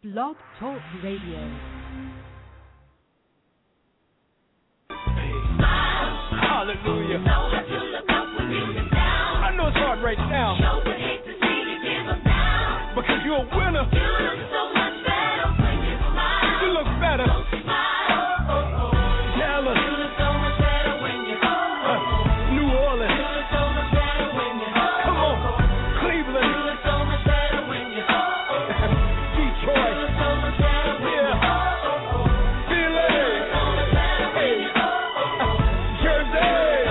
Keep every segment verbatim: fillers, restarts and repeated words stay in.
Blog Talk Radio. Hallelujah. I know it's hard right now. Because you're a winner. You look so much better when you smile. You look better. Dallas. You look so much better when you uh, New Orleans. You look so much better when you come on. Cleveland. You look so much better when you Detroit. You look so much better when you Philly. Hey. Jersey.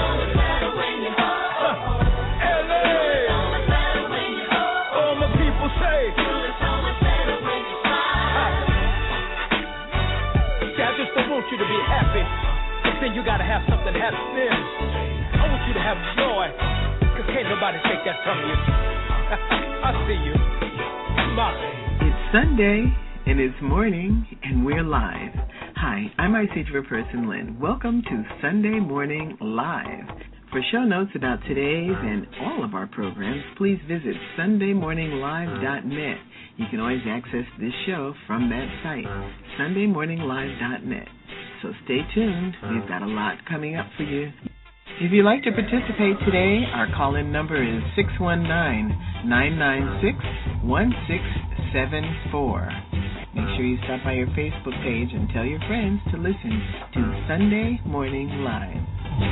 I want you to be happy, but then you gotta have something happen. I want you to have joy, cause can't nobody take that from you. I see you. Smile. It's Sunday, and it's morning, and we're live. Hi, I'm I C Person Lynn. Welcome to Sunday Morning Live. For show notes about today's and all of our programs, please visit sunday morning live dot net. You can always access this show from that site, sunday morning live dot net. So stay tuned. We've got a lot coming up for you. If you'd like to participate today, our call-in number is six one nine, nine nine six, one six seven four. Make sure you stop by your Facebook page and tell your friends to listen to Sunday Morning Live.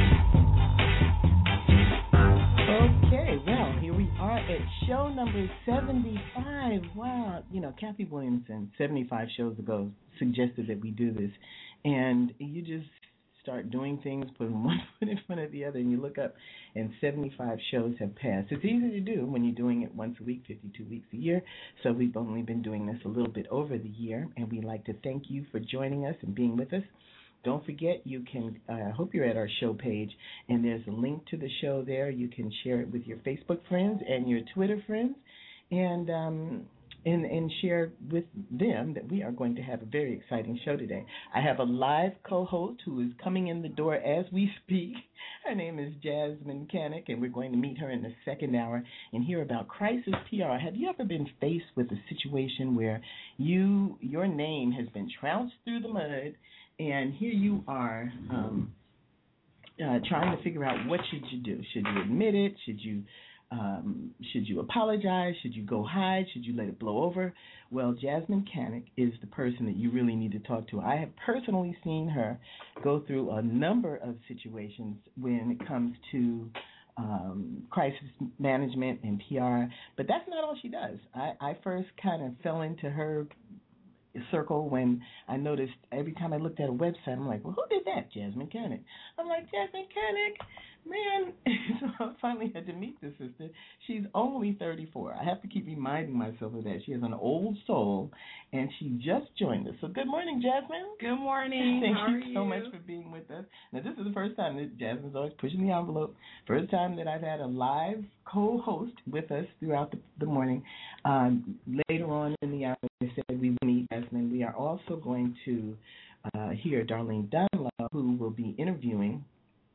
Okay, well, here we are at show number seventy-five. Wow, you know, Kathy Williamson, seventy-five shows ago, suggested that we do this. And you just start doing things, putting one foot in front of the other, and you look up, and seventy-five shows have passed. It's easy to do when you're doing it once a week, fifty-two weeks a year. So we've only been doing this a little bit over the year, and we'd like to thank you for joining us and being with us. Don't forget, you can, uh, I hope you're at our show page, and there's a link to the show there. You can share it with your Facebook friends and your Twitter friends, and um, and, and share with them that we are going to have a very exciting show today. I have a live co-host who is coming in the door as we speak. Her name is Jasmine Canick, and we're going to meet her in the second hour and hear about crisis P R. Have you ever been faced with a situation where you your name has been trounced through the mud, and here you are um, uh, trying to figure out what should you do? Should you admit it? Should you um, should you apologize? Should you go hide? Should you let it blow over? Well, Jasmine Canick is the person that you really need to talk to. I have personally seen her go through a number of situations when it comes to um, crisis management and P R, but that's not all she does. I, I first kind of fell into her circle when I noticed every time I looked at a website, I'm like, well, who did that? Jasmine Canick. I'm like, Jasmine Canick, man. So I finally had to meet this sister. She's only thirty-four. I have to keep reminding myself of that. She has an old soul, and she just joined us. So good morning, Jasmine. Good morning. Thank How you are so you? much for being with us. Now, this is the first time that Jasmine's always pushing the envelope. First time that I've had a live co-host with us throughout the, the morning. Um, later on in the hour, I said we will meet Jasmine. We are also going to uh, hear Darlene Dunlop, who will be interviewing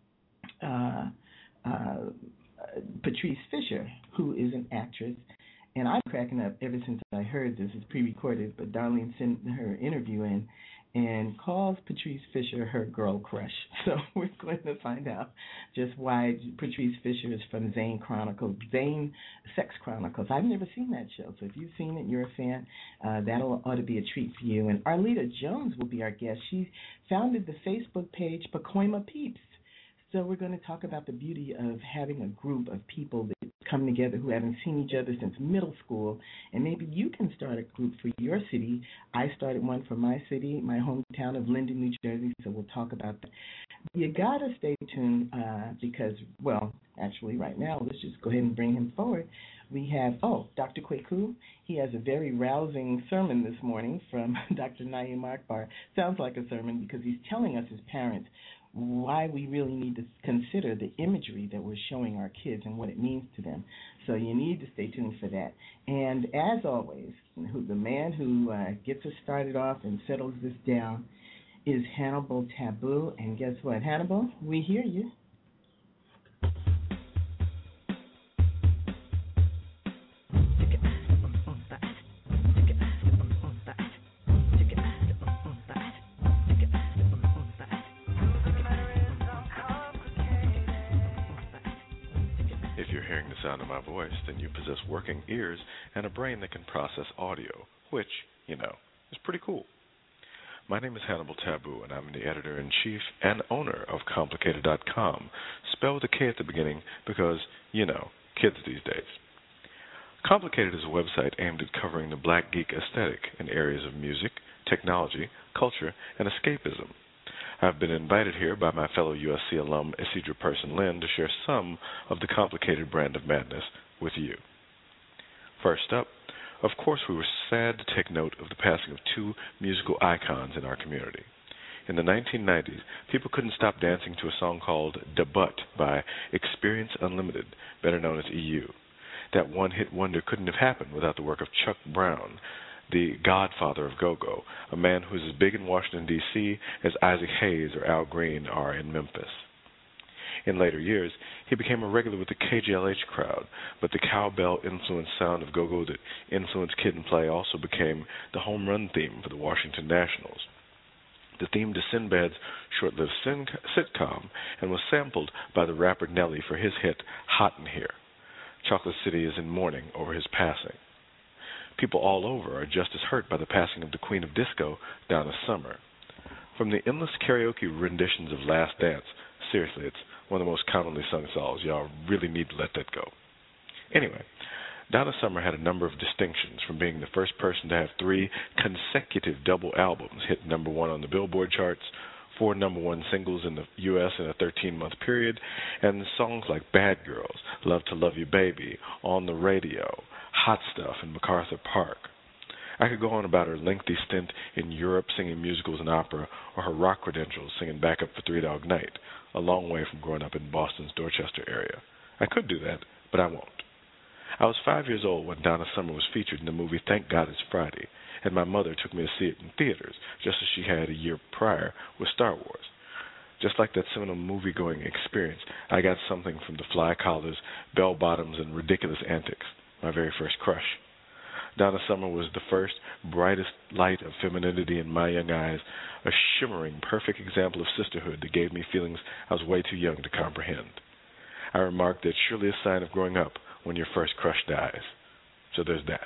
uh, uh, Patrice Fisher, who is an actress. And I'm cracking up ever since I heard this. It's pre-recorded, but Darlene sent her interview in and calls Patrice Fisher her girl crush. So we're going to find out just why Patrice Fisher is from Zane Chronicles, Zane Sex Chronicles. I've never seen that show, so if you've seen it, you're a fan, uh, that ought to be a treat for you. And Arleta Jones will be our guest. She founded the Facebook page Pacoima Peeps. So we're going to talk about the beauty of having a group of people that come together who haven't seen each other since middle school, and maybe you can start a group for your city. I started one for my city, my hometown of Linden, New Jersey, so we'll talk about that. You got to stay tuned uh, because, well, actually right now, let's just go ahead and bring him forward. We have, oh, Doctor Kwaku. He has a very rousing sermon this morning from Doctor Naeem Akbar. Sounds like a sermon because he's telling us as parents why we really need to consider the imagery that we're showing our kids and what it means to them. So you need to stay tuned for that. And as always, who, the man who uh, gets us started off and settles this down is Hannibal Taboo. And guess what, Hannibal? We hear you. the sound of my voice, then you possess working ears and a brain that can process audio, which, you know, is pretty cool. My name is Hannibal Taboo, and I'm the editor-in-chief and owner of Complicated dot com, spelled with a K at the beginning because, you know, kids these days. Complicated is a website aimed at covering the black geek aesthetic in areas of music, technology, culture, and escapism. I've been invited here by my fellow U S C alum Isidra Person Lynn to share some of the Complicated brand of madness with you. First up, of course, we were sad to take note of the passing of two musical icons in our community. In the nineteen nineties, people couldn't stop dancing to a song called Da Butt by Experience Unlimited, better known as E U. That one-hit wonder couldn't have happened without the work of Chuck Brown, the godfather of go-go, a man who's as big in Washington, D C as Isaac Hayes or Al Green are in Memphis. In later years, he became a regular with the K G L H crowd, but the cowbell-influenced sound of go-go that influenced Kid and Play also became the home run theme for the Washington Nationals. The theme to Sinbad's short-lived sin- sitcom and was sampled by the rapper Nelly for his hit Hot in Here. Chocolate City is in mourning over his passing. People all over are just as hurt by the passing of the Queen of Disco, Donna Summer. From the endless karaoke renditions of Last Dance, seriously, it's one of the most commonly sung songs. Y'all really need to let that go. Anyway, Donna Summer had a number of distinctions, from being the first person to have three consecutive double albums hit number one on the Billboard charts, four number one singles in the U S in a thirteen-month period, and songs like Bad Girls, Love to Love You Baby, On the Radio, Hot Stuff, and MacArthur Park. I could go on about her lengthy stint in Europe singing musicals and opera, or her rock credentials singing backup for Three Dog Night, a long way from growing up in Boston's Dorchester area. I could do that, but I won't. I was five years old when Donna Summer was featured in the movie Thank God It's Friday, and my mother took me to see it in theaters, just as she had a year prior with Star Wars. Just like that seminal movie-going experience, I got something from the fly collars, bell-bottoms, and ridiculous antics, my very first crush. Donna Summer was the first, brightest light of femininity in my young eyes, a shimmering, perfect example of sisterhood that gave me feelings I was way too young to comprehend. I remarked that surely a sign of growing up when your first crush dies. So there's that.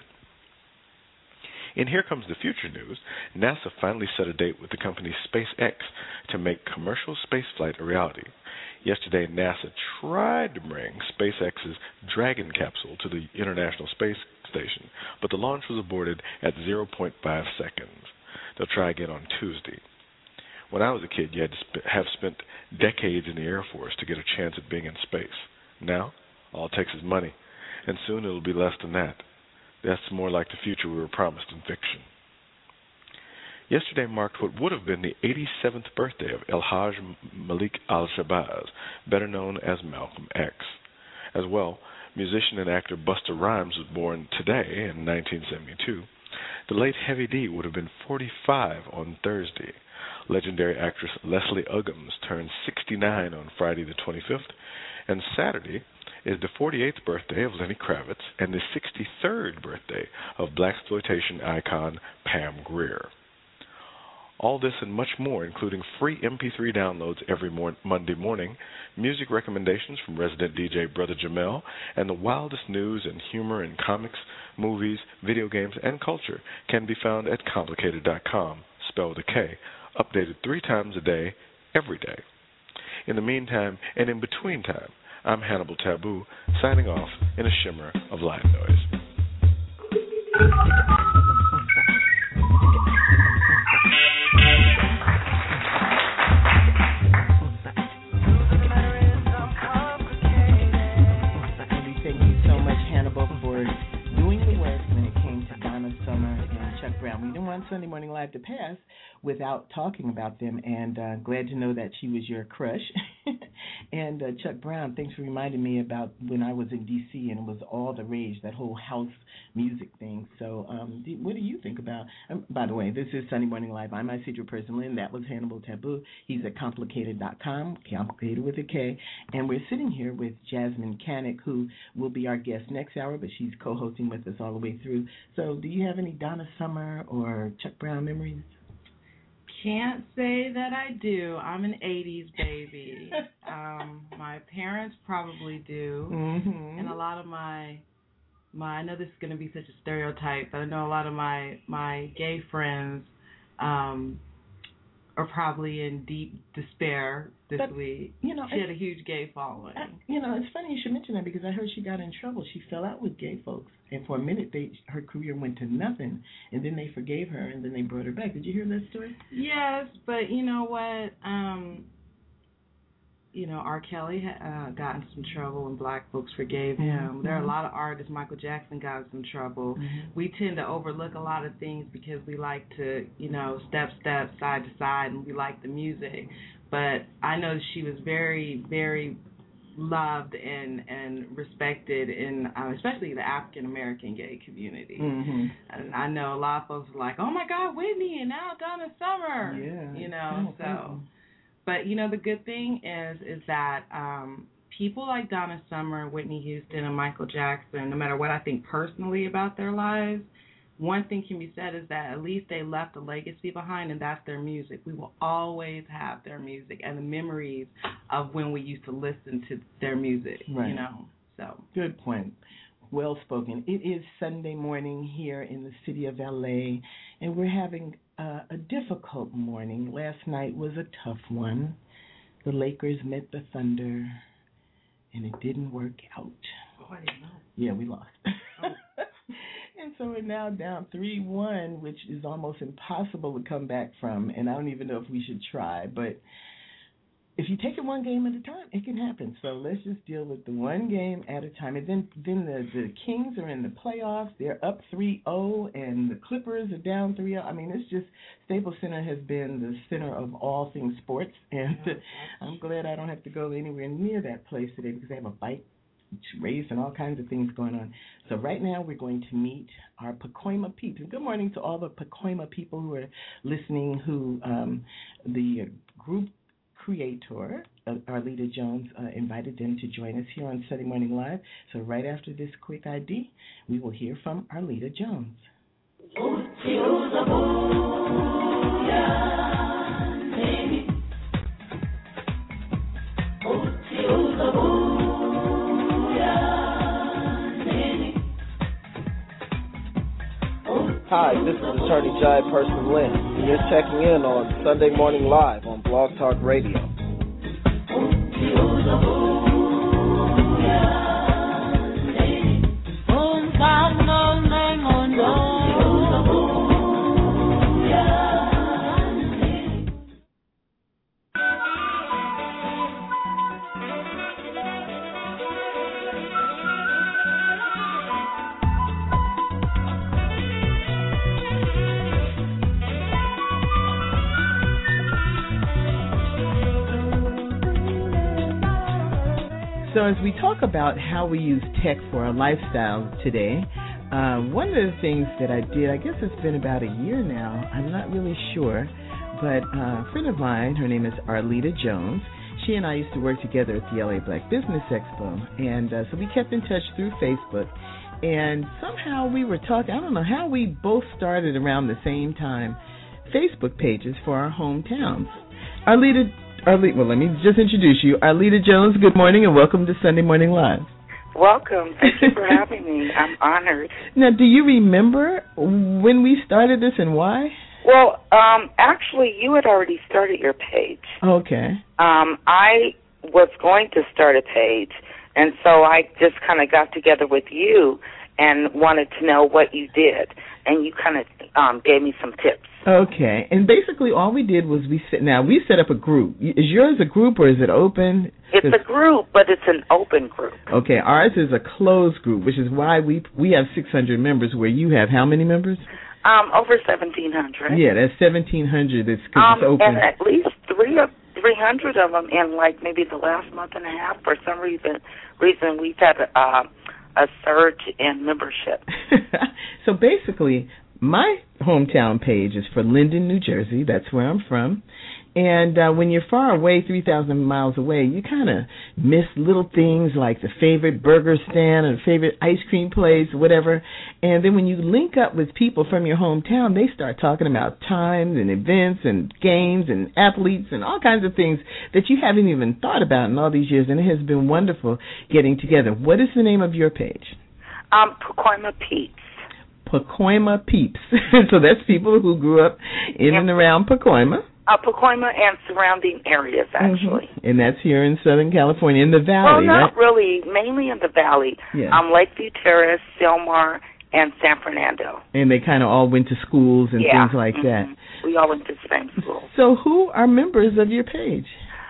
In Here Comes the Future news, NASA finally set a date with the company SpaceX to make commercial spaceflight a reality. Yesterday, NASA tried to bring SpaceX's Dragon capsule to the International Space Station, but the launch was aborted at zero point five seconds. They'll try again on Tuesday. When I was a kid, you had to sp- have spent decades in the Air Force to get a chance at being in space. Now, all it takes is money, and soon it'll be less than that. That's more like the future we were promised in fiction. Yesterday marked what would have been the eighty-seventh birthday of El Hajj Malik Al-Shabazz, better known as Malcolm X. As well, musician and actor Busta Rhymes was born today in nineteen seventy-two. The late Heavy D would have been forty-five on Thursday. Legendary actress Leslie Uggams turned sixty-nine on Friday the twenty-fifth, and Saturday is the forty-eighth birthday of Lenny Kravitz and the sixty-third birthday of blaxploitation icon Pam Grier. All this and much more, including free M P three downloads every mor- Monday morning, music recommendations from resident D J Brother Jamel, and the wildest news and humor in comics, movies, video games, and culture can be found at Complicated dot com, spelled with a K, updated three times a day, every day. In the meantime, and in between time, I'm Hannibal Taboo, signing off in a shimmer of live noise. Thank you so much, Hannibal, for doing the work when it came to Donna Summer and Chuck Brown. We didn't want Sunday Morning Live to pass without talking about them, and uh, glad to know that she was your crush. And uh, Chuck Brown, thanks for reminding me about when I was in D C and it was all the rage, that whole house music thing. So um, do, what do you think about, um, by the way, this is Sunday Morning Live. I'm Isidra Person Lynn. That was Hannibal Taboo. He's at Complicated dot com, complicated with a K. And we're sitting here with Jasmine Canick, who will be our guest next hour, but she's co-hosting with us all the way through. So do you have any Donna Summer or Chuck Brown memories? can't say that I do. I'm an eighties baby. um, my parents probably do, mm-hmm. and a lot of my my I know this is going to be such a stereotype, but I know a lot of my my gay friends um, are probably in deep despair this but, week. You know, she had a huge gay following. I, you know, it's funny you should mention that because I heard she got in trouble. She fell out with gay folks, and for a minute, they her career went to nothing, and then they forgave her, and then they brought her back. Did you hear that story? Yes, but you know what? Um, you know, R. Kelly had uh, got in some trouble, and black folks forgave him. Mm-hmm. There are a lot of artists. Michael Jackson got in some trouble. Mm-hmm. We tend to overlook a lot of things because we like to, you know, step, step, side to side, and we like the music. But I know she was very, very loved and, and respected in, uh, especially the African American gay community. Mm-hmm. And I know a lot of folks are like, oh my God, Whitney, and now Donna Summer. Yeah. You know, so. Crazy. But, you know, the good thing is is that um, people like Donna Summer, Whitney Houston, and Michael Jackson, no matter what I think personally about their lives, one thing can be said is that at least they left a legacy behind, and that's their music. We will always have their music and the memories of when we used to listen to their music, right. you know. So good point. Well spoken. It is Sunday morning here in the city of L A, and we're having uh, a difficult morning. Last night was a tough one. The Lakers met the Thunder, and it didn't work out. Oh, I didn't know. Yeah, we lost. Oh. And so we're now down three one, which is almost impossible to come back from, and I don't even know if we should try, but if you take it one game at a time, it can happen. So let's just deal with the one game at a time. And then then the, the Kings are in the playoffs. They're up three oh, and the Clippers are down three oh. I mean, it's just Staples Center has been the center of all things sports. And I'm glad I don't have to go anywhere near that place today because they have a bike race and all kinds of things going on. So right now we're going to meet our Pacoima peeps. And good morning to all the Pacoima people who are listening, who um, the group creator, uh, Arleta Jones, uh, invited them to join us here on Sunday Morning Live. So right after this quick I D, we will hear from Arleta Jones. Hi, this is Attorney Jai Person Lynn, and you're checking in on Sunday Morning Live on Blog Talk Radio. So as we talk about how we use tech for our lifestyle today, uh, one of the things that I did, I guess it's been about a year now, I'm not really sure, but uh, a friend of mine, her name is Arleta Jones, she and I used to work together at the L A Black Business Expo, and uh, so we kept in touch through Facebook, and somehow we were talking, I don't know how we both started around the same time, Facebook pages for our hometowns. Arleta Arleta, well, let me just introduce you. Arleta Jones, good morning and welcome to Sunday Morning Live. Welcome. Thank you for having me. I'm honored. Now, do you remember when we started this and why? Well, um, actually, you had already started your page. Okay. Um, I was going to start a page, and so I just kind of got together with you and wanted to know what you did, and you kind of um, gave me some tips. Okay, and basically all we did was we set, now we set up a group. Is yours a group or is it open? It's a group, but it's an open group. Okay, ours is a closed group, which is why we we have six hundred members, where you have how many members? Um, over seventeen hundred. Yeah, that's seventeen hundred. It's because um, it's open. And at least three of three hundred of them in like maybe the last month and a half. For some reason, reason we've had a, uh, a surge in membership. So basically, my hometown page is for Linden, New Jersey. That's where I'm from. And uh, when you're far away, three thousand miles away, you kind of miss little things like the favorite burger stand or the favorite ice cream place, whatever. And then when you link up with people from your hometown, they start talking about times and events and games and athletes and all kinds of things that you haven't even thought about in all these years. And it has been wonderful getting together. What is the name of your page? Um, Pacoima Peeps. Pacoima Peeps. So that's people who grew up in yep. and around Pacoima. Uh, Pacoima and surrounding areas, actually. Mm-hmm. And that's here in Southern California, in the Valley, Well, not right? really. Mainly in the Valley. Yeah. Um, Lakeview Terrace, Silmar, and San Fernando. And they kind of all went to schools and yeah. things like mm-hmm. that. We all went to the same school. So who are members of your page?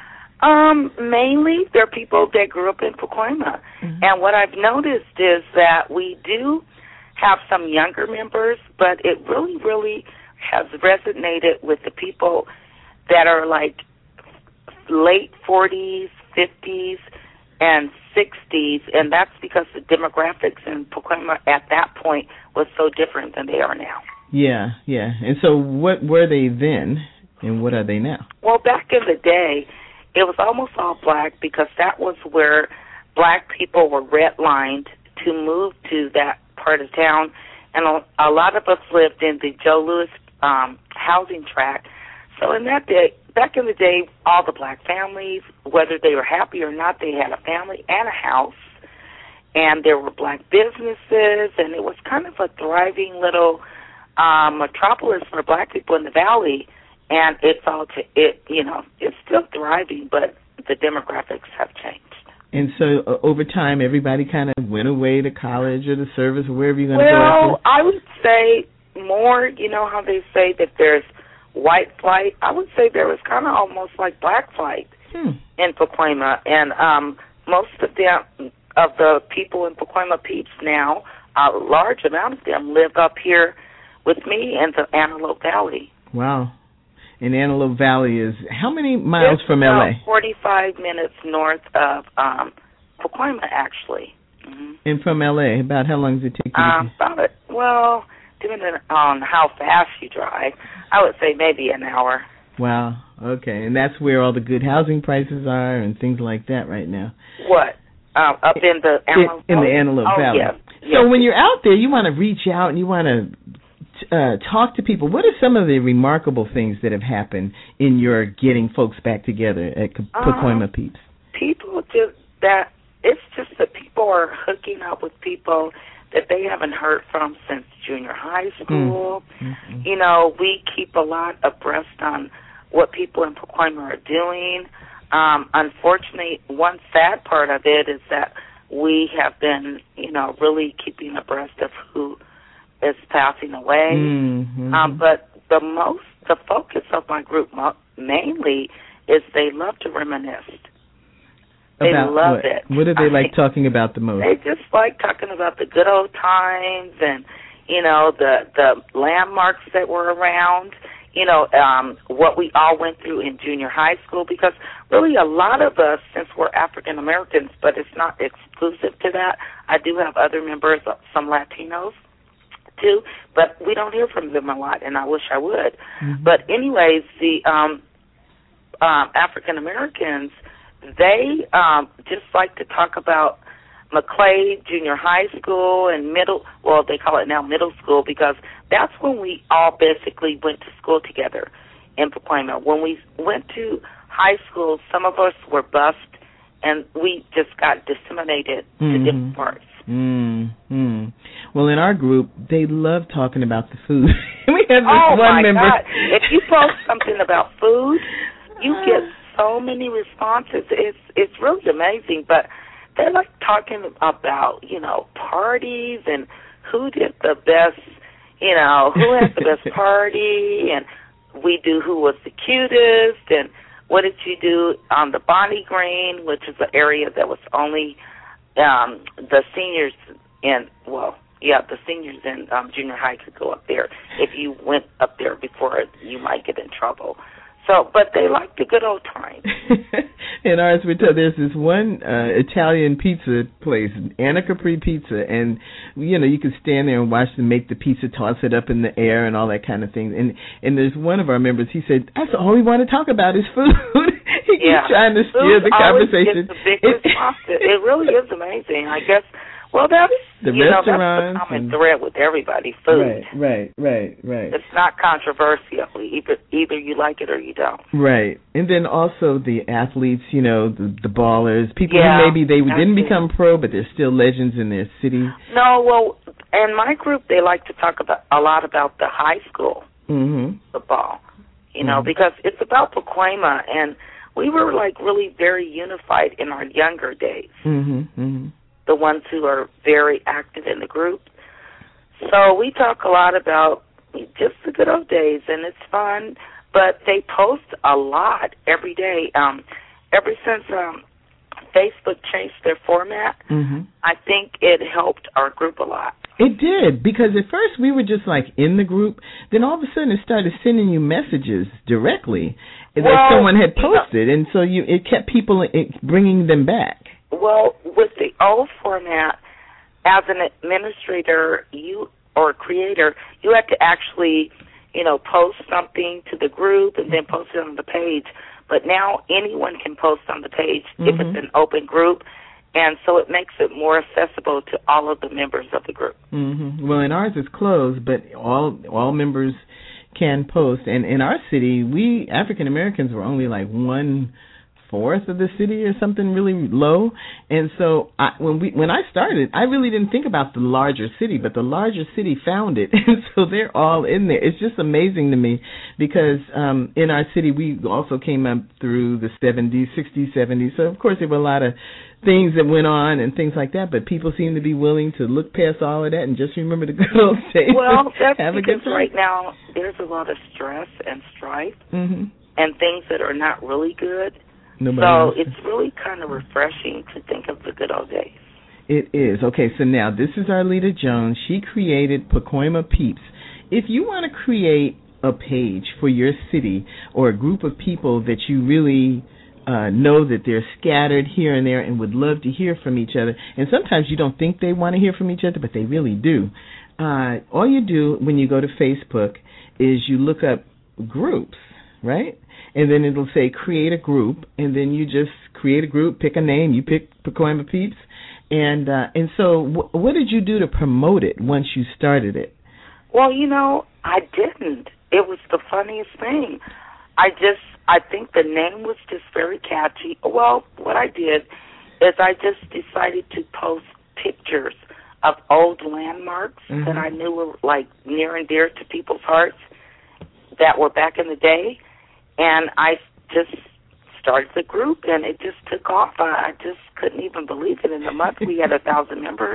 Um, mainly they're people that grew up in Pacoima. Mm-hmm. And what I've noticed is that we do have some younger members, but it really, really has resonated with the people that are like late forties, fifties, and sixties, and that's because the demographics in Pacoima at that point was so different than they are now. Yeah, yeah. And so what were they then, and what are they now? Well, back in the day, it was almost all black because that was where black people were redlined to move to that part of town, and a, a lot of us lived in the Joe Louis um, housing tract. So in that day, back in the day, all the black families, whether they were happy or not, they had a family and a house, and there were black businesses, and it was kind of a thriving little um, metropolis for black people in the Valley. And it's all, to, it you know, it's still thriving, but the demographics have changed. And so uh, over time, everybody kind of went away to college or the service or wherever you're going to well, go after? Well, I would say more, you know how they say that there's white flight? I would say there was kind of almost like black flight hmm. in Pacoima. And um, most of them, of the people in Pacoima Peeps now, a large amount of them live up here with me in the Antelope Valley. Wow. And Antelope Valley is how many miles it's from L A? forty-five minutes north of um, Pacoima, actually. Mm-hmm. And from L A, about how long does it take you um, to About it, well, depending on how fast you drive, I would say maybe an hour. Wow. Okay. And that's where all the good housing prices are and things like that right now. What? Um, up in the Antelope In, in the Antelope oh, Valley. Yes. So yes. when you're out there, you want to reach out and you want to uh, talk to people. What are some of the remarkable things that have happened in your getting folks back together at Pacoima um, Peeps? People just that it's just that people are hooking up with people that they haven't heard from since junior high school. Mm-hmm. You know, we keep a lot abreast on what people in Pacoima are doing. Um, unfortunately, one sad part of it is that we have been, you know, really keeping abreast of who is passing away. Mm-hmm. Um, but the most, the focus of my group mo- mainly is they love to reminisce. They about love what? it. What do they like talking about the most? They just like talking about the good old times and, you know, the the landmarks that were around, you know, um, what we all went through in junior high school, because really a lot of us, since we're African Americans, but it's not exclusive to that, I do have other members, some Latinos too, but we don't hear from them a lot, and I wish I would. Mm-hmm. But anyways, the um, um, African Americans, they um, just like to talk about McClade Junior High School and middle, well, they call it now middle school, because that's when we all basically went to school together in Pacoima. When we went to high school, some of us were bused, and we just got disseminated mm-hmm. to different parts. Mm-hmm. Well, in our group, they love talking about the food. We have this oh one my member. God. If you post something about food, you get so many responses. It's it's really amazing. But they like talking about, you know, parties and who did the best, you know, who had the best party, and we do who was the cutest, and what did you do on the Bonnie Green, which is an area that was only um, the seniors in, well, yeah, the seniors in um, junior high could go up there. If you went up there before, you might get in trouble. So, but they like the good old times. In ours, we tell there's this one uh, Italian pizza place, Anna Capri Pizza, and you know you can stand there and watch them make the pizza, toss it up in the air, and all that kind of thing. And and there's one of our members. He said that's all we want to talk about is food. he keeps yeah. trying to steer Food the conversation. It's a big response. It really is amazing. I guess. Well, that's the you know, restaurants that's the common and, thread with everybody. Food. Right, right, right, right. It's not controversial. Either either you like it or you don't. Right, and then also the athletes. You know, the, the ballers, people yeah, who maybe they didn't absolutely. become pro, but they're still legends in their city. No, well, in my group, they like to talk about a lot about the high school mm-hmm. football. You know, mm-hmm. because it's about Pacoima, and we were like really very unified in our younger days. Mm-hmm. Mm-hmm. The ones who are very active in the group. So we talk a lot about just the good old days, and it's fun. But they post a lot every day. Um, ever since um, Facebook changed their format, mm-hmm. I think it helped our group a lot. It did, because at first we were just like in the group. Then all of a sudden it started sending you messages directly well, that someone had posted, you know, and so you it kept people it, bringing them back. Well, with the old format, as an administrator, you or creator, you had to actually, you know, post something to the group and then post it on the page. But now anyone can post on the page mm-hmm. if it's an open group, and so it makes it more accessible to all of the members of the group. Mm-hmm. Well, and ours is closed, but all all members can post. And in our city, we African Americans were only like one fourth of the city or something really low, and so I, when we when I started, I really didn't think about the larger city, but the larger city found it, and so they're all in there. It's just amazing to me because um, in our city we also came up through the seventies, sixties, seventies, so of course there were a lot of things that went on and things like that, but people seem to be willing to look past all of that and just remember the good old days. Well, that's have because a good right now there's a lot of stress and strife mm-hmm. and things that are not really good. Nobody so else. It's really kind of refreshing to think of the good old days. It is. Okay, so now this is Arleta Jones. She created Pacoima Peeps. If you want to create a page for your city or a group of people that you really uh, know that they're scattered here and there and would love to hear from each other, and sometimes you don't think they want to hear from each other, but they really do, uh, all you do when you go to Facebook is you look up groups, right? And then it'll say create a group, and then you just create a group, pick a name, you pick Pacoima Peeps, and uh, and so w- what did you do to promote it once you started it? Well, you know, I didn't. It was the funniest thing. I just, I think the name was just very catchy. Well, what I did is I just decided to post pictures of old landmarks mm-hmm. that I knew were like near and dear to people's hearts that were back in the day. And I just started the group, and it just took off. I just couldn't even believe it. In a month, we had a thousand members.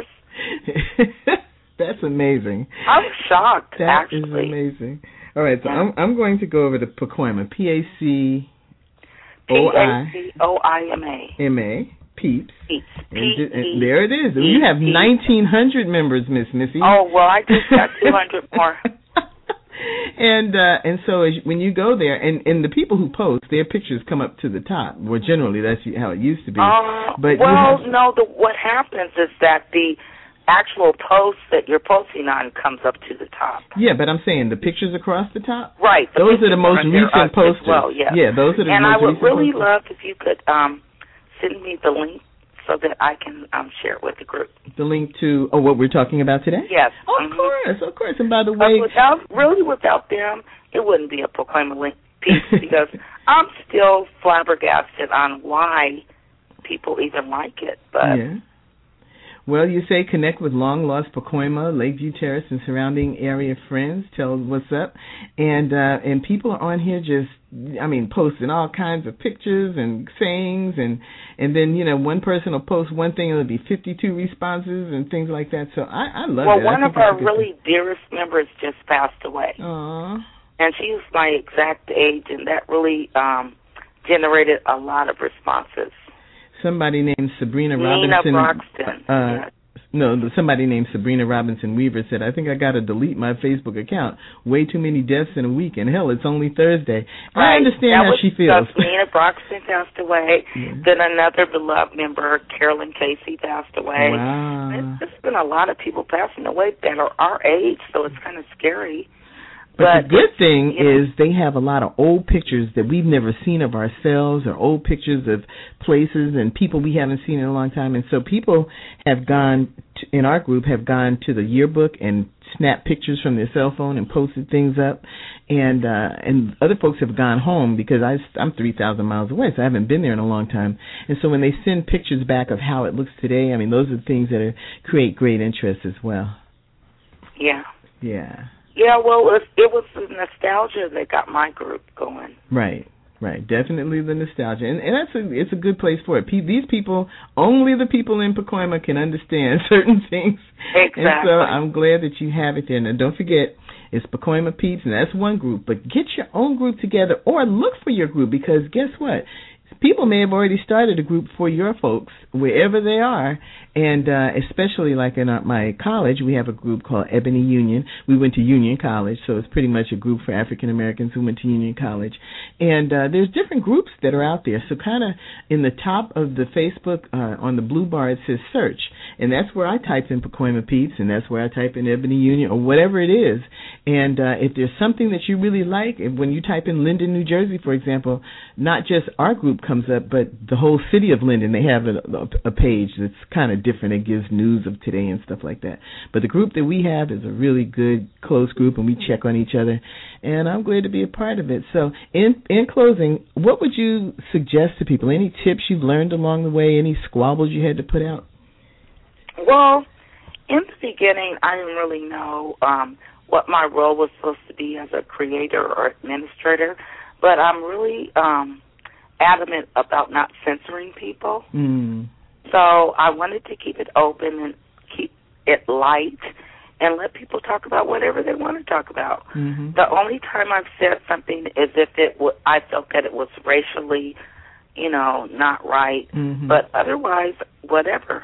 That's amazing. I was shocked, that actually. That is amazing. All right, so yeah. I'm I'm going to go over to Pacoima, P A C O I P A C O I M A M A, Peeps. Peeps. And, and there it is. You have nineteen hundred members, Miss Missy. Oh, well, I just got two hundred more. And uh, and so as you, when you go there, and, and the people who post, their pictures come up to the top. Well, generally that's how it used to be. Uh, but well, have, no. The, what happens is that the actual post that you're posting on comes up to the top. Yeah, but I'm saying the pictures across the top. Right. The those are the most recent posters. Well, yes. Yeah, those are the and most I would recent really posters. love if you could um, send me the link so that I can um, share it with the group. The link to oh, what we're talking about today? Yes. Oh, of mm-hmm. course, of course. And by the way, without really without them, it wouldn't be a Pacoima link piece because I'm still flabbergasted on why people even like it. But yeah. Well, you say connect with long-lost Pacoima, Lakeview Terrace, and surrounding area friends. Tell what's up. And uh, and people are on here just, I mean, posting all kinds of pictures and sayings. And, and then, you know, one person will post one thing and there'll be fifty-two responses and things like that. So I, I love well, it. Well, one I of our really thing. dearest members just passed away. Aww. And she was my exact age, and that really um, generated a lot of responses. Somebody named Sabrina Nina Robinson Broxton. uh, yeah. no, somebody named Sabrina Robinson Weaver said, I think I got to delete my Facebook account. Way too many deaths in a week, and hell, it's only Thursday. Right. I understand that how was, she feels. Uh, Nina Broxton passed away. Yeah. Then another beloved member, Carolyn Casey, passed away. Wow. There's just been a lot of people passing away that are our age, so it's kind of scary. But, but the good thing you know, is they have a lot of old pictures that we've never seen of ourselves, or old pictures of places and people we haven't seen in a long time. And so people have gone, to, in our group, have gone to the yearbook and snapped pictures from their cell phone and posted things up. And uh, and other folks have gone home because I, I'm three thousand miles away, so I haven't been there in a long time. And so when they send pictures back of how it looks today, I mean, those are things that are, create great interest as well. Yeah. Yeah. Yeah, well, it was, it was the nostalgia that got my group going. Right, right. Definitely the nostalgia. And, and that's a, it's a good place for it. Pe- these people, only the people in Pacoima can understand certain things. Exactly. And so I'm glad that you have it there. Now, don't forget, it's Pacoima Peeps, and that's one group. But get your own group together, or look for your group, because guess what? People may have already started a group for your folks, wherever they are. And uh, especially like in our, my college, we have a group called Ebony Union. We went to Union College, so it's pretty much a group for African Americans who went to Union College. And uh, there's different groups that are out there. So kind of in the top of the Facebook, uh, on the blue bar, it says search. And that's where I type in Pacoima Peeps, and that's where I type in Ebony Union, or whatever it is. And uh, if there's something that you really like, if, when you type in Linden, New Jersey, for example, not just our group comes up, but the whole city of Linden, they have a, a page that's kind of different. It gives news of today and stuff like that. But the group that we have is a really good, close group, and we check on each other. And I'm glad to be a part of it. So in in closing, what would you suggest to people? Any tips you've learned along the way? Any squabbles you had to put out? Well, in the beginning, I didn't really know um, what my role was supposed to be as a creator or administrator, but I'm really um, adamant about not censoring people. Mm. So I wanted to keep it open and keep it light and let people talk about whatever they want to talk about. Mm-hmm. The only time I've said something is if it w- I felt that it was racially, you know, not right. Mm-hmm. But otherwise, whatever.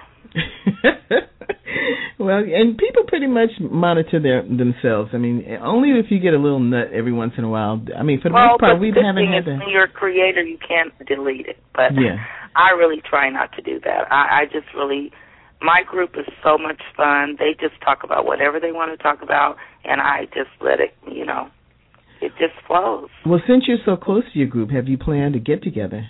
Well, and people pretty much monitor their themselves. I mean, only if you get a little nut every once in a while. I mean, for the well, most part, the we good haven't thing had is that. when you're a creator, you can't delete it. But yeah. I really try not to do that. I, I just really, my group is so much fun. They just talk about whatever they want to talk about, and I just let it, you know, it just flows. Well, since you're so close to your group, have you planned to get together?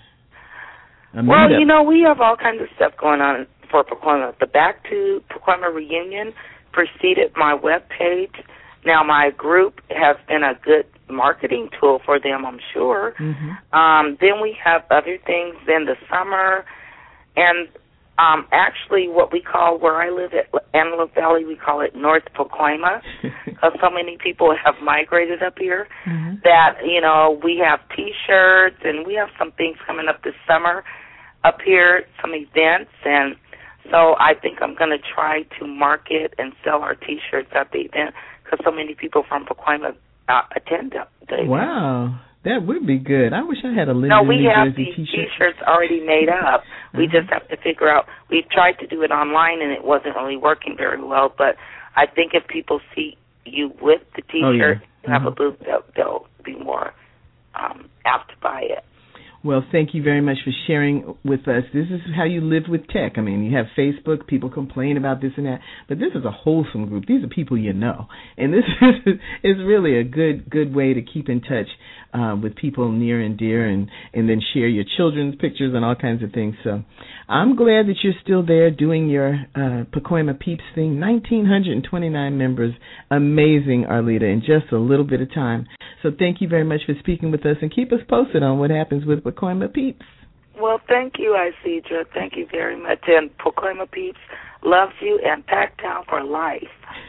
A Well, meetup? you know, we have all kinds of stuff going on for Pacoima. The Back to Pacoima reunion preceded my web page. Now, my group has been a good marketing tool for them, I'm sure. Mm-hmm. Um, then we have other things in the summer. And um, actually what we call, where I live at Antelope Valley, we call it North Pacoima, because so many people have migrated up here mm-hmm. that, you know, we have T-shirts, and we have some things coming up this summer up here, some events, and so I think I'm going to try to market and sell our T-shirts at the event because so many people from Pacoima uh, attend the event. Wow, that would be good. I wish I had a Linden, No, we New have Jersey these T-shirt. T-shirts already made up. We uh-huh. just have to figure out. We've tried to do it online, and it wasn't really working very well, but I think if people see you with the T-shirt oh, yeah. and have uh-huh. a booth, they'll, they'll be more um, apt to buy it. Well, thank you very much for sharing with us. This is how you live with tech. I mean, you have Facebook, people complain about this and that, but this is a wholesome group. These are people you know. And this is, is really a good good way to keep in touch uh, with people near and dear, and, and then share your children's pictures and all kinds of things. So I'm glad that you're still there doing your uh, Pacoima Peeps thing. one thousand nine hundred twenty-nine members. Amazing, Arleta, in just a little bit of time. So thank you very much for speaking with us, and keep us posted on what happens with Pacoima Peeps. Well, thank you, Isidra. Thank you very much. And Pacoima Peeps loves you, and Packtown for life.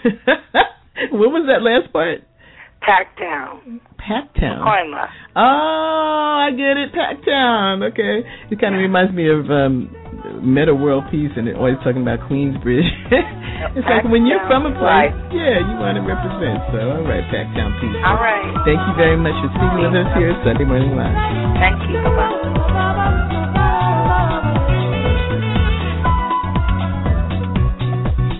What was that last part? Packtown. Packtown. Pacoima. Oh, I get it. Packtown. Okay. It kind of reminds me of um, Meta World Peace, and they're always talking about Queensbridge. It's like when you're from a place, right. yeah, you want to represent. So, all right, Packtown Peace. All right. Thank you very much for speaking with us here at Sunday Morning Live. Thank you. Bye-bye.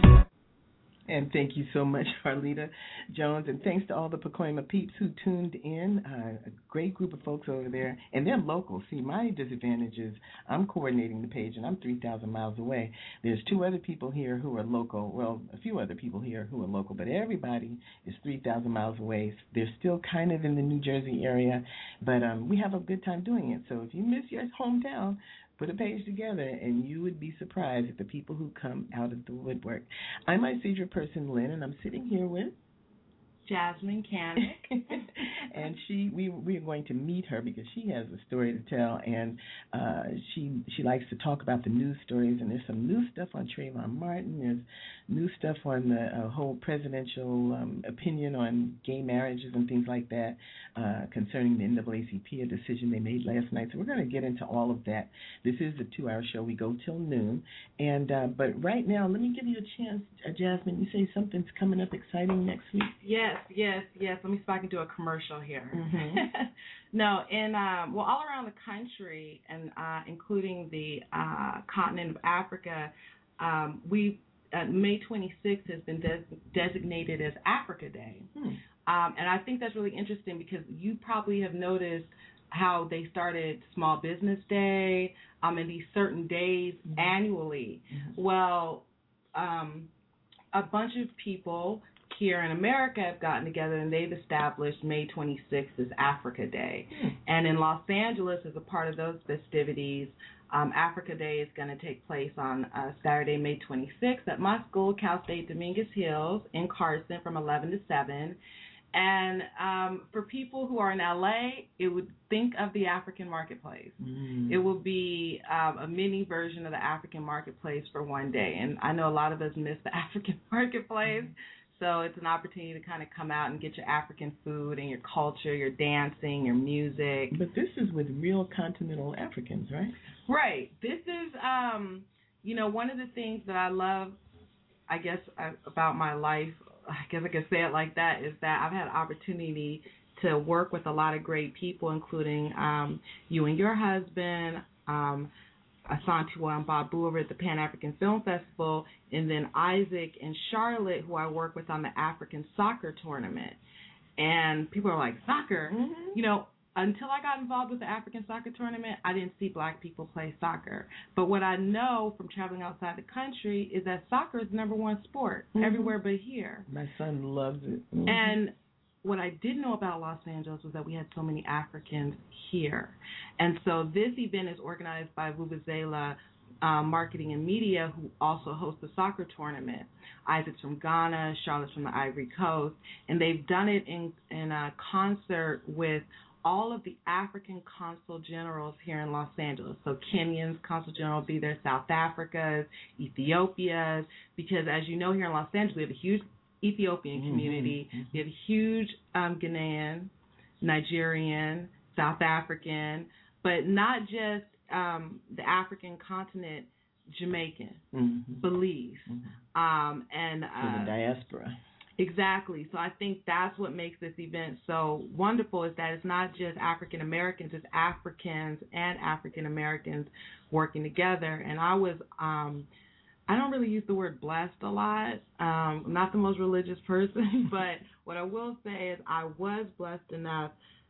Thank you so much, Arleta Jones, and thanks to all the Pacoima peeps who tuned in. Uh, a great group of folks over there, and they're local. See, my disadvantage is I'm coordinating the page, and I'm three thousand miles away. There's two other people here who are local, well, a few other people here who are local, but everybody is three thousand miles away. They're still kind of in the New Jersey area, but um, we have a good time doing it. So if you miss your hometown, put a page together, and you would be surprised at the people who come out of the woodwork. I'm my secret person, Lynn, and I'm sitting here with Jasmine Canick. and she, we we are going to meet her because she has a story to tell, and uh, she she likes to talk about the news stories. And there's some new stuff on Trayvon Martin. There's new stuff on the uh, whole presidential um, opinion on gay marriages and things like that uh, concerning the N double A C P, a decision they made last night. So we're going to get into all of that. This is a two-hour show. We go till noon, and uh, but right now, let me give you a chance, uh, Jasmine. You say something's coming up exciting next week. Yes. Yes, yes, yes. Let me see if I can do a commercial here. Mm-hmm. no, in um, well, all around the country, and uh, including the uh, continent of Africa, um, we uh, May twenty-sixth has been des- designated as Africa Day, hmm. um, and I think that's really interesting because you probably have noticed how they started Small Business Day um, and these certain days mm-hmm. annually. Mm-hmm. Well, um, a bunch of people here in America have gotten together and they've established May twenty-sixth as Africa Day. Hmm. And in Los Angeles, as a part of those festivities, um, Africa Day is going to take place on uh, Saturday, May twenty-sixth at my school, Cal State Dominguez Hills in Carson from eleven to seven. And um, for people who are in L A, it would think of the African Marketplace. Mm. It will be um, a mini version of the African Marketplace for one day. And I know a lot of us miss the African Marketplace. Mm. So it's an opportunity to kind of come out and get your African food and your culture, your dancing, your music. But this is with real continental Africans, right? Right. This is, um, you know, one of the things that I love, I guess, uh, about my life, I guess I could say it like that, is that I've had an opportunity to work with a lot of great people, including um, you and your husband, um, Asantewaa and Babu over at the Pan-African Film Festival, and then Isaac and Charlotte, who I work with on the African soccer tournament. And people are like, soccer? Mm-hmm. You know, until I got involved with the African soccer tournament, I didn't see black people play soccer. But what I know from traveling outside the country is that soccer is the number one sport mm-hmm. everywhere but here. My son loves it. Mm-hmm. And what I didn't know about Los Angeles was that we had so many Africans here. And so this event is organized by Vuvuzela um, Marketing and Media, who also hosts the soccer tournament. Isaac's from Ghana, Charlotte's from the Ivory Coast, and they've done it in, in a concert with all of the African consul generals here in Los Angeles. So Kenyan's consul general will be there, South Africa's, Ethiopia's, because as you know, here in Los Angeles, we have a huge Ethiopian community. Mm-hmm. We have a huge um, Ghanaian, Nigerian, South African, but not just um, the African continent, Jamaican, mm-hmm. Belize, mm-hmm. Um, and uh, so the diaspora. Exactly. So I think that's what makes this event so wonderful, is that it's not just African Americans, it's Africans and African Americans working together. And I was, um, I don't really use the word blessed a lot. Um, I'm not the most religious person, but what I will say is I was blessed enough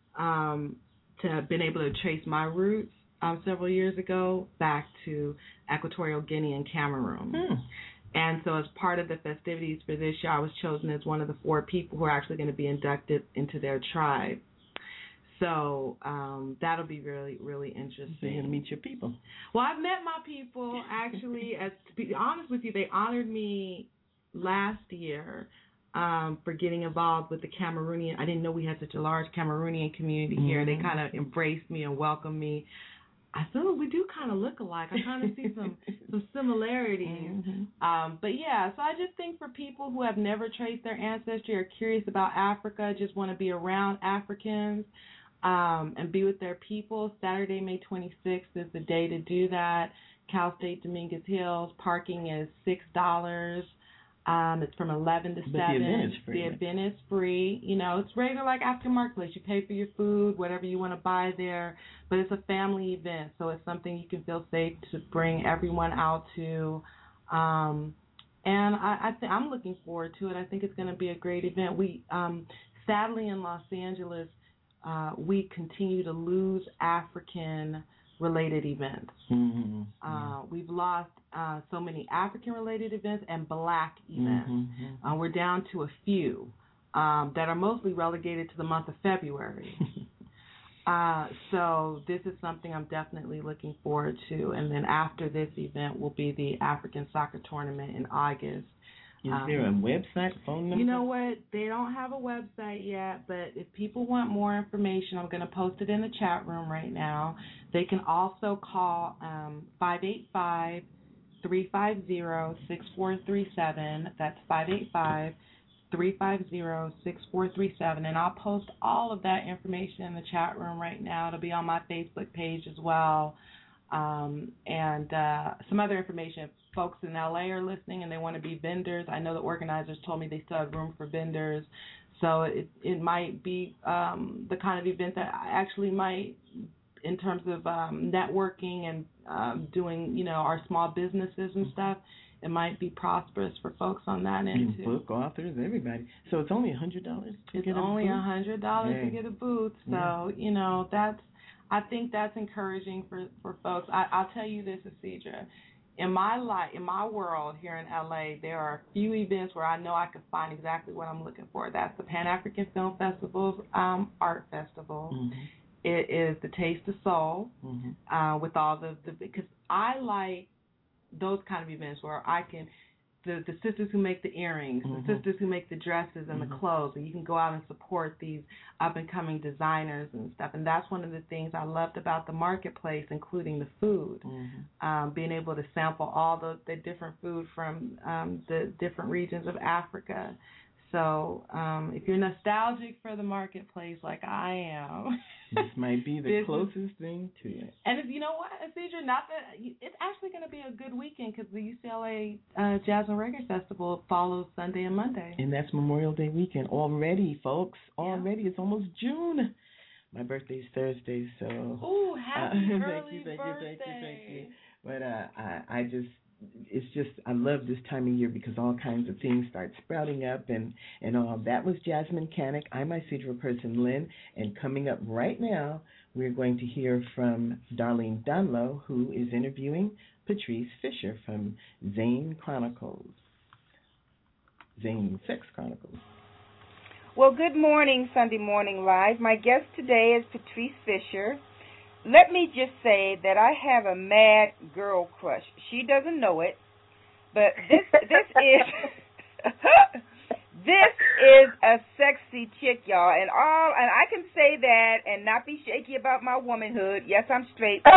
um, to have been able to trace my roots um, several years ago back to Equatorial Guinea and Cameroon. Hmm. And so as part of the festivities for this year, I was chosen as one of the four people who are actually going to be inducted into their tribe. So um, that'll be really, really interesting. So you're going to meet your people. Well, I've met my people, actually. As to be honest with you, they honored me last year um, for getting involved with the Cameroonian. I didn't know we had such a large Cameroonian community here. Mm-hmm. They kind of embraced me and welcomed me. I thought, oh, we do kind of look alike. I kind of see some, some similarities. Mm-hmm. Um, but, yeah, so I just think for people who have never traced their ancestry or curious about Africa, just want to be around Africans um, and be with their people, Saturday, May twenty-sixth is the day to do that. Cal State Dominguez Hills, parking is six dollars. Um, it's from eleven to but seven. The event is free. The event is free. You know, it's regular like African Marketplace. You pay for your food, whatever you want to buy there. But it's a family event, so it's something you can feel safe to bring everyone out to. Um, And I, I th- I'm looking forward to it. I think it's going to be a great event. We um, sadly in Los Angeles, uh, we continue to lose African-related events. Mm-hmm. Uh, we've lost uh, so many African-related events and Black events. Mm-hmm. Uh, we're down to a few um, that are mostly relegated to the month of February. uh, so this is something I'm definitely looking forward to. And then after this event will be the African Soccer Tournament in August. Is um, there a website, phone number? You know what? They don't have a website yet, but if people want more information, I'm going to post it in the chat room right now. They can also call um, five eight five, three five zero, six four three seven. That's five eight five, three five zero, six four three seven. And I'll post all of that information in the chat room right now. It'll be on my Facebook page as well. Um, and uh, some other information. If folks in L A are listening and they want to be vendors, I know the organizers told me they still have room for vendors. So it it might be um, the kind of event that I actually might, in terms of um, networking and um, doing, you know, our small businesses and stuff, it might be prosperous for folks on that end, too. Book authors, everybody. So it's only one hundred dollars to it's get a booth? It's only one hundred dollars hey. to get a booth. So, yeah. you know, that's, I think that's encouraging for, for folks. I, I'll tell you this, Asidra. In my life, in my world here in L A, there are a few events where I know I can find exactly what I'm looking for. That's the Pan-African Film Festival's um, Art Festival. Mm-hmm. It is the Taste of Soul, mm-hmm. uh, with all the, the, because I like those kind of events where I can, the, the sisters who make the earrings, mm-hmm. the sisters who make the dresses and mm-hmm. the clothes, and you can go out and support these up-and-coming designers and stuff. And that's one of the things I loved about the marketplace, including the food, mm-hmm. um, being able to sample all the, the different food from um, the different regions of Africa. So um, if you're nostalgic for the marketplace like I am, this might be the this closest is, thing to it. And if you know what, Asidra, not that it's actually going to be a good weekend because the U C L A uh, Jazz and Reggae Festival follows Sunday and Monday. And that's Memorial Day weekend already, folks. Already, yeah. It's almost June. My birthday's Thursday, so. Oh, happy uh, early thank you, thank birthday! You, thank you, thank you. But uh, I, I just. It's just, I love this time of year because all kinds of things start sprouting up and, and all. That was Jasmine Canick. I'm Isidra Person Lynn, and coming up right now, we're going to hear from Darlene Dunlow, who is interviewing Patrice Fisher from Zane Chronicles. Zane Sex Chronicles. Well, good morning, Sunday Morning Live. My guest today is Patrice Fisher. Let me just say that I have a mad girl crush. She doesn't know it, but this this is this is a sexy chick, y'all, and all and I can say that and not be shaky about my womanhood. Yes, I'm straight. Okay,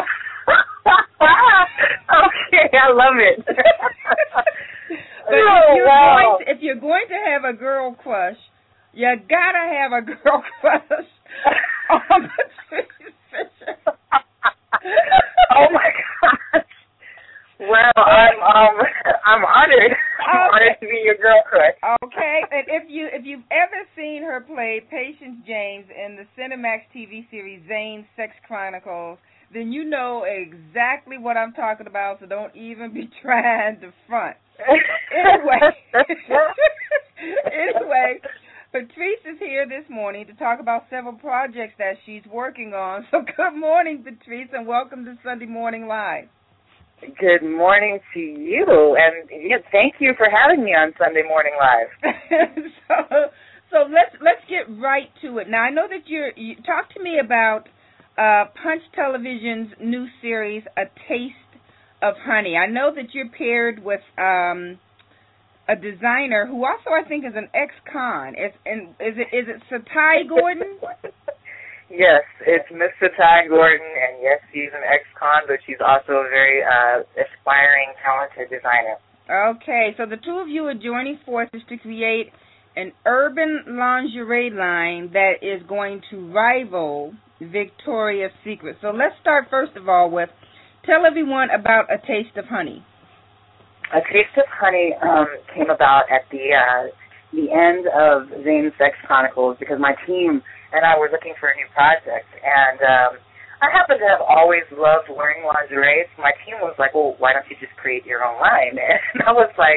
I love it. But oh, if, you're wow. going to, if you're going to have a girl crush, you gotta have a girl crush on Patrice Fisher. Oh my gosh! Well, I'm um I'm honored. I'm okay. honored to be your girl crush. Okay, and if you if you've ever seen her play Patience James in the Cinemax T V series Zane Sex Chronicles, then you know exactly what I'm talking about. So don't even be trying to front. Anyway, anyway. Patrice is here this morning to talk about several projects that she's working on. So good morning, Patrice, and welcome to Sunday Morning Live. Good morning to you, and yeah, thank you for having me on Sunday Morning Live. so, so let's let's get right to it. Now, I know that you're. You, talk to me about uh, Punch Television's new series, A Taste of Honey. I know that you're paired with. Um, A designer who also I think is an ex-con. Is, and is it is it Satai Gordon? Yes, it's Miss Satai Gordon, and yes, she's an ex-con, but she's also a very uh, aspiring, talented designer. Okay, so the two of you are joining forces to create an urban lingerie line that is going to rival Victoria's Secret. So let's start first of all with tell everyone about A Taste of Honey. A Taste of Honey um, came about at the uh, the end of Zane Sex Chronicles because my team and I were looking for a new project. And um, I happen to have always loved wearing lingerie. So my team was like, well, why don't you just create your own line? And I was like,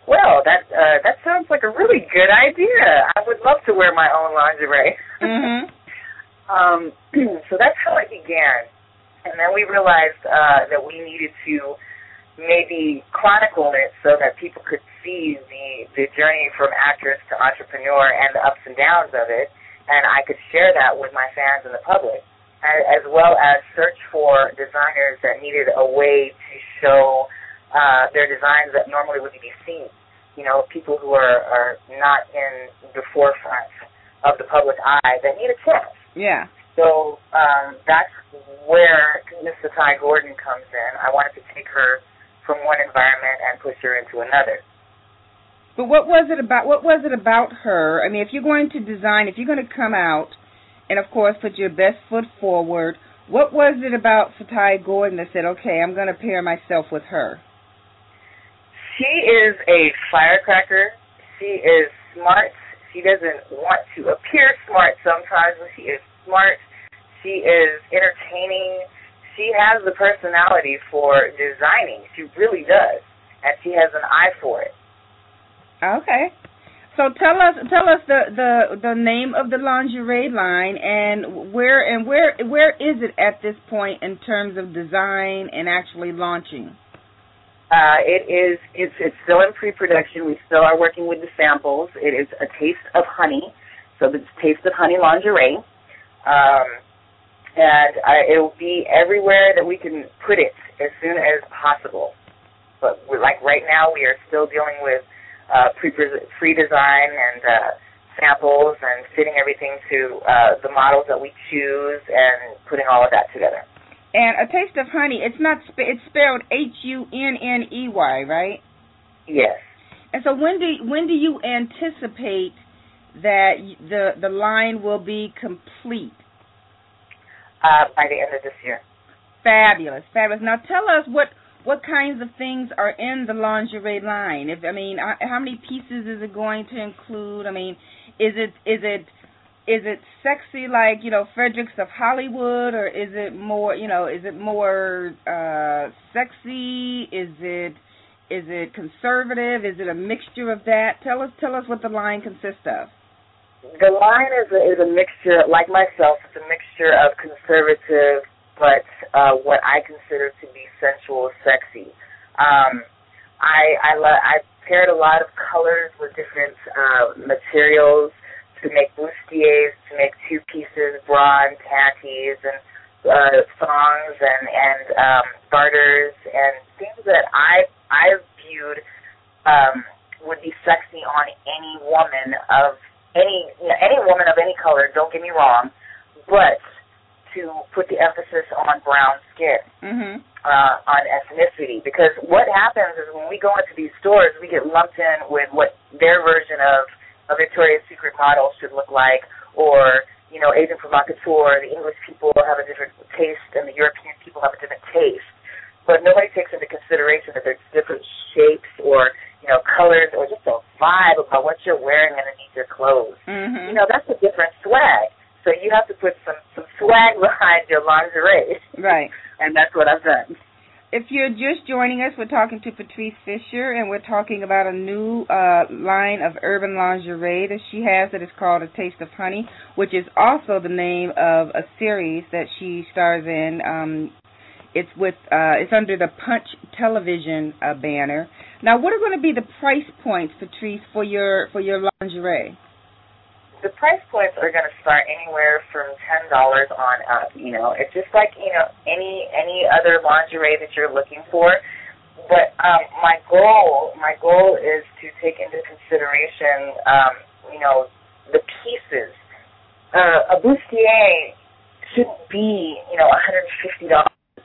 Well, that uh, that sounds like a really good idea. I would love to wear my own lingerie. Mm-hmm. um, so that's how it began. And then we realized uh, that we needed to maybe chronicle it so that people could see the, the journey from actress to entrepreneur and the ups and downs of it, and I could share that with my fans and the public, as well as search for designers that needed a way to show uh, their designs that normally wouldn't be seen. You know, people who are, are not in the forefront of the public eye that need a chance. Yeah. So um, that's where Miss Fatai Gordon comes in. I wanted to take her from one environment and push her into another. But what was it about? What was it about her? I mean, if you're going to design, if you're going to come out, and of course put your best foot forward, what was it about Fatai Gordon that said, "Okay, I'm going to pair myself with her"? She is a firecracker. She is smart. She doesn't want to appear smart sometimes, but she is smart. She is entertaining. She has the personality for designing. She really does, and she has an eye for it. Okay. So tell us, tell us the, the, the name of the lingerie line and where and where where is it at this point in terms of design and actually launching? Uh, it is. It's it's still in pre-production. We still are working with the samples. It is a taste of honey, so it's Taste of Honey lingerie, um, and uh, it will be everywhere that we can put it as soon as possible. But we're, like right now, we are still dealing with uh, pre pre-design and uh, samples and fitting everything to uh, the models that we choose and putting all of that together. And A Taste of Honey, it's not sp- it's spelled H U N N E Y, right? Yes. And so when do when do you anticipate that the the line will be complete? Uh, by the end of this year. Fabulous, fabulous. Now tell us what what kinds of things are in the lingerie line. If I mean, how many pieces is it going to include? I mean, is it is it Is it sexy like, you know, Fredericks of Hollywood, or is it more, you know, is it more uh, sexy? Is it is it conservative? Is it a mixture of that? Tell us tell us what the line consists of. The line is a, is a mixture, like myself, it's a mixture of conservative, but uh, what I consider to be sensual, sexy. Um, I I, lo- I paired a lot of colors with different uh, materials to make bustiers, to make two pieces, bra and panties, and uh, thongs and and um, garters, and things that I I viewed um, would be sexy on any woman of any you know, any woman of any color. Don't get me wrong, but to put the emphasis on brown skin, mm-hmm. uh, on ethnicity, because what happens is when we go into these stores, we get lumped in with what their version of a Victoria's Secret model should look like, or, you know, Agent Provocateur, the English people have a different taste and the European people have a different taste. But nobody takes into consideration that there's different shapes or, you know, colors or just a vibe about what you're wearing underneath your clothes. Mm-hmm. You know, that's a different swag. So you have to put some, some swag behind your lingerie. Right. And that's what I've done. If you're just joining us, we're talking to Patrice Fisher, and we're talking about a new uh, line of urban lingerie that she has that is called A Taste of Honey, which is also the name of a series that she stars in. Um, it's with uh, it's under the Punch Television uh, banner. Now, what are going to be the price points, Patrice, for your for your lingerie? The price points are going to start anywhere from ten dollars on up. You know, it's just like, you know, any any other lingerie that you're looking for. But um, my goal, my goal is to take into consideration, um, you know, the pieces. Uh, a bustier shouldn't be, you know, one hundred fifty dollars.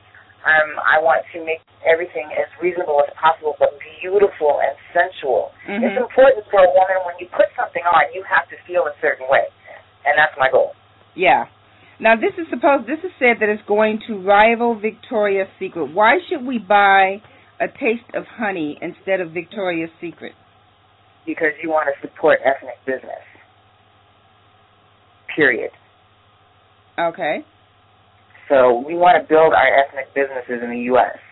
Um, I want to make everything as reasonable as possible, but beautiful and sensual. Mm-hmm. It's important for a woman, when you put something on, you have to feel a certain way, and that's my goal. Yeah. Now, this is supposed. This is said that it's going to rival Victoria's Secret. Why should we buy A Taste of Honey instead of Victoria's Secret? Because you want to support ethnic business. Period. Okay. So we want to build our ethnic businesses in the U S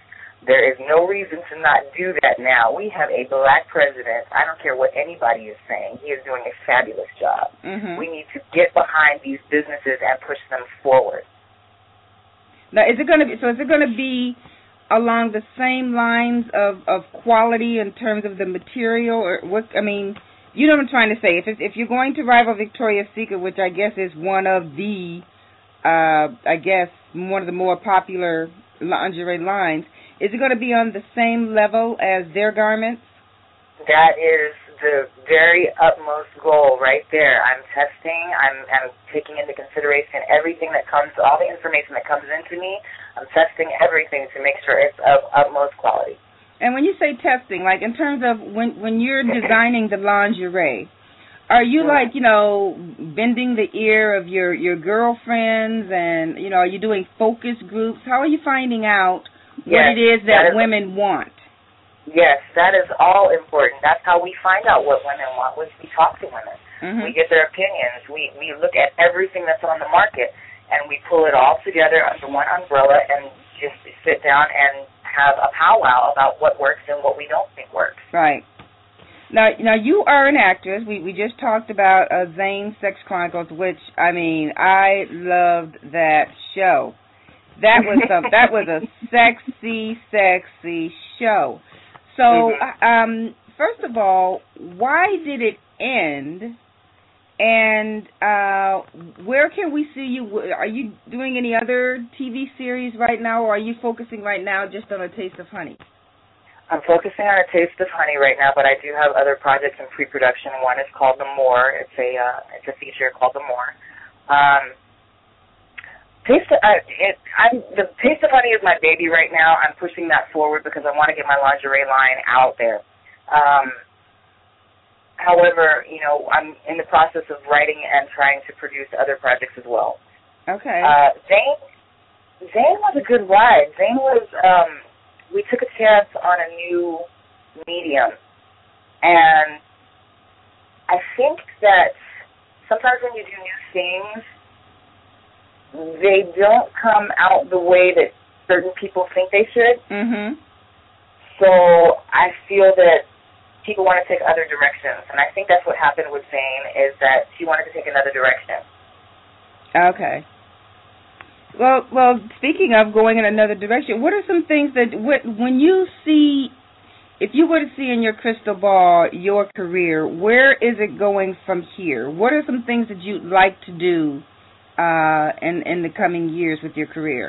There is no reason to not do that now. We have a black president. I don't care what anybody is saying. He is doing a fabulous job. Mm-hmm. We need to get behind these businesses and push them forward. Now, is it going to be, so is it going to be along the same lines of, of quality in terms of the material, or what, I mean, you know what I'm trying to say. If it's, if you're going to rival Victoria's Secret, which I guess is one of the, uh, I guess, one of the more popular lingerie lines, is it going to be on the same level as their garments? That is the very utmost goal right there. I'm testing. I'm, I'm taking into consideration everything that comes, all the information that comes into me. I'm testing everything to make sure it's of utmost quality. And when you say testing, like in terms of when, when you're designing the lingerie, are you like, you know, bending the ear of your, your girlfriends and, you know, are you doing focus groups? How are you finding out what yes, it is that, that is, women want? Yes, that is all important. That's how we find out what women want, was we talk to women. Mm-hmm. We get their opinions. We, we look at everything that's on the market, and we pull it all together under one umbrella and just sit down and have a powwow about what works and what we don't think works. Right. Now, now you are an actress. We we just talked about uh, Zane Sex Chronicles, which, I mean, I loved that show. That was a, that was a sexy, sexy show. So, mm-hmm. um, first of all, why did it end? And uh, where can we see you? Are you doing any other T V series right now, or are you focusing right now just on A Taste of Honey? I'm focusing on A Taste of Honey right now, but I do have other projects in pre-production. One is called The More. It's a uh, it's a feature called The More. Um, Taste of, uh, it, I'm, the Taste of Honey is my baby right now. I'm pushing that forward because I want to get my lingerie line out there. Um, however, you know, I'm in the process of writing and trying to produce other projects as well. Okay. Uh, Zane, Zane was a good ride. Zane was, um, we took a chance on a new medium. And I think that sometimes when you do new things, they don't come out the way that certain people think they should. Mm-hmm. So I feel that people want to take other directions, and I think that's what happened with Zane, is that she wanted to take another direction. Okay. Well, well, speaking of going in another direction, what are some things that, what, when you see, if you were to see in your crystal ball your career, where is it going from here? What are some things that you'd like to do Uh, in, in the coming years with your career?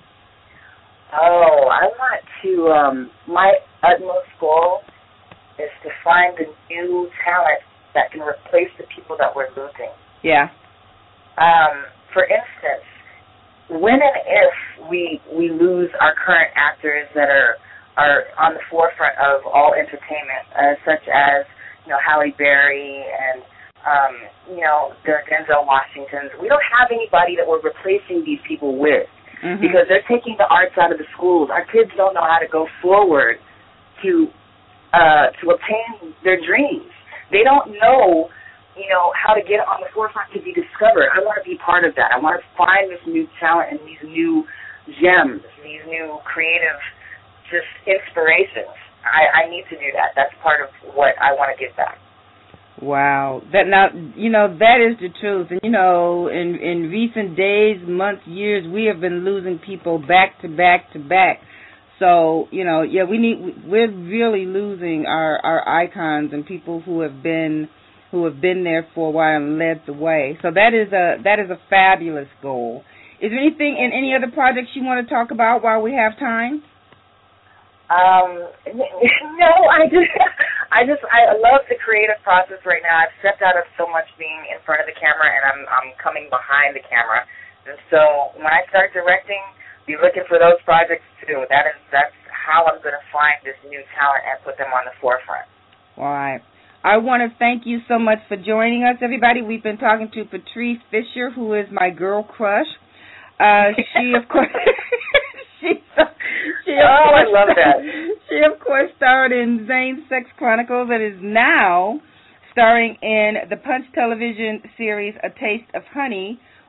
Oh, I want to, um, my utmost goal is to find the new talent that can replace the people that we're losing. Yeah. Um, for instance, when and if we we lose our current actors that are, are on the forefront of all entertainment, uh, such as, you know, Halle Berry and Um, you know, the Denzel Washingtons. We don't have anybody that we're replacing these people with, mm-hmm. because they're taking the arts out of the schools. Our kids don't know how to go forward to uh, to obtain their dreams. They don't know, you know, how to get on the forefront to be discovered. I want to be part of that. I want to find this new talent and these new gems, these new creative just inspirations. I, I need to do that. That's part of what I want to give back. Wow. That now, you know, that is the truth. And, you know, in, in recent days, months, years, we have been losing people back to back to back. So, you know, yeah, we need, we're really losing our, our icons and people who have been, who have been there for a while and led the way. So that is a, that is a fabulous goal. Is there anything in any other projects you want to talk about while we have time? Um, no, I just, I just, I love the creative process right now. I've stepped out of so much being in front of the camera, and I'm, I'm coming behind the camera. And so when I start directing, be looking for those projects too. That is, that's how I'm going to find this new talent and put them on the forefront. All right. I want to thank you so much for joining us, everybody. We've been talking to Patrice Fisher, who is my girl crush. Uh, she, of course, she, she, of oh, course, I love that. She, of course, starred in Zane Sex Chronicles and is now starring in the Punch television series A Taste of Honey,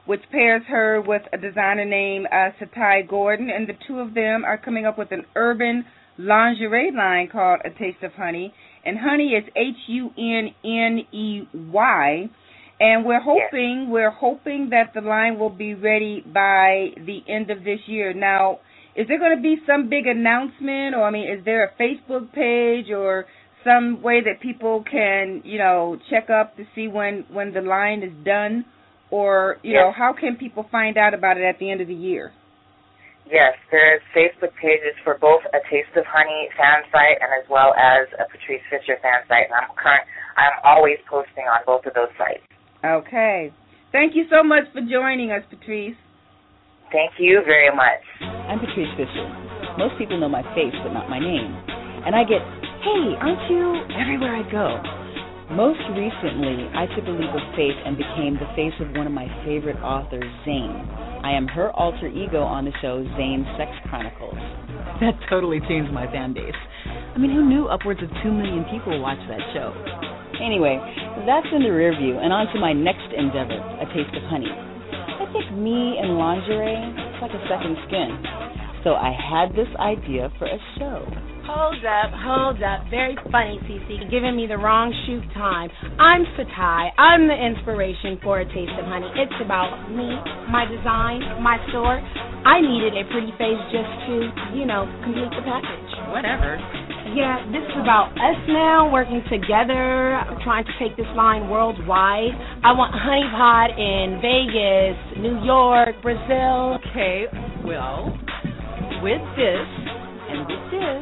which pairs her with a designer named uh, Satai Gordon, and the two of them are coming up with an urban lingerie line called A Taste of Honey, and honey is H U N N E Y, and we're hoping yes. we're hoping that the line will be ready by the end of this year. Now, is there going to be some big announcement, or I mean, is there a Facebook page or some way that people can, you know, check up to see when, when the line is done, or you yes. know, how can people find out about it at the end of the year? Yes, there's Facebook pages for both A Taste of Honey fan site and as well as a Patrice Fisher fan site. And I'm current. I'm always posting on both of those sites. Okay. Thank you so much for joining us, Patrice. Thank you very much. I'm Patrice Fisher. Most people know my face, but not my name. And I get, hey, aren't you everywhere I go? Most recently, I took a leap of faith and became the face of one of my favorite authors, Zane. I am her alter ego on the show Zane Sex Chronicles. That totally changed my fan base. I mean, who knew upwards of two million people watched that show? Anyway, that's in the rear view, and on to my next endeavor, A Taste of Honey. I think me and lingerie, it's like a second skin. So I had this idea for a show. Hold up, hold up. Very funny, Cece. Giving me the wrong shoot time. I'm Satai. I'm the inspiration for A Taste of Honey. It's about me, my design, my store. I needed a pretty face just to, you know, complete the package. Whatever. Yeah, this is about us now working together, trying to take this line worldwide. I want Honey Pot in Vegas, New York, Brazil. Okay, well, with this and with this,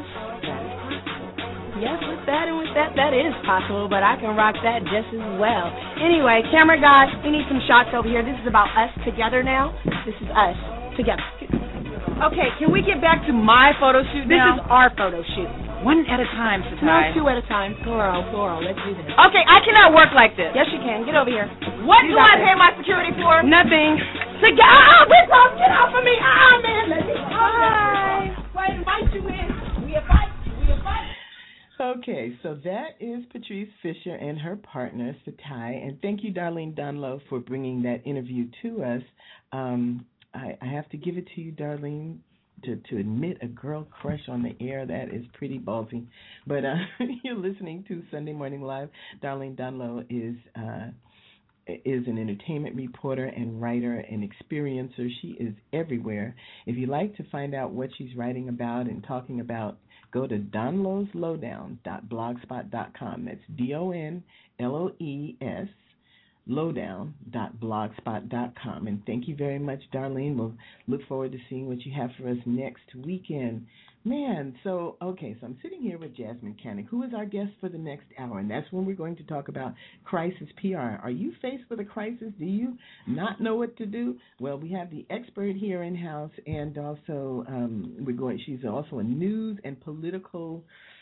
yes, with that and with that, that is possible, but I can rock that just as well. Anyway, camera guys, we need some shots over here. This is about us together now. This is us together. Okay, can we get back to my photo shoot this now? This is our photo shoot. One at a time, Satai. No, two at a time. Plural, plural. Let's do this. Okay, I cannot work like this. Yes, you can. Get over here. What you do I this. pay my security for? Nothing. Together. Ah, whip off. Get off of me. Ah, man. Let me Hi. I invite you in. We invite. We invite. Okay, so that is Patrice Fisher and her partner, Satai. And thank you, Darlene Dunlow, for bringing that interview to us. Um, I, I have to give it to you, Darlene, to, to admit a girl crush on the air. That is pretty ballsy. But uh, you're listening to Sunday Morning Live. Darlene Dunlow is uh, is an entertainment reporter and writer and experiencer. She is everywhere. If you'd like to find out what she's writing about and talking about, go to donlows lowdown dot blogspot dot com. That's D O N L O E S lowdown dot blogspot dot com. And thank you very much, Darlene. We'll look forward to seeing what you have for us next weekend. Man, so, okay, so I'm sitting here with Jasmine Canick, who is our guest for the next hour, and that's when we're going to talk about crisis P R. Are you faced with a crisis? Do you not know what to do? Well, we have the expert here in-house, and also um, we're going. she's also a news and political,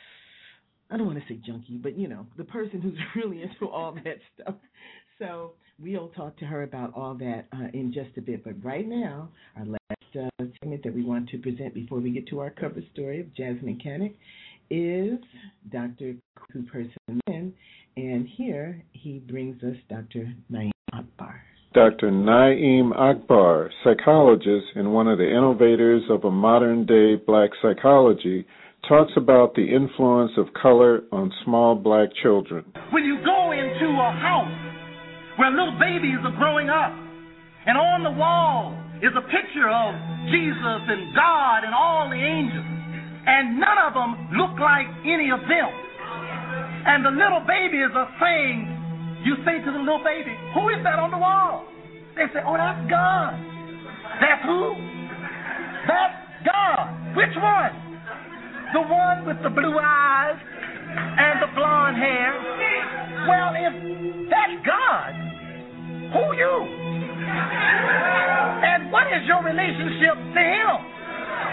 I don't want to say junkie, but, you know, the person who's really into all that stuff. So we'll talk to her about all that uh, in just a bit. But right now, our last uh, segment that we want to present before we get to our cover story of Jasmine Canick is Doctor Kuperson. And here he brings us Doctor Naeem Akbar. Doctor Naeem Akbar, psychologist and one of the innovators of a modern-day black psychology, talks about the influence of color on small black children. When you go into a house where little babies are growing up, and on the wall is a picture of Jesus and God and all the angels, and none of them look like any of them. And the little babies are saying, you say to the little baby, who is that on the wall? They say, oh, that's God. That's who? That's God. Which one? The one with the blue eyes and the blonde hair. Well, if that's God, who you? And what is your relationship to him?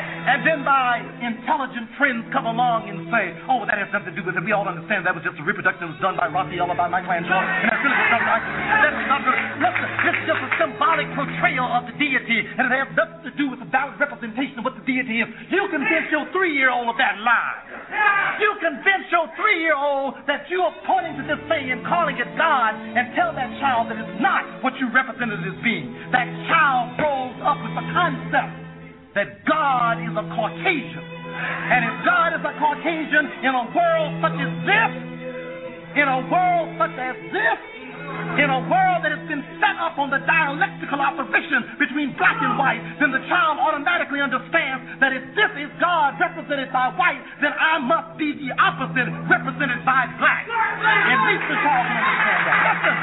And then my intelligent friends come along and say, oh, that has nothing to do with it. We all understand that was just a reproduction that was done by Raphael or by Michelangelo. And that's really done by, that's not really, listen, this is just a symbolic portrayal of the deity, and it has nothing to do with the valid representation of what the deity is. You convince your three-year-old of that lie. You convince your three-year-old that you are pointing to this thing and calling it God, and tell that child that it's not what you represented it as being. That child grows up with the concept that God is a Caucasian. And if God is a Caucasian in a world such as this, in a world such as this, in a world that has been set up on the dialectical opposition between black and white, then the child automatically understands that if this is God represented by white, then I must be the opposite represented by black. At least the child can understand that. Listen.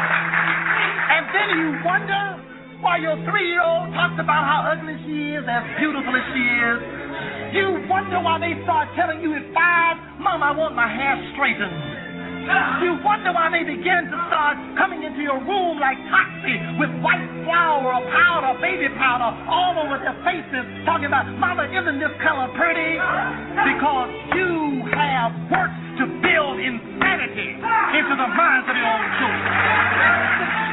And then you wonder why your three-year-old talks about how ugly she is, as beautiful as she is. You wonder why they start telling you at five, Mom, I want my hair straightened. You wonder why they begin to start coming into your room like Toxie with white flour or powder, baby powder, all over their faces, talking about, Mama, isn't this color pretty? Because you have work to build insanity into the minds of your own children.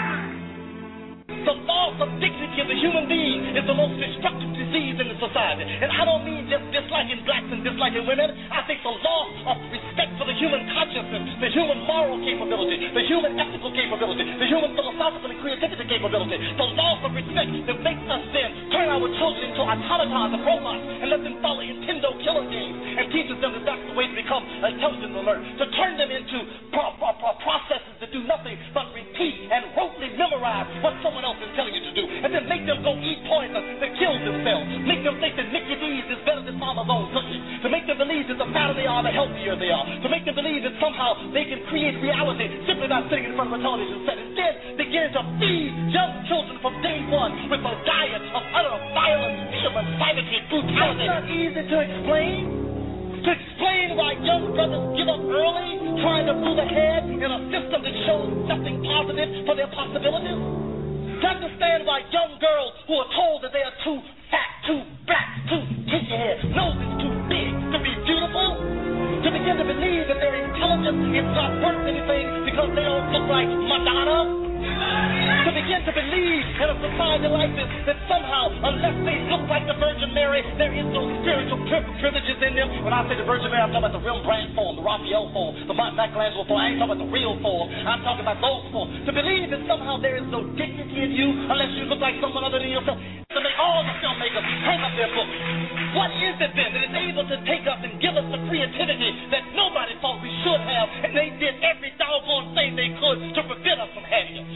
The loss of dignity of the human being is the most destructive disease in the society. And I don't mean just disliking blacks and disliking women. I think the loss of respect for the human consciousness, the human moral capability, the human ethical capability, the human philosophical and creativity capability, the loss of respect that makes us then turn our children into automatons and robots and let them follow Nintendo killer games and teaches them that that's the way to become intelligent and alert, to turn them into pro- pro- pro- processes that do nothing but repeat and rotely memorize what someone else is telling you to do, and then make them go eat poison that kills themselves, make them think that Mickey D's is better than Mama's own cookies, to make them believe that the fatter they are, the healthier they are, to make them believe that somehow they can create reality simply by sitting in front of a television set, and then begin to feed young children from day one with a diet of utter violence, human savagery, brutality. It's not easy to explain. To explain why young brothers give up early, trying to move ahead in a system that shows nothing positive for their possibilities. To understand why young girls who are told that they are too fat, too black, too tinky head, noses too big to be beautiful, to begin to believe that their intelligence is not worth anything because they don't look like Madonna, to begin to believe in a society like this that somehow, unless they look like the Virgin Mary, there is no spiritual privileges in them. When I say the Virgin Mary, I'm talking about the Rembrandt form, the Raphael form, the Michelangelo form. I ain't talking about the real form. I'm talking about those forms. To believe that somehow there is no dignity in you unless you look like someone other than yourself. To make all the filmmakers hang up their books. What is it then that is able to take us and give us the creativity that nobody thought we should have, and they did every doggone thing they could to prevent us from having it?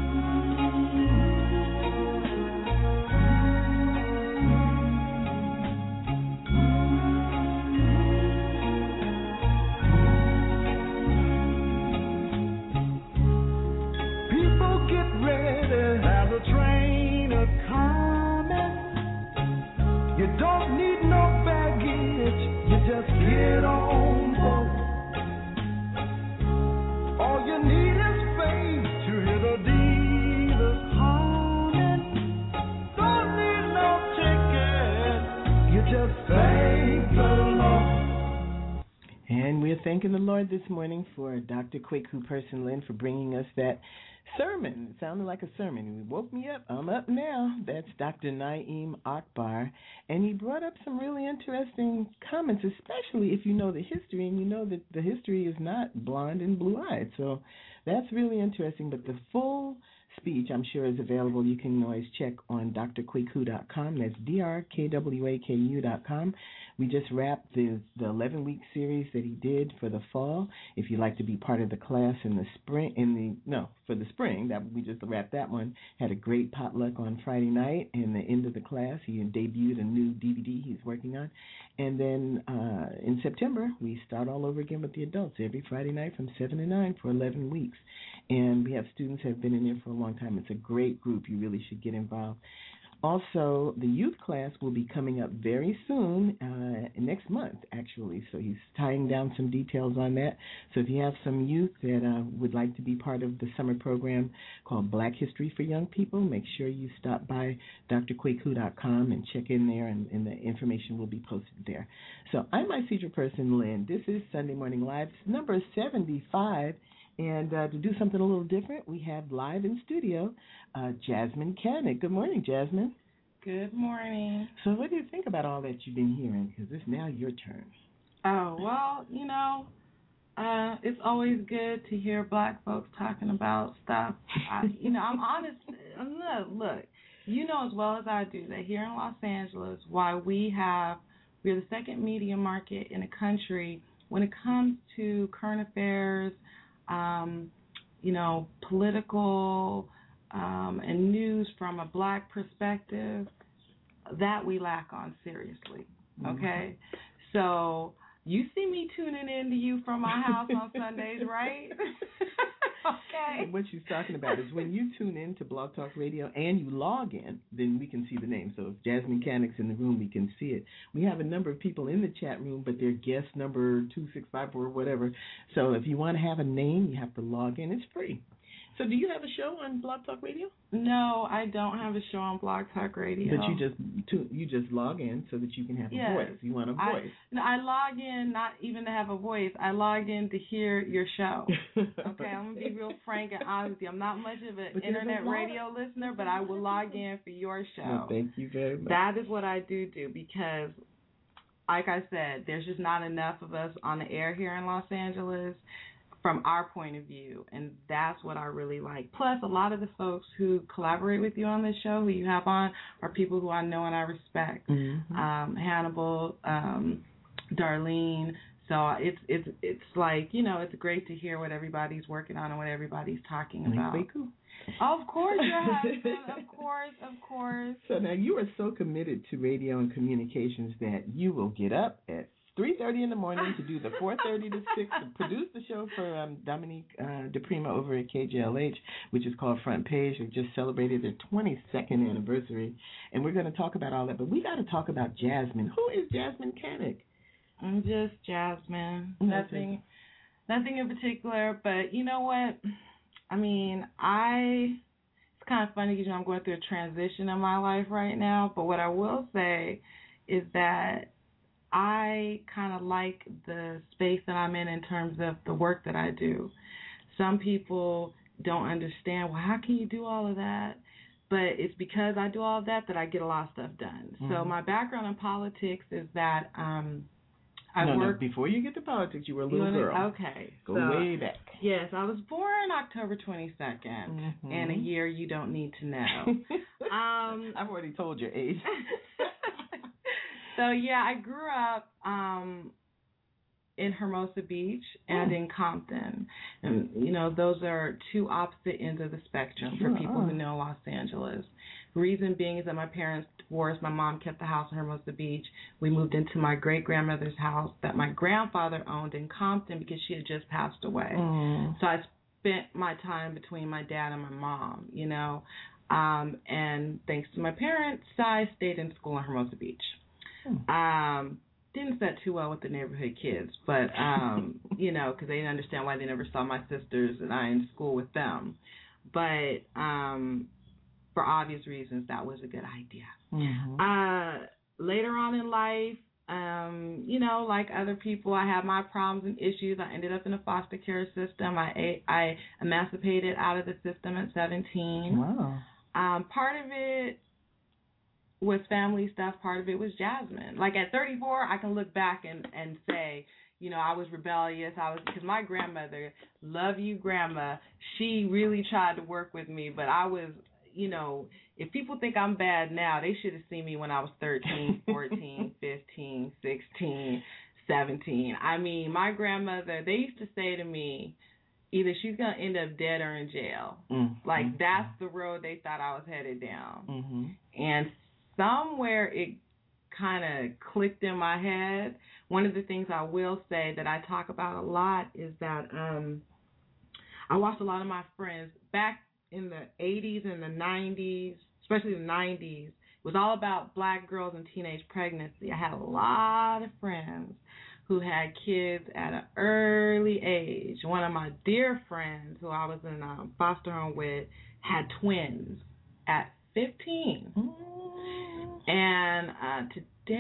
You don't need no baggage, you just get on board. All you need is faith to hear the dealers humming. Don't need no ticket, you just thank the Lord. And we're thanking the Lord this morning for Doctor Kwaku Person Lynn for bringing us that sermon. It sounded like a sermon. He woke me up. I'm up now. That's Doctor Naeem Akbar. And he brought up some really interesting comments, especially if you know the history and you know that the history is not blonde and blue-eyed. So that's really interesting. But the full speech, I'm sure, is available. You can always check on d r kwaku dot com. That's D R K W A K U dot com. We just wrapped the the eleven-week series that he did for the fall. If you'd like to be part of the class in the spring, in the no, for the spring, that we just wrapped that one. Had a great potluck on Friday night. And the end of the class, he debuted a new D V D he's working on. And then uh, in September, we start all over again with the adults every Friday night from seven to nine for eleven weeks. And we have students who have been in there for a long time. It's a great group. You really should get involved. Also, the youth class will be coming up very soon, uh, next month, actually. So he's tying down some details on that. So if you have some youth that uh, would like to be part of the summer program called Black History for Young People, make sure you stop by d r kwaku dot com and check in there, and, and the information will be posted there. So I'm my feature person, Lynn. This is Sunday Morning Live, number seventy-five. And uh, to do something a little different, we have live in studio uh, Jasmine Canick. Good morning, Jasmine. Good morning. So what do you think about all that you've been hearing? Because it's now your turn. Oh, well, you know, uh, it's always good to hear black folks talking about stuff. I, you know, I'm honest. Look, look, you know as well as I do that here in Los Angeles, why we have, we're the second media market in the country when it comes to current affairs, Um, you know, political um, and news from a black perspective, that we lack on seriously, okay? Mm-hmm. So you see me tuning in to you from my house on Sundays, right? Okay. And what she's talking about is when you tune in to Blog Talk Radio and you log in, then we can see the name. So if Jasmine Canick's in the room, we can see it. We have a number of people in the chat room, but they're guest number two six five four or whatever. So if you want to have a name, you have to log in. It's free. So do you have a show on Blog Talk Radio? No, I don't have a show on Blog Talk Radio. But you just you just log in so that you can have yes. a voice. You want a voice. I, no, I log in not even to have a voice. I log in to hear your show. Okay, I'm going to be real frank and honest with you. I'm not much of an but internet radio listener, but I will log in for your show. Well, thank you very much. That is what I do do because, like I said, there's just not enough of us on the air here in Los Angeles from our point of view, and that's what I really like. Plus, a lot of the folks who collaborate with you on this show, who you have on, are people who I know and I respect. Mm-hmm. Um, Hannibal, um, Darlene. So it's it's it's like, you know, it's great to hear what everybody's working on and what everybody's talking about. Cool. Of course, your husband. Of course, of course. So now you are so committed to radio and communications that you will get up at three thirty in the morning to do the four thirty to six to produce the show for um, Dominique uh, DePrima over at K J L H, which is called Front Page. We've just celebrated their twenty-second anniversary, and we're going to talk about all that. But we got to talk about Jasmine. Who is Jasmine Canick? I'm just Jasmine. Nothing, nothing in particular. But you know what? I mean, I. It's kind of funny because you know, I'm going through a transition in my life right now. But what I will say is that I kind of like the space that I'm in in terms of the work that I do. Some people don't understand, well, how can you do all of that? But it's because I do all of that that I get a lot of stuff done. Mm-hmm. So my background in politics is that um, I no, work. No, before you get to politics, you were a little you girl. girl. Okay. Go so, way back. Yes, I was born October twenty-second, mm-hmm. and a year you don't need to know. um, I've already told your age. So, yeah, I grew up um, in Hermosa Beach and oh. in Compton. And, you know, those are two opposite ends of the spectrum for people who know Los Angeles. Reason being is that my parents divorced. My mom kept the house in Hermosa Beach. We moved into my great-grandmother's house that my grandfather owned in Compton because she had just passed away. Mm. So I spent my time between my dad and my mom, you know. Um, and thanks to my parents, I stayed in school in Hermosa Beach. Um, didn't set too well with the neighborhood kids, but, um, you know, because they didn't understand why they never saw my sisters and I in school with them. But um, for obvious reasons, that was a good idea. Mm-hmm. Uh, later on in life, um, you know, like other people, I had my problems and issues. I ended up in a foster care system. I, I emancipated out of the system at seventeen. Wow. Um, part of it was family stuff, part of it was Jasmine. Like at thirty-four, I can look back and, and say, you know, I was rebellious. I was because my grandmother, love you, Grandma, she really tried to work with me, but I was, you know, if people think I'm bad now, they should have seen me when I was thirteen, fourteen, fifteen, sixteen, seventeen. I mean, my grandmother, they used to say to me, either she's going to end up dead or in jail. Mm-hmm. Like, that's the road they thought I was headed down. Mm-hmm. And somewhere it kind of clicked in my head. One of the things I will say that I talk about a lot is that um, I watched a lot of my friends back in the eighties and the nineties, especially the nineties. was all about black girls and teenage pregnancy. I had a lot of friends who had kids at an early age. One of my dear friends who I was in a foster home with had twins at fifteen. Mm. And uh,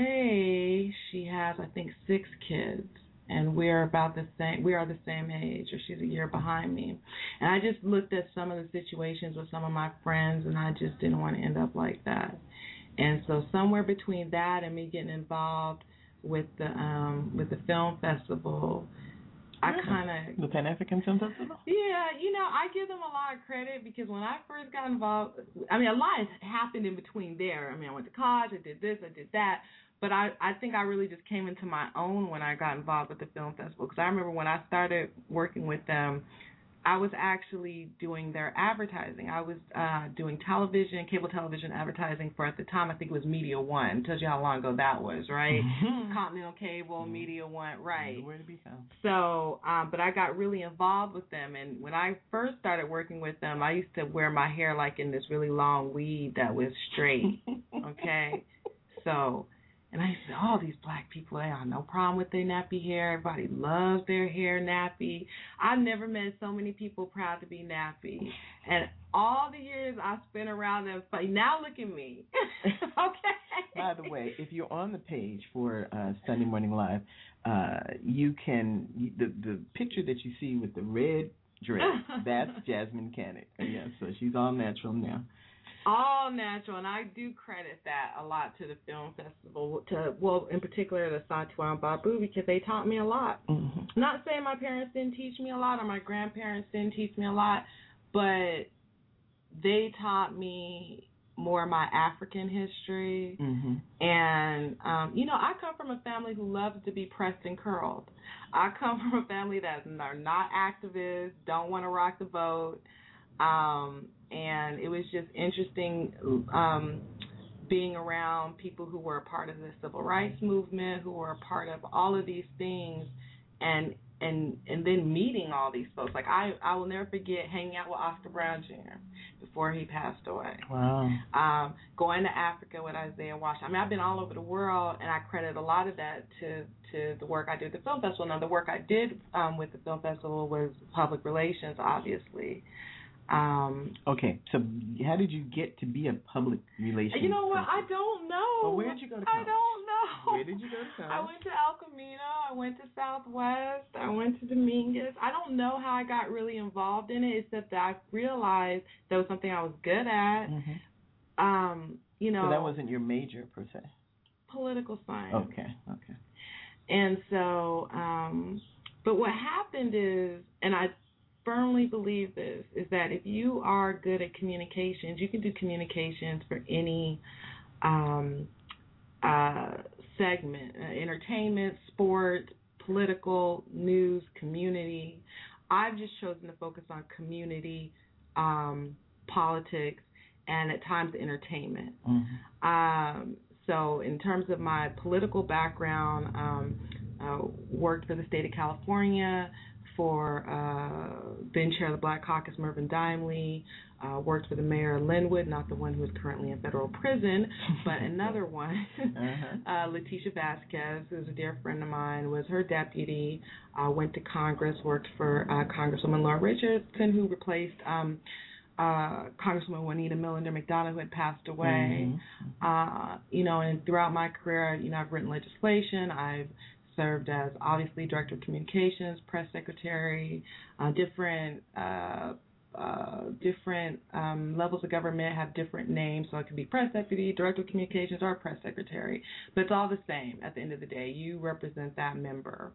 today she has, I think, six kids. And we're about the same. We are the same age, or she's a year behind me. And I just looked at some of the situations with some of my friends, and I just didn't want to end up like that. And so somewhere between that and me getting involved with the um, with the film festival, I kind of the Pan African Film Festival. Yeah, you know, I give them a lot of credit because when I first got involved, I mean, a lot has happened in between there. I mean, I went to college, I did this, I did that. But I, I think I really just came into my own when I got involved with the film festival. Because I remember when I started working with them, I was actually doing their advertising. I was uh, doing television, cable television advertising for, at the time, I think it was Media One. Tells you how long ago that was, right? Mm-hmm. Continental Cable, mm-hmm. Media One, right. Where to be found. So, um, but I got really involved with them. And when I first started working with them, I used to wear my hair like in this really long weave that was straight, okay? So... And I said, oh, these black people, they have no problem with their nappy hair. Everybody loves their hair nappy. I've never met so many people proud to be nappy. And all the years I spent around them, now look at me. Okay. By the way, if you're on the page for uh, Sunday Morning Live, uh, you can, the, the picture that you see with the red dress, that's Jasmine Canick. Yeah, so she's all natural now. All natural, and I do credit that a lot to the film festival, to well, in particular the Satwa and Babu, because they taught me a lot. Mm-hmm. Not saying my parents didn't teach me a lot or my grandparents didn't teach me a lot, but they taught me more of my African history. Mm-hmm. And, um, you know, I come from a family who loves to be pressed and curled. I come from a family that are not activists, don't want to rock the boat. Um, and it was just interesting um, being around people who were a part of the civil rights movement, who were a part of all of these things, and and and then meeting all these folks. Like I, I will never forget hanging out with Oscar Brown Junior before he passed away. Wow. Um, going to Africa with Isaiah Washington. I mean, I've been all over the world, and I credit a lot of that to to the work I did at the film festival. Now, the work I did um, with the film festival was public relations, obviously. Um, okay, so how did you get to be a public relations You know what? person? I don't know. Well, where did you go to college? I don't know. Where did you go to college? I went to El Camino. I went to Southwest. I went to Dominguez. I don't know how I got really involved in it, except that I realized that was something I was good at. Mm-hmm. Um, you know. So that wasn't your major, per se? Political science. Okay, okay. And so, um, but what happened is, and I firmly believe this, is that if you are good at communications, you can do communications for any um, uh, segment, uh, entertainment, sport, political, news, community. I've just chosen to focus on community, um, politics, and at times entertainment. Mm-hmm. Um, so in terms of my political background, um, uh, worked for the state of California, for uh, then chair of the Black Caucus, Mervyn Dimely, uh, worked for the mayor of Linwood, not the one who is currently in federal prison, but another one, uh-huh. uh, Leticia Vasquez, who's a dear friend of mine, was her deputy, uh, went to Congress, worked for uh, Congresswoman Laura Richardson, who replaced um, uh, Congresswoman Juanita Millender McDonough, who had passed away. Mm-hmm. Uh, you know, and throughout my career, you know, I've written legislation, I've served as obviously director of communications, press secretary, uh, different uh, uh, different um, levels of government have different names, so it could be press deputy, director of communications, or press secretary, but it's all the same at the end of the day. You represent that member.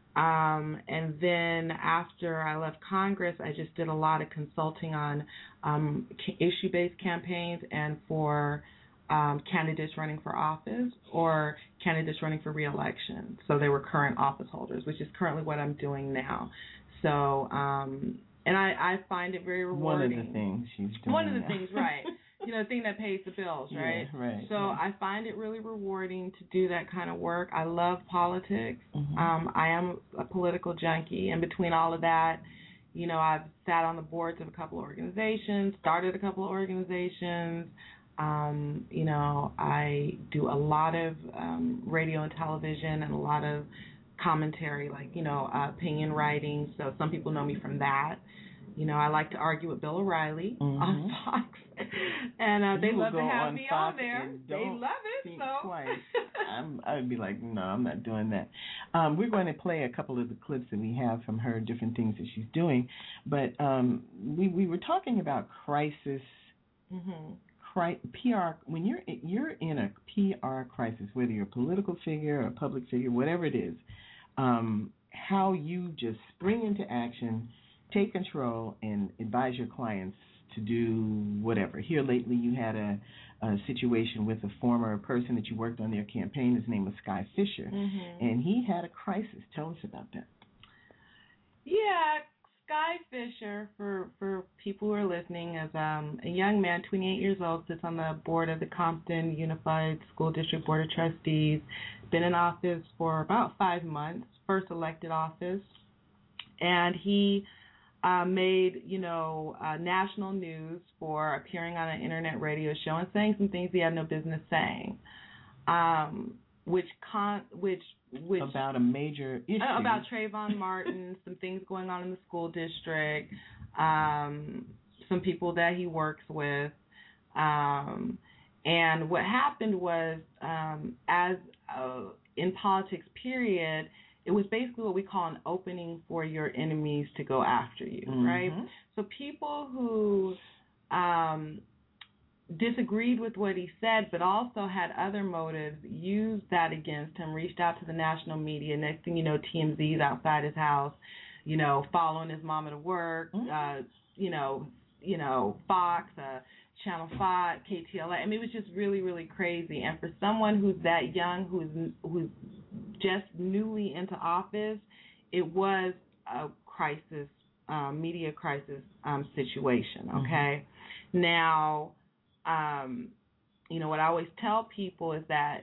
Um, and then after I left Congress, I just did a lot of consulting on um, issue-based campaigns and for Um, candidates running for office or candidates running for re-election. So they were current office holders, which is currently what I'm doing now. So, um, and I, I find it very rewarding. One of the things she's doing. One of the now. things, right. You know, the thing that pays the bills, right? Yeah, right. So right. I find it really rewarding to do that kind of work. I love politics. Mm-hmm. Um, I am a political junkie, and between all of that, you know, I've sat on the boards of a couple of organizations, started a couple of organizations. Um, you know, I do a lot of um, radio and television and a lot of commentary, like, you know, uh, opinion writing. So some people know me from that. You know, I like to argue with Bill O'Reilly mm-hmm. on Fox, and uh, they love to have me Fox on there. They love it. Think so twice. I'm, I'd be like, no, I'm not doing that. Um, we're going to play a couple of the clips that we have from her, different things that she's doing. But um, we we were talking about crisis. Mm-hmm. P R, when you're you're in a P R crisis, whether you're a political figure or a public figure, whatever it is, um, how you just spring into action, take control, and advise your clients to do whatever. Here lately, you had a, a situation with a former person that you worked on their campaign. His name was Sky Fisher, mm-hmm. and he had a crisis. Tell us about that. Yeah. Sky Fisher, for, for people who are listening, is um, a young man, twenty-eight years old, sits on the board of the Compton Unified School District Board of Trustees, been in office for about five months, first elected office, and he uh, made, you know, uh, national news for appearing on an internet radio show and saying some things he had no business saying, um, which con- which Which, about a major issue. About Trayvon Martin, some things going on in the school district, um, some people that he works with. Um, and what happened was, um, as uh, in politics, period, it was basically what we call an opening for your enemies to go after you, mm-hmm. right? So people who um, disagreed with what he said, but also had other motives, used that against him, reached out to the national media. Next thing you know, T M Z's outside his house, you know, following his mama to work, mm-hmm. uh, you know, you know, Fox, uh, Channel five, K T L A. I mean, it was just really, really crazy. And for someone who's that young, who's who's just newly into office, it was a crisis, um, media crisis um, situation, okay? Mm-hmm. Now, Um, you know, what I always tell people is that,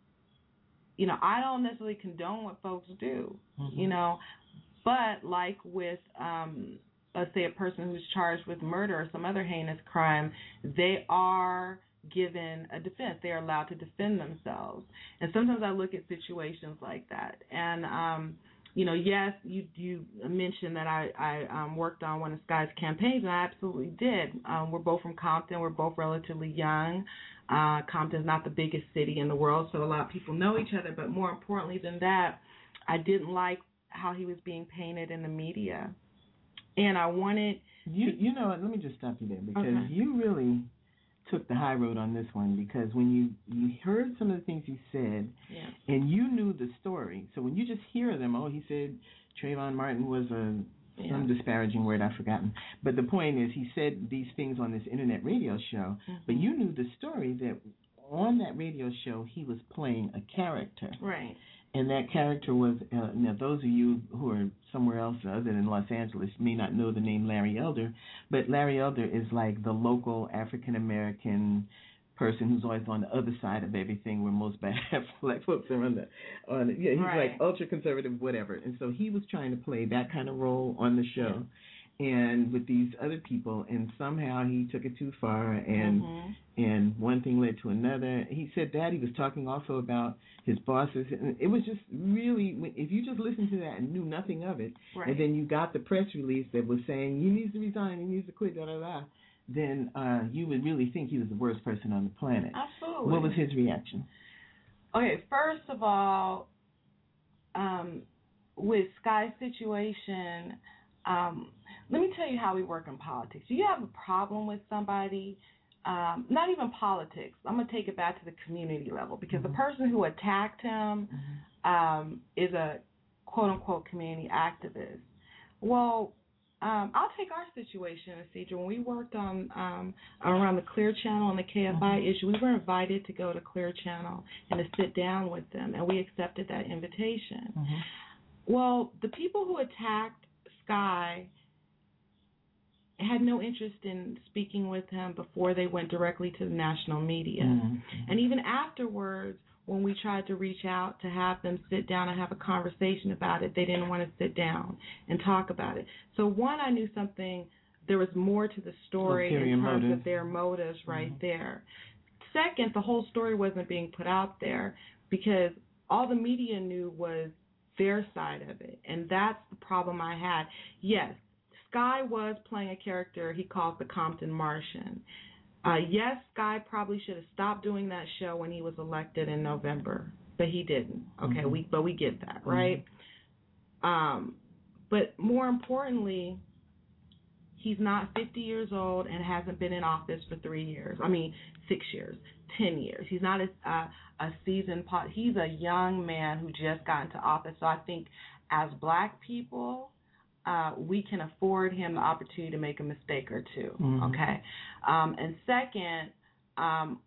you know, I don't necessarily condone what folks do, mm-hmm. you know, but like with, um, let's say a person who's charged with murder or some other heinous crime, they are given a defense. They are allowed to defend themselves. And sometimes I look at situations like that. And, um, you know, yes, you you mentioned that I, I um, worked on one of Sky's campaigns, and I absolutely did. Um, we're both from Compton. We're both relatively young. Uh, Compton's not the biggest city in the world, so a lot of people know each other. But more importantly than that, I didn't like how he was being painted in the media. And I wanted... You, you know what, let me just stop you there, because okay. you really took the high road on this one, because when you, you heard some of the things he said, yeah. and you knew the story, so when you just hear them, oh, he said Trayvon Martin was a yeah. some disparaging word I've forgotten, but the point is he said these things on this internet radio show, mm-hmm. but you knew the story that on that radio show he was playing a character. Right. And that character was, uh, now those of you who are somewhere else other than Los Angeles may not know the name Larry Elder, but Larry Elder is like the local African-American person who's always on the other side of everything, where most black folks are on the, on yeah, he's right. like ultra-conservative, whatever. And so he was trying to play that kind of role on the show. Yeah. And with these other people, and somehow he took it too far, and mm-hmm. and one thing led to another. He said that he was talking also about his bosses, and it was just really, if you just listened to that and knew nothing of it, right. and then you got the press release that was saying he needs to resign, he needs to quit, da da da, then uh, you would really think he was the worst person on the planet. Absolutely. What was his reaction? Okay, first of all, um, with Sky's situation. Um, let me tell you how we work in politics. You have a problem with somebody, um, not even politics. I'm going to take it back to the community level, because mm-hmm. the person who attacked him mm-hmm. um, is a quote-unquote community activist. Well, um, I'll take our situation, Cedra. When we worked on um, around the Clear Channel and the K F I mm-hmm. issue, we were invited to go to Clear Channel and to sit down with them, and we accepted that invitation. Mm-hmm. Well, the people who attacked Sky had no interest in speaking with him before they went directly to the national media. Mm-hmm. And even afterwards, when we tried to reach out to have them sit down and have a conversation about it, they didn't want to sit down and talk about it. So one, I knew something, there was more to the story Ulterior in terms motive. of their motives right mm-hmm. there. second, the whole story wasn't being put out there because all the media knew was their side of it, and that's the problem I had. Yes, Sky was playing a character he calls the Compton Martian. Uh, yes, Sky probably should have stopped doing that show when he was elected in November, but he didn't. Okay, mm-hmm. we but we get that, right? Mm-hmm. Um, but more importantly, he's not fifty years old and hasn't been in office for three years. I mean, six years, ten years. He's not a, a, a seasoned pot. He's a young man who just got into office. So I think as black people, uh, we can afford him the opportunity to make a mistake or two, mm-hmm. okay? Um, and second, um,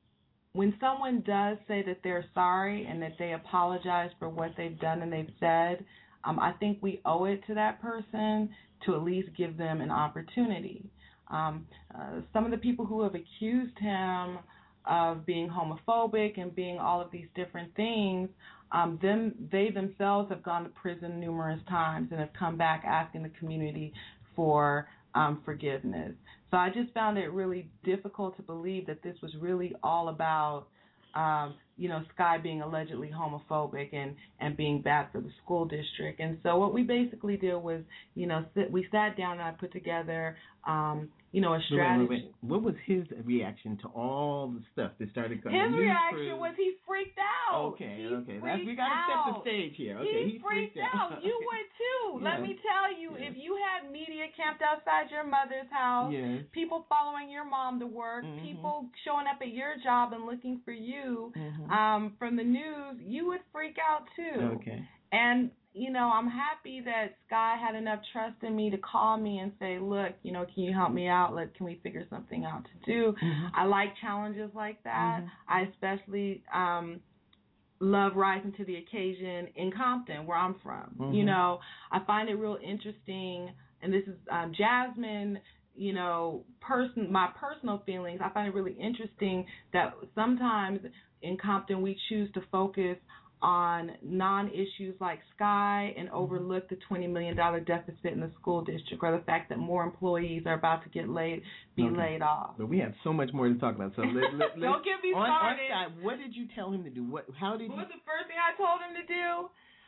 when someone does say that they're sorry and that they apologize for what they've done and they've said, um, I think we owe it to that person to at least give them an opportunity. Um, uh, some of the people who have accused him of being homophobic and being all of these different things, um, them they themselves have gone to prison numerous times and have come back asking the community for um, forgiveness. So I just found it really difficult to believe that this was really all about Um, you know, Sky being allegedly homophobic and, and being bad for the school district. And so what we basically did was, you know, sit, we sat down and I put together, um, you know, a strategy. Wait, wait, wait. What was his reaction to all the stuff that started coming? His reaction was he freaked out. Okay, he okay. That's, we got to set the stage here. Okay, he, he freaked, freaked out. out. You would too. Yes. Let me tell you, yes. if you had media camped outside your mother's house, yes. people following your mom to work, mm-hmm. people showing up at your job and looking for you mm-hmm. um, from the news, you would freak out too. Okay. And you know, I'm happy that Sky had enough trust in me to call me and say, look, you know, can you help me out? Let, can we figure something out to do? Mm-hmm. I like challenges like that. Mm-hmm. I especially um, love rising to the occasion in Compton, where I'm from. Mm-hmm. You know, I find it real interesting, and this is um, Jasmine, you know, person, my personal feelings. I find it really interesting that sometimes in Compton we choose to focus on non-issues like Sky and overlook the twenty million dollars deficit in the school district, or the fact that more employees are about to get laid, be okay. laid off. But we have so much more to talk about. So let, let, don't get me on, started. On Sky, what did you tell him to do? What? How did? What you... was the first thing I told him to do?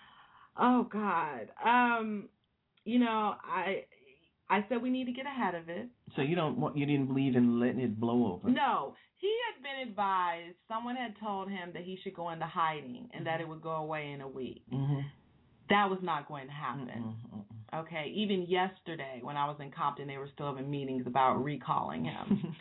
Oh God. Um, you know, I I said we need to get ahead of it. So you don't want, you didn't believe in letting it blow over? No. He had been advised, someone had told him that he should go into hiding and mm-hmm. that it would go away in a week. Mm-hmm. That was not going to happen. Mm-hmm. Okay, even yesterday when I was in Compton, they were still having meetings about recalling him.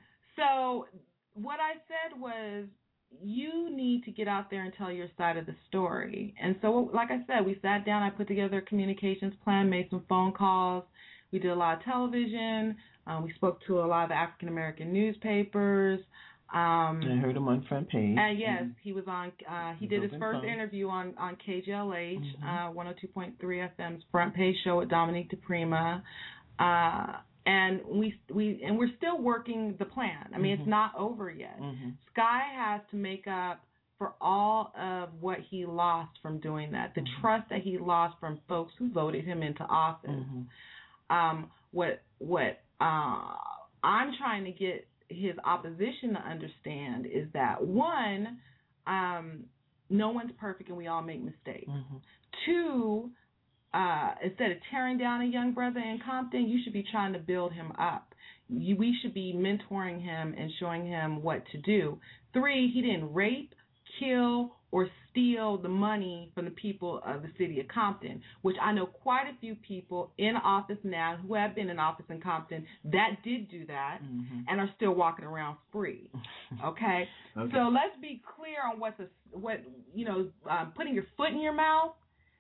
So what I said was, you need to get out there and tell your side of the story. And so, like I said, we sat down, I put together a communications plan, made some phone calls. We did a lot of television. Um, we spoke to a lot of the African American newspapers. Um, I heard him on Front Page. And yes, mm-hmm. he was on. Uh, he did his first phone. interview on on K J L H, mm-hmm. uh, one oh two point three F M's Front Page show with Dominique DePrima. Uh, and we we and we're still working the plan. I mean, mm-hmm. it's not over yet. Mm-hmm. Sky has to make up for all of what he lost from doing that, the mm-hmm. trust that he lost from folks who voted him into office. Mm-hmm. Um, what what uh, I'm trying to get his opposition to understand is that, one, um, no one's perfect and we all make mistakes. Mm-hmm. Two, uh, instead of tearing down a young brother in Compton, you should be trying to build him up. You, we should be mentoring him and showing him what to do. Three, he didn't rape, kill, or steal the money from the people of the city of Compton, which I know quite a few people in office now who have been in office in Compton that did do that mm-hmm. and are still walking around free. Okay? Okay. So let's be clear on what's a, what, you know, um, putting your foot in your mouth.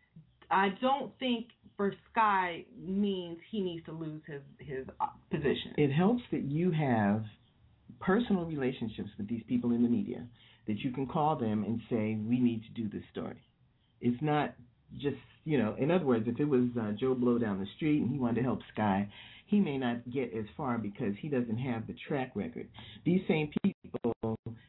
I don't think for Sky means he needs to lose his, his position. It helps that you have personal relationships with these people in the media, that you can call them and say, we need to do this story. It's not just, you know, in other words, if it was uh, Joe Blow down the street and he wanted to help Sky, he may not get as far because he doesn't have the track record. These same people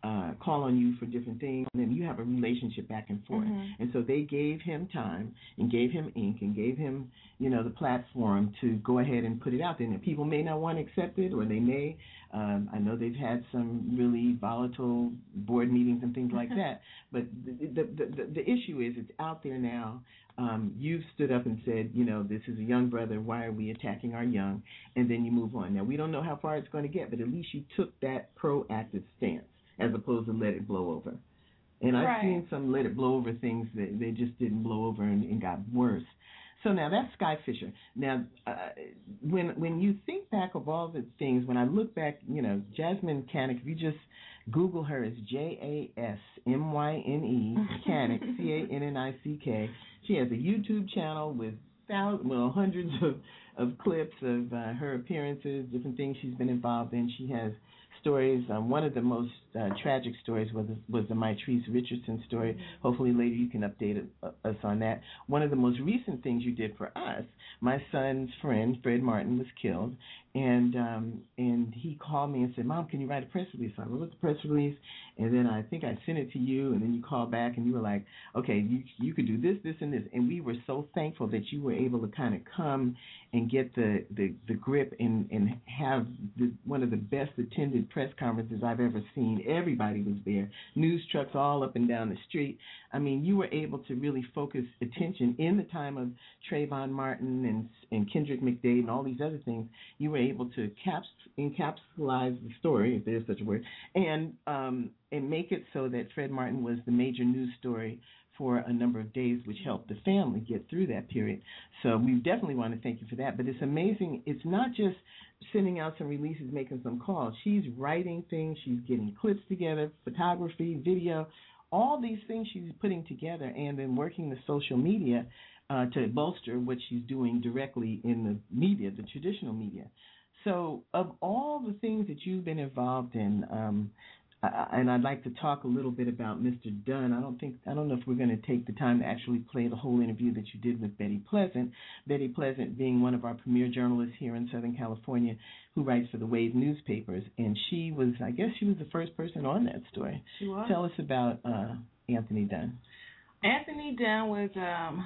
uh, call on you for different things, and then you have a relationship back and forth. Mm-hmm. And so they gave him time and gave him ink and gave him, you know, the platform to go ahead and put it out there. And people may not want to accept it, or they may. Um, I know they've had some really volatile board meetings and things like that. But the, the, the, the issue is it's out there now. Um, you've stood up and said, you know, this is a young brother. Why are we attacking our young? And then you move on. Now, we don't know how far it's going to get, but at least you took that proactive stance as opposed to let it blow over. And I've right. seen some let it blow over things that they just didn't blow over and, and got worse. So now that's Sky Fisher. Now, uh, when when you think back of all the things, when I look back, you know, Jasmine Canick, if you just Google her, it's J A S M Y N E, Canick, C A N N I C K. She has a YouTube channel with thousands, well, hundreds of, of clips of uh, her appearances, different things she's been involved in. She has stories. Um, one of the most uh, tragic stories was was the Mitrice Richardson story. Mm-hmm. Hopefully later you can update uh, us on that. One of the most recent things you did for us, my son's friend, Fred Martin, was killed, and um, and he called me and said, Mom, can you write a press release? I wrote the press release, and then I think I sent it to you, and then you called back, and you were like, okay, you you could do this, this, and this. And we were so thankful that you were able to kind of come and get the, the, the grip and, and have the, one of the best attended press conferences I've ever seen. Everybody was there, news trucks all up and down the street. I mean, you were able to really focus attention in the time of Trayvon Martin and and Kendrick McDade and all these other things. You were able to caps, encapsulize the story, if there's such a word, and um, and make it so that Fred Martin was the major news story for a number of days, which helped the family get through that period. So we definitely want to thank you for that. But it's amazing. It's not just sending out some releases, making some calls. She's writing things. She's getting clips together, photography, video, all these things she's putting together, and then working the social media uh, to bolster what she's doing directly in the media, the traditional media. So of all the things that you've been involved in, um, Uh, and I'd like to talk a little bit about Mister Dunn. I don't think I don't know if we're going to take the time to actually play the whole interview that you did with Betty Pleasant. Betty Pleasant being one of our premier journalists here in Southern California, who writes for the Wave newspapers, and she was, I guess, she was the first person on that story. She was. Tell us about uh, Anthony Dunn. Anthony Dunn was, um,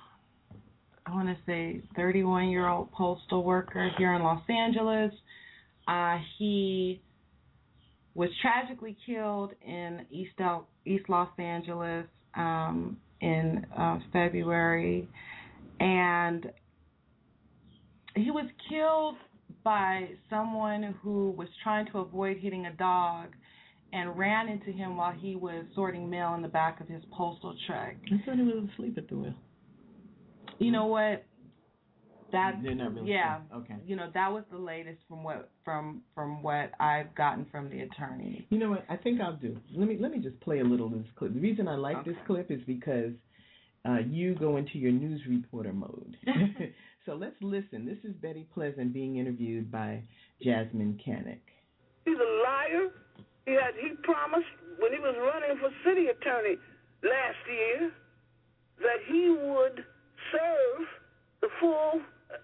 I want to say, thirty-one-year-old postal worker here in Los Angeles. Uh, he was tragically killed in East El- East Los Angeles um, in uh, February, and he was killed by someone who was trying to avoid hitting a dog and ran into him while he was sorting mail in the back of his postal truck. I thought he was asleep at the wheel. You know what? That They're not really yeah, sure. Okay. You know, that was the latest from what from from what I've gotten from the attorney. You know what? I think I'll do. Let me let me just play a little of this clip. The reason I like Okay. this clip is because uh, you go into your news reporter mode. So let's listen. This is Betty Pleasant being interviewed by Jasmine Canick. He's a liar. He had he promised when he was running for city attorney last year that he would serve the full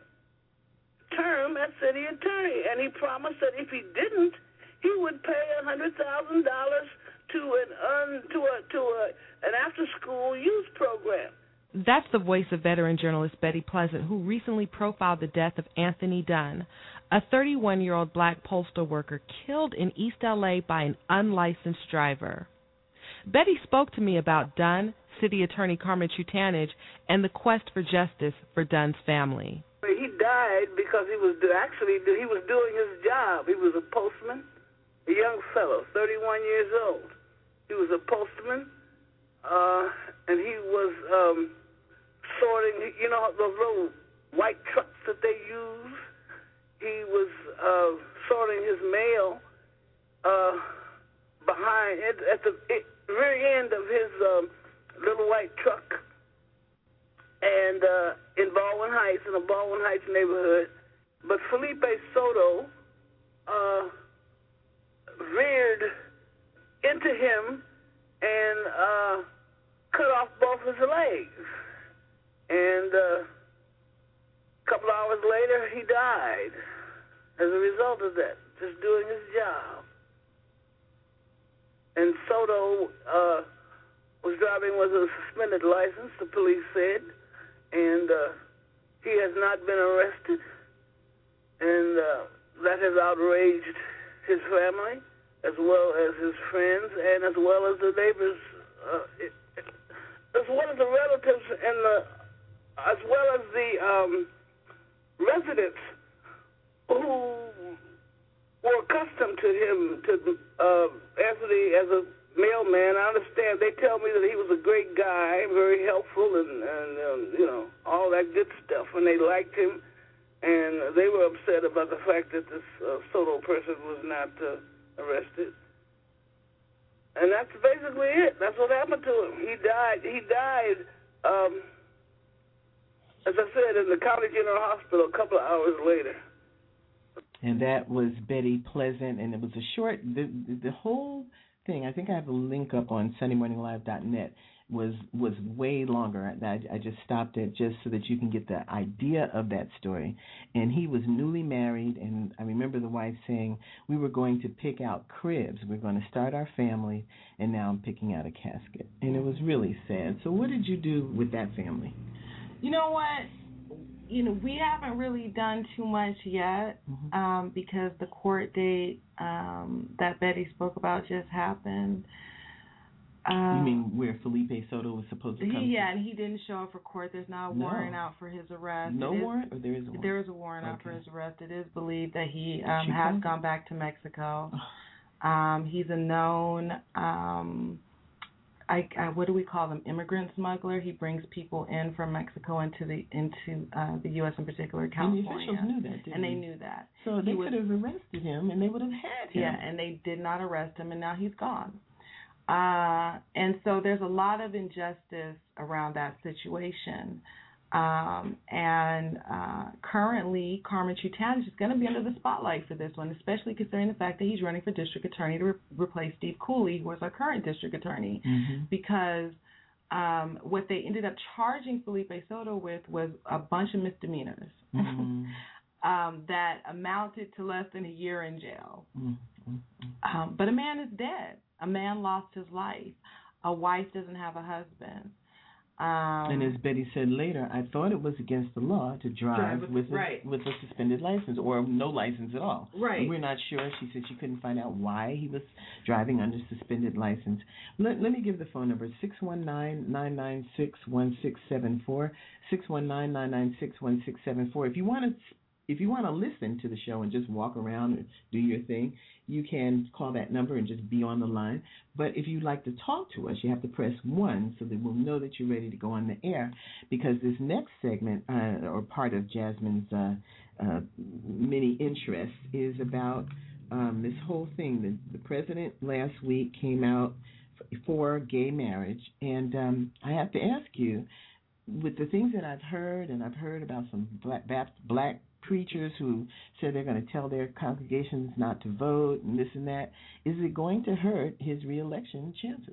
term as city attorney, and he promised that if he didn't, he would pay a hundred thousand dollars to an un, to a to a an after school youth program. That's the voice of veteran journalist Betty Pleasant, who recently profiled the death of Anthony Dunn, a thirty-one-year-old black postal worker killed in East L A by an unlicensed driver. Betty spoke to me about Dunn, City Attorney Carmen Chutanich, and the quest for justice for Dunn's family. He died because he was actually he was doing his job. He was a postman, a young fellow, thirty-one years old. He was a postman, uh, and he was um, sorting. You know those little white trucks that they use. He was uh, sorting his mail uh, behind at, at the very end of his um, little white truck. And uh, in Baldwin Heights, in the Baldwin Heights neighborhood. But Felipe Soto uh, reared into him and uh, cut off both his legs. And uh, a couple hours later, he died as a result of that, just doing his job. and Soto uh, was driving with a suspended license, the police said, and uh, he has not been arrested, and uh, that has outraged his family, as well as his friends, and as well as the neighbors, uh, it, it, as well as the relatives, and the, as well as the um, residents who were accustomed to him, to uh, Anthony as a mailman. I understand. They tell me that he was a great guy, very helpful, and, and um, you know, all that good stuff, and they liked him, and they were upset about the fact that this uh, Soto person was not uh, arrested. And that's basically it. That's what happened to him. He died. He died, um, as I said, in the County General Hospital a couple of hours later. And that was Betty Pleasant, and it was a short, the, the, the whole thing, I think I have a link up on Sunday Morning Live dot net, was was way longer. I, I just stopped it just so that you can get the idea of that story. And he was newly married, and I remember the wife saying, we were going to pick out cribs. We we're going to start our family, and now I'm picking out a casket. And it was really sad. So what did you do with that family? You know what? You know, we haven't really done too much yet mm-hmm. um, because the court date um, that Betty spoke about just happened. Um, you mean where Felipe Soto was supposed to come? He, yeah, and he didn't show up for court. There's now a no. warrant out for his arrest. No is, warrant, or there is a warrant? There is a warrant okay. out for his arrest. It is believed that he um, has come? gone back to Mexico. um, he's a known... Um, I, I, what do we call them? Immigrant smuggler. He brings people in from Mexico into the into uh, the U S in particular, California. And the officials knew that, didn't And they they? knew that. So they was, could have arrested him, and they would have had him. Yeah, and they did not arrest him, and now he's gone. Uh, and so there's a lot of injustice around that situation. Um, and uh, currently, Carmen Trutanish is going to be under the spotlight for this one, especially considering the fact that he's running for district attorney to re- replace Steve Cooley, who is our current district attorney, mm-hmm. because um, what they ended up charging Felipe Soto with was a bunch of misdemeanors mm-hmm. um, that amounted to less than a year in jail. Mm-hmm. Um, but a man is dead. A man lost his life. A wife doesn't have a husband. Um, and as Betty said later, I thought it was against the law to drive, drive with with, right. a, with a suspended license or no license at all. Right. And we're not sure. She said she couldn't find out why he was driving under suspended license. Let, let me give the phone number, six one nine, nine nine six, one six seven four, six one nine, nine nine six, one six seven four. If you want to If you want to listen to the show and just walk around and do your thing, you can call that number and just be on the line. But if you'd like to talk to us, you have to press one so that we'll know that you're ready to go on the air, because this next segment, uh, or part of Jasmine's uh, uh, many interests, is about um, this whole thing. The, the president last week came out for gay marriage, and um, I have to ask you, with the things that I've heard, and I've heard about some black, black preachers who said they're going to tell their congregations not to vote and this and that, is it going to hurt his reelection chances?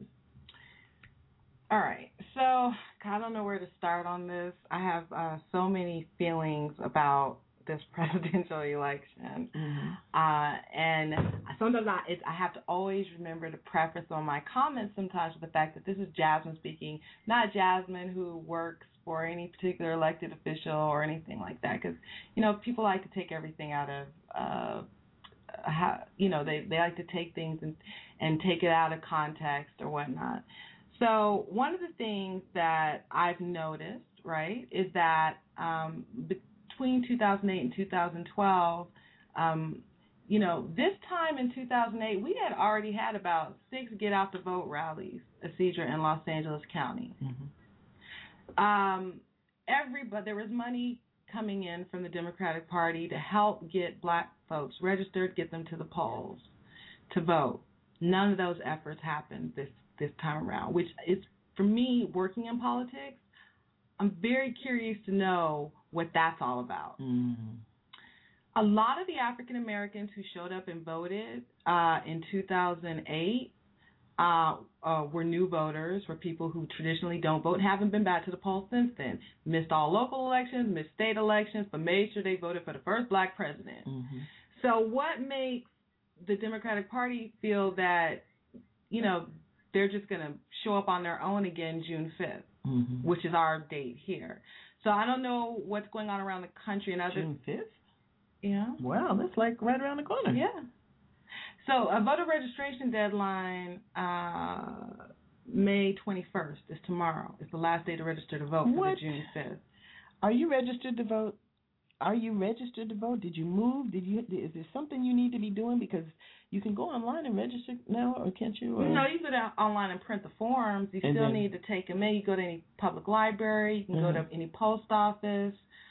All right. So I don't know where to start on this. I have uh, so many feelings about this presidential election. Mm-hmm. Uh, and sometimes I, it, I have to always remember to preface on my comments sometimes with the fact that this is Jasmine speaking, not Jasmine who works for any particular elected official or anything like that. Because, you know, people like to take everything out of, uh, how, you know, they, they like to take things and, and take it out of context or whatnot. So one of the things that I've noticed, right, is that um, between two thousand eight and two thousand twelve, um, you know, this time in two thousand eight, we had already had about six get out the vote rallies, Cedar in Los Angeles County. Mm-hmm. Um, everybody, there was money coming in from the Democratic Party to help get black folks registered, get them to the polls to vote. None of those efforts happened this, this time around, which is, for me, working in politics, I'm very curious to know what that's all about. Mm-hmm. A lot of the African Americans who showed up and voted uh, in two thousand eight Uh, uh, were new voters, were people who traditionally don't vote, haven't been back to the polls since then. Missed all local elections, missed state elections, but made sure they voted for the first black president. Mm-hmm. So what makes the Democratic Party feel that you know, they're just going to show up on their own again June fifth, mm-hmm. which is our date here. So I don't know what's going on around the country and other. June fifth? Yeah. Wow, that's like right around the corner. Yeah. So a voter registration deadline, uh, May twenty-first is tomorrow. It's the last day to register to vote what? for the June fifth. Are you registered to vote? Are you registered to vote? Did you move? Did you? Is there something you need to be doing? Because you can go online and register now, or can't you? Or? No, you go down online and print the forms. You and still then, need to take them in. You go to any public library. You can mm-hmm. go to any post office.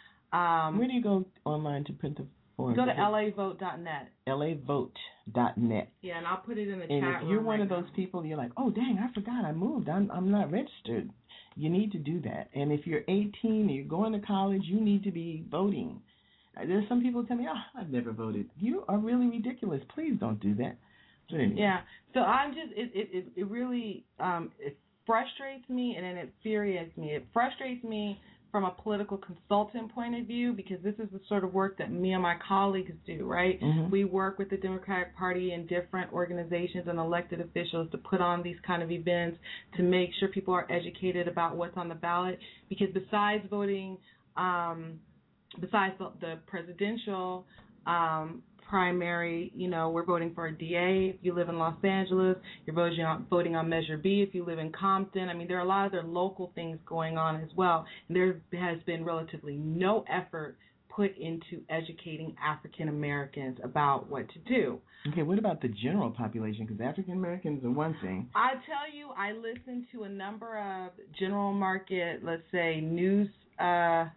Um, Where do you go online to print the forms? Go to L A vote dot net. L A vote dot net. Yeah, and I'll put it in the and chat room. And if you're one right of those now. people, you're like, oh, dang, I forgot I moved. I'm I'm not registered. You need to do that. And if you're eighteen and you're going to college, you need to be voting. There's some people who tell me, oh, I've never voted. You are really ridiculous. Please don't do that. But anyway. Yeah. So I'm just, it it, it really, um, it frustrates me and then it infuriates me. It frustrates me from a political consultant point of view because this is the sort of work that me and my colleagues do, right? Mm-hmm. We work with the Democratic Party and different organizations and elected officials to put on these kind of events to make sure people are educated about what's on the ballot because besides voting, um, besides the, the presidential um, primary, you know, we're voting for a D A if you live in Los Angeles. You're voting on, voting on Measure B if you live in Compton. I mean, there are a lot of other local things going on as well. And there has been relatively no effort put into educating African Americans about what to do. Okay, what about the general population? Because African Americans are one thing. I tell you, I listen to a number of general market, let's say, news uh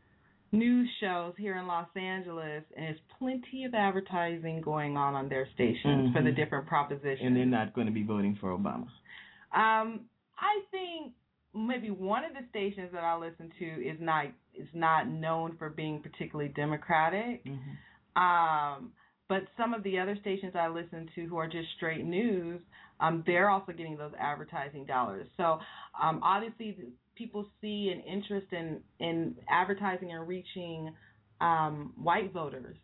news shows here in Los Angeles, and there's plenty of advertising going on on their stations mm-hmm. for the different propositions. And they're not going to be voting for Obama. Um, I think maybe one of the stations that I listen to is not is not known for being particularly Democratic. Mm-hmm. Um, but some of the other stations I listen to who are just straight news, um, they're also getting those advertising dollars. So um, obviously people see an interest in, in advertising and reaching um, white voters.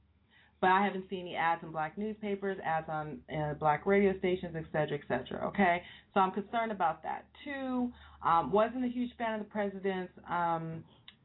But I haven't seen any ads in black newspapers, ads on uh, black radio stations, et cetera, et cetera, okay? So I'm concerned about that. Two, um, wasn't a huge fan of the president's um,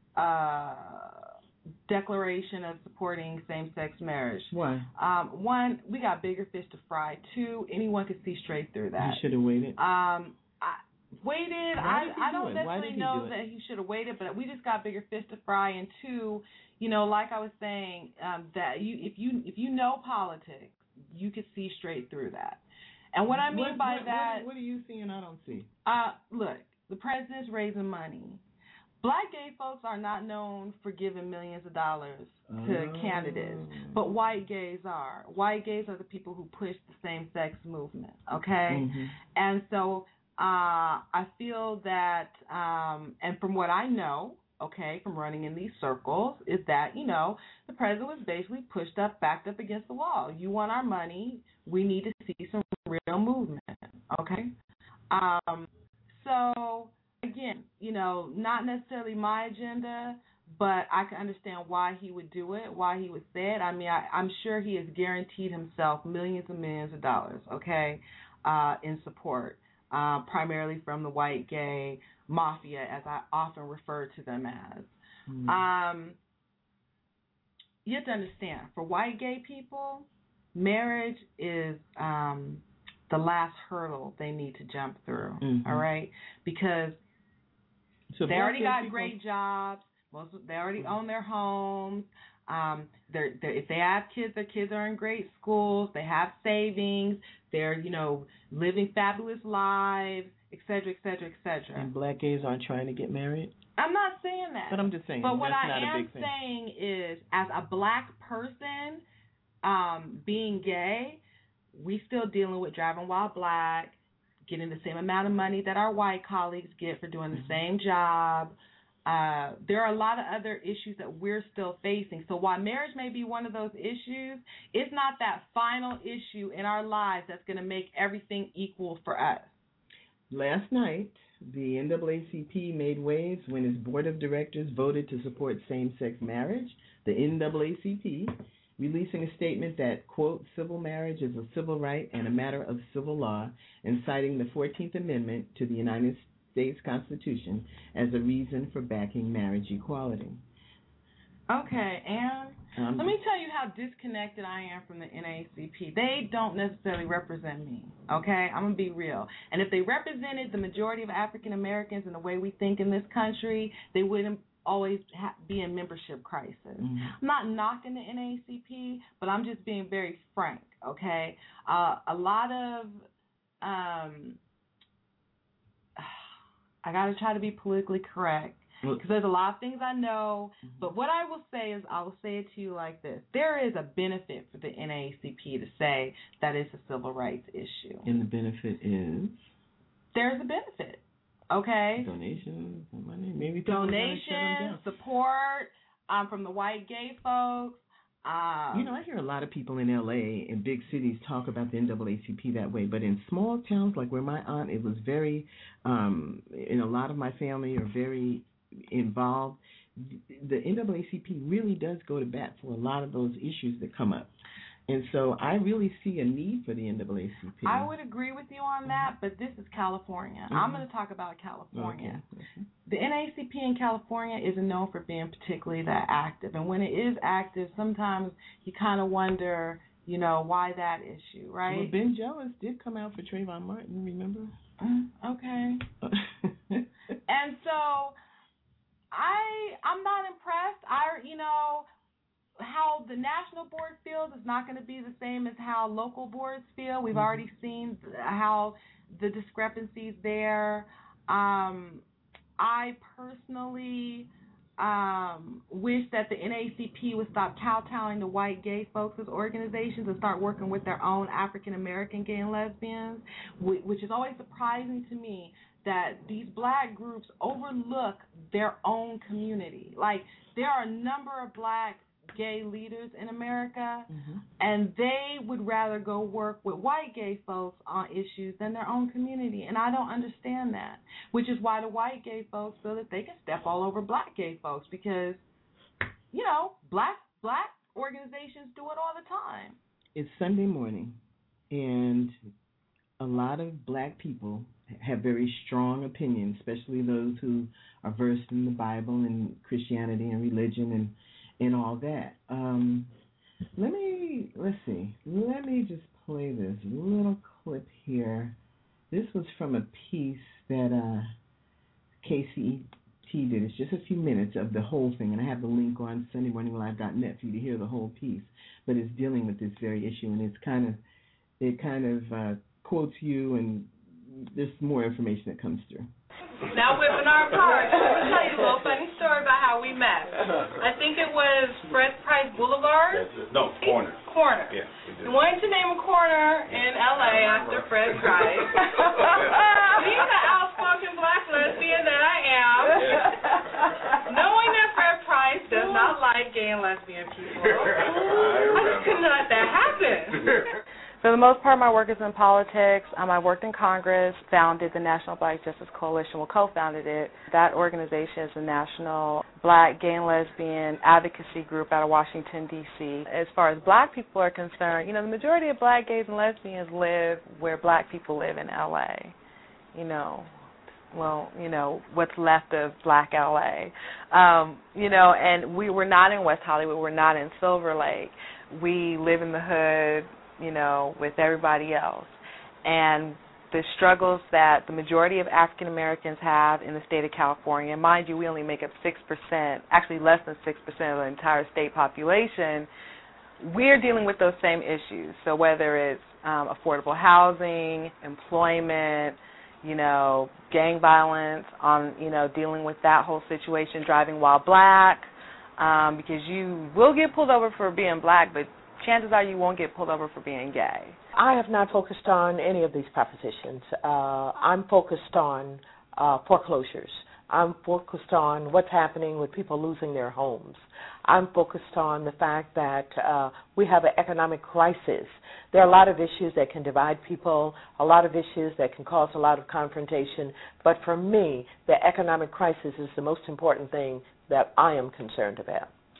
uh, declaration of supporting same-sex marriage. Why? Um, one, we got bigger fish to fry. Two, anyone could see straight through that. You should have waited. Um, I, Waited. Why I I don't do necessarily do know that he should have waited, but we just got bigger fish to fry. And two, you know, like I was saying, um, that you if you if you know politics, you could see straight through that. And what I mean what, by what, that, what, what are you seeing? I don't see. Uh, look, the president's raising money. Black gay folks are not known for giving millions of dollars to oh. candidates, but white gays are. White gays are the people who push the same-sex movement, okay? Mm-hmm. And so uh, I feel that, um, and from what I know, okay, from running in these circles, is that, you know, the president was basically pushed up, backed up against the wall. You want our money, we need to see some real movement, okay? Um, so... Again, you know, not necessarily my agenda, but I can understand why he would do it, why he would say it. I mean, I, I'm sure he has guaranteed himself millions and millions of dollars, okay, uh, in support, uh, primarily from the white gay mafia, as I often refer to them as. Mm-hmm. Um, you have to understand, for white gay people, marriage is um, the last hurdle they need to jump through, mm-hmm. all right, because So they already got people, great jobs. Most of, they already mm-hmm. own their homes. Um, they're, they're, if they have kids, their kids are in great schools. They have savings. They're, you know, living fabulous lives, et cetera, et cetera, et cetera. And black gays aren't trying to get married? I'm not saying that. But I'm just saying. But what that's I not am a big thing. saying is, as a black person, um, being gay, we still dealing with driving while black, getting the same amount of money that our white colleagues get for doing the same job. Uh, there are a lot of other issues that we're still facing. So while marriage may be one of those issues, it's not that final issue in our lives that's going to make everything equal for us. Last night, the N double A C P made waves when its board of directors voted to support same-sex marriage. The N double A C P, releasing a statement that, quote, civil marriage is a civil right and a matter of civil law, and citing the fourteenth Amendment to the United States Constitution as a reason for backing marriage equality. Okay, and Um, let me tell you how disconnected I am from the N double A C P. They don't necessarily represent me, okay? I'm going to be real. And if they represented the majority of African Americans and the way we think in this country, they wouldn't always ha- be in membership crisis. Mm-hmm. I'm not knocking the N double A C P, but I'm just being very frank, okay? Uh, a lot of, um, I got to try to be politically correct. Because there's a lot of things I know, but what I will say is I will say it to you like this. There is a benefit for the N double A C P to say that it's a civil rights issue. And the benefit is? There's a benefit, okay? Donations, money, maybe people are gonna shut them Donations, down. support um, from the white gay folks. Um, You know, I hear a lot of people in L A and big cities talk about the N double A C P that way, but in small towns like where my aunt, it was very, um, and a lot of my family are very involved. The N double A C P really does go to bat for a lot of those issues that come up. And so I really see a need for the N double A C P. I would agree with you on that, but this is California. Mm-hmm. I'm going to talk about California. Okay. The N double A C P in California isn't known for being particularly that active. And when it is active, sometimes you kind of wonder, you know, why that issue, right? Well, Ben Jealous did come out for Trayvon Martin, remember? Mm, okay. And so I, I'm not impressed. I, you know, how the national board feels is not going to be the same as how local boards feel. We've Mm-hmm. already seen how the discrepancies there. Um, I personally um, wish that the N double A C P would stop kowtowing to white gay folks as organizations and start working with their own African American gay and lesbians, which is always surprising to me that these black groups overlook their own community. Like, there are a number of black gay leaders in America, mm-hmm. and they would rather go work with white gay folks on issues than their own community, and I don't understand that, which is why the white gay folks feel that they can step all over black gay folks because, you know, black black organizations do it all the time. It's Sunday morning, and a lot of black people have very strong opinions, especially those who are versed in the Bible and Christianity and religion and, and all that. Um, let me, let's see, let me just play this little clip here. This was from a piece that uh, K C E T did. It's just a few minutes of the whole thing, and I have the link on Sunday Morning Live dot net for you to hear the whole piece. But it's dealing with this very issue, and it's kind of, it kind of uh, quotes you, and there's more information that comes through. Now webinar part. I'm going to tell you a little funny story about how we met. I think it was Fred Price Boulevard. No, corner. Corner. Yeah. We wanted to name a corner in L A after Fred Price. Being the outspoken black lesbian that I am, knowing that Fred Price does not like gay and lesbian people, I just couldn't let that happen. For the most part, my work is in politics. Um, I worked in Congress, founded the National Black Justice Coalition, well, co-founded it. That organization is a national black, gay, and lesbian advocacy group out of Washington, D C As far as black people are concerned, you know, the majority of black gays and lesbians live where black people live in L A You know, well, you know, what's left of black L A Um, you know, and we were not in West Hollywood. We're not in Silver Lake. We live in the hood, you know, with everybody else. And the struggles that the majority of African Americans have in the state of California, mind you, we only make up six percent, actually less than six percent of the entire state population, we're dealing with those same issues. So whether it's um, affordable housing, employment, you know, gang violence, on, you know, dealing with that whole situation, driving while black, um, because you will get pulled over for being black, but chances are you won't get pulled over for being gay. I have not focused on any of these propositions. Uh, I'm focused on uh, foreclosures. I'm focused on what's happening with people losing their homes. I'm focused on the fact that uh, we have an economic crisis. There are a lot of issues that can divide people, a lot of issues that can cause a lot of confrontation, but for me, the economic crisis is the most important thing that I am concerned about.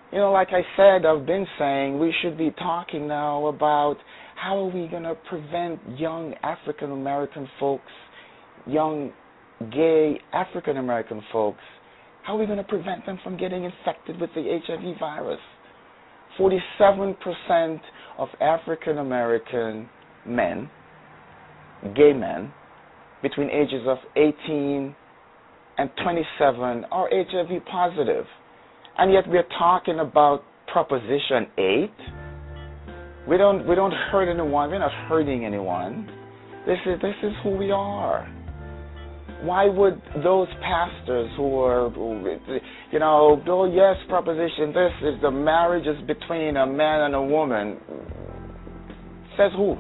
You know, like I said, I've been saying we should be talking now about how are we going to prevent young African American folks, young gay African American folks, how are we going to prevent them from getting infected with the H I V virus? forty-seven percent of African American men, gay men, between ages of eighteen and twenty-seven are H I V positive. And yet we're talking about Proposition eight. We don't we don't hurt anyone. We're not hurting anyone. This is this is who we are. Why would those pastors who are, you know, oh yes, Proposition, this is the marriage is between a man and a woman. Says who?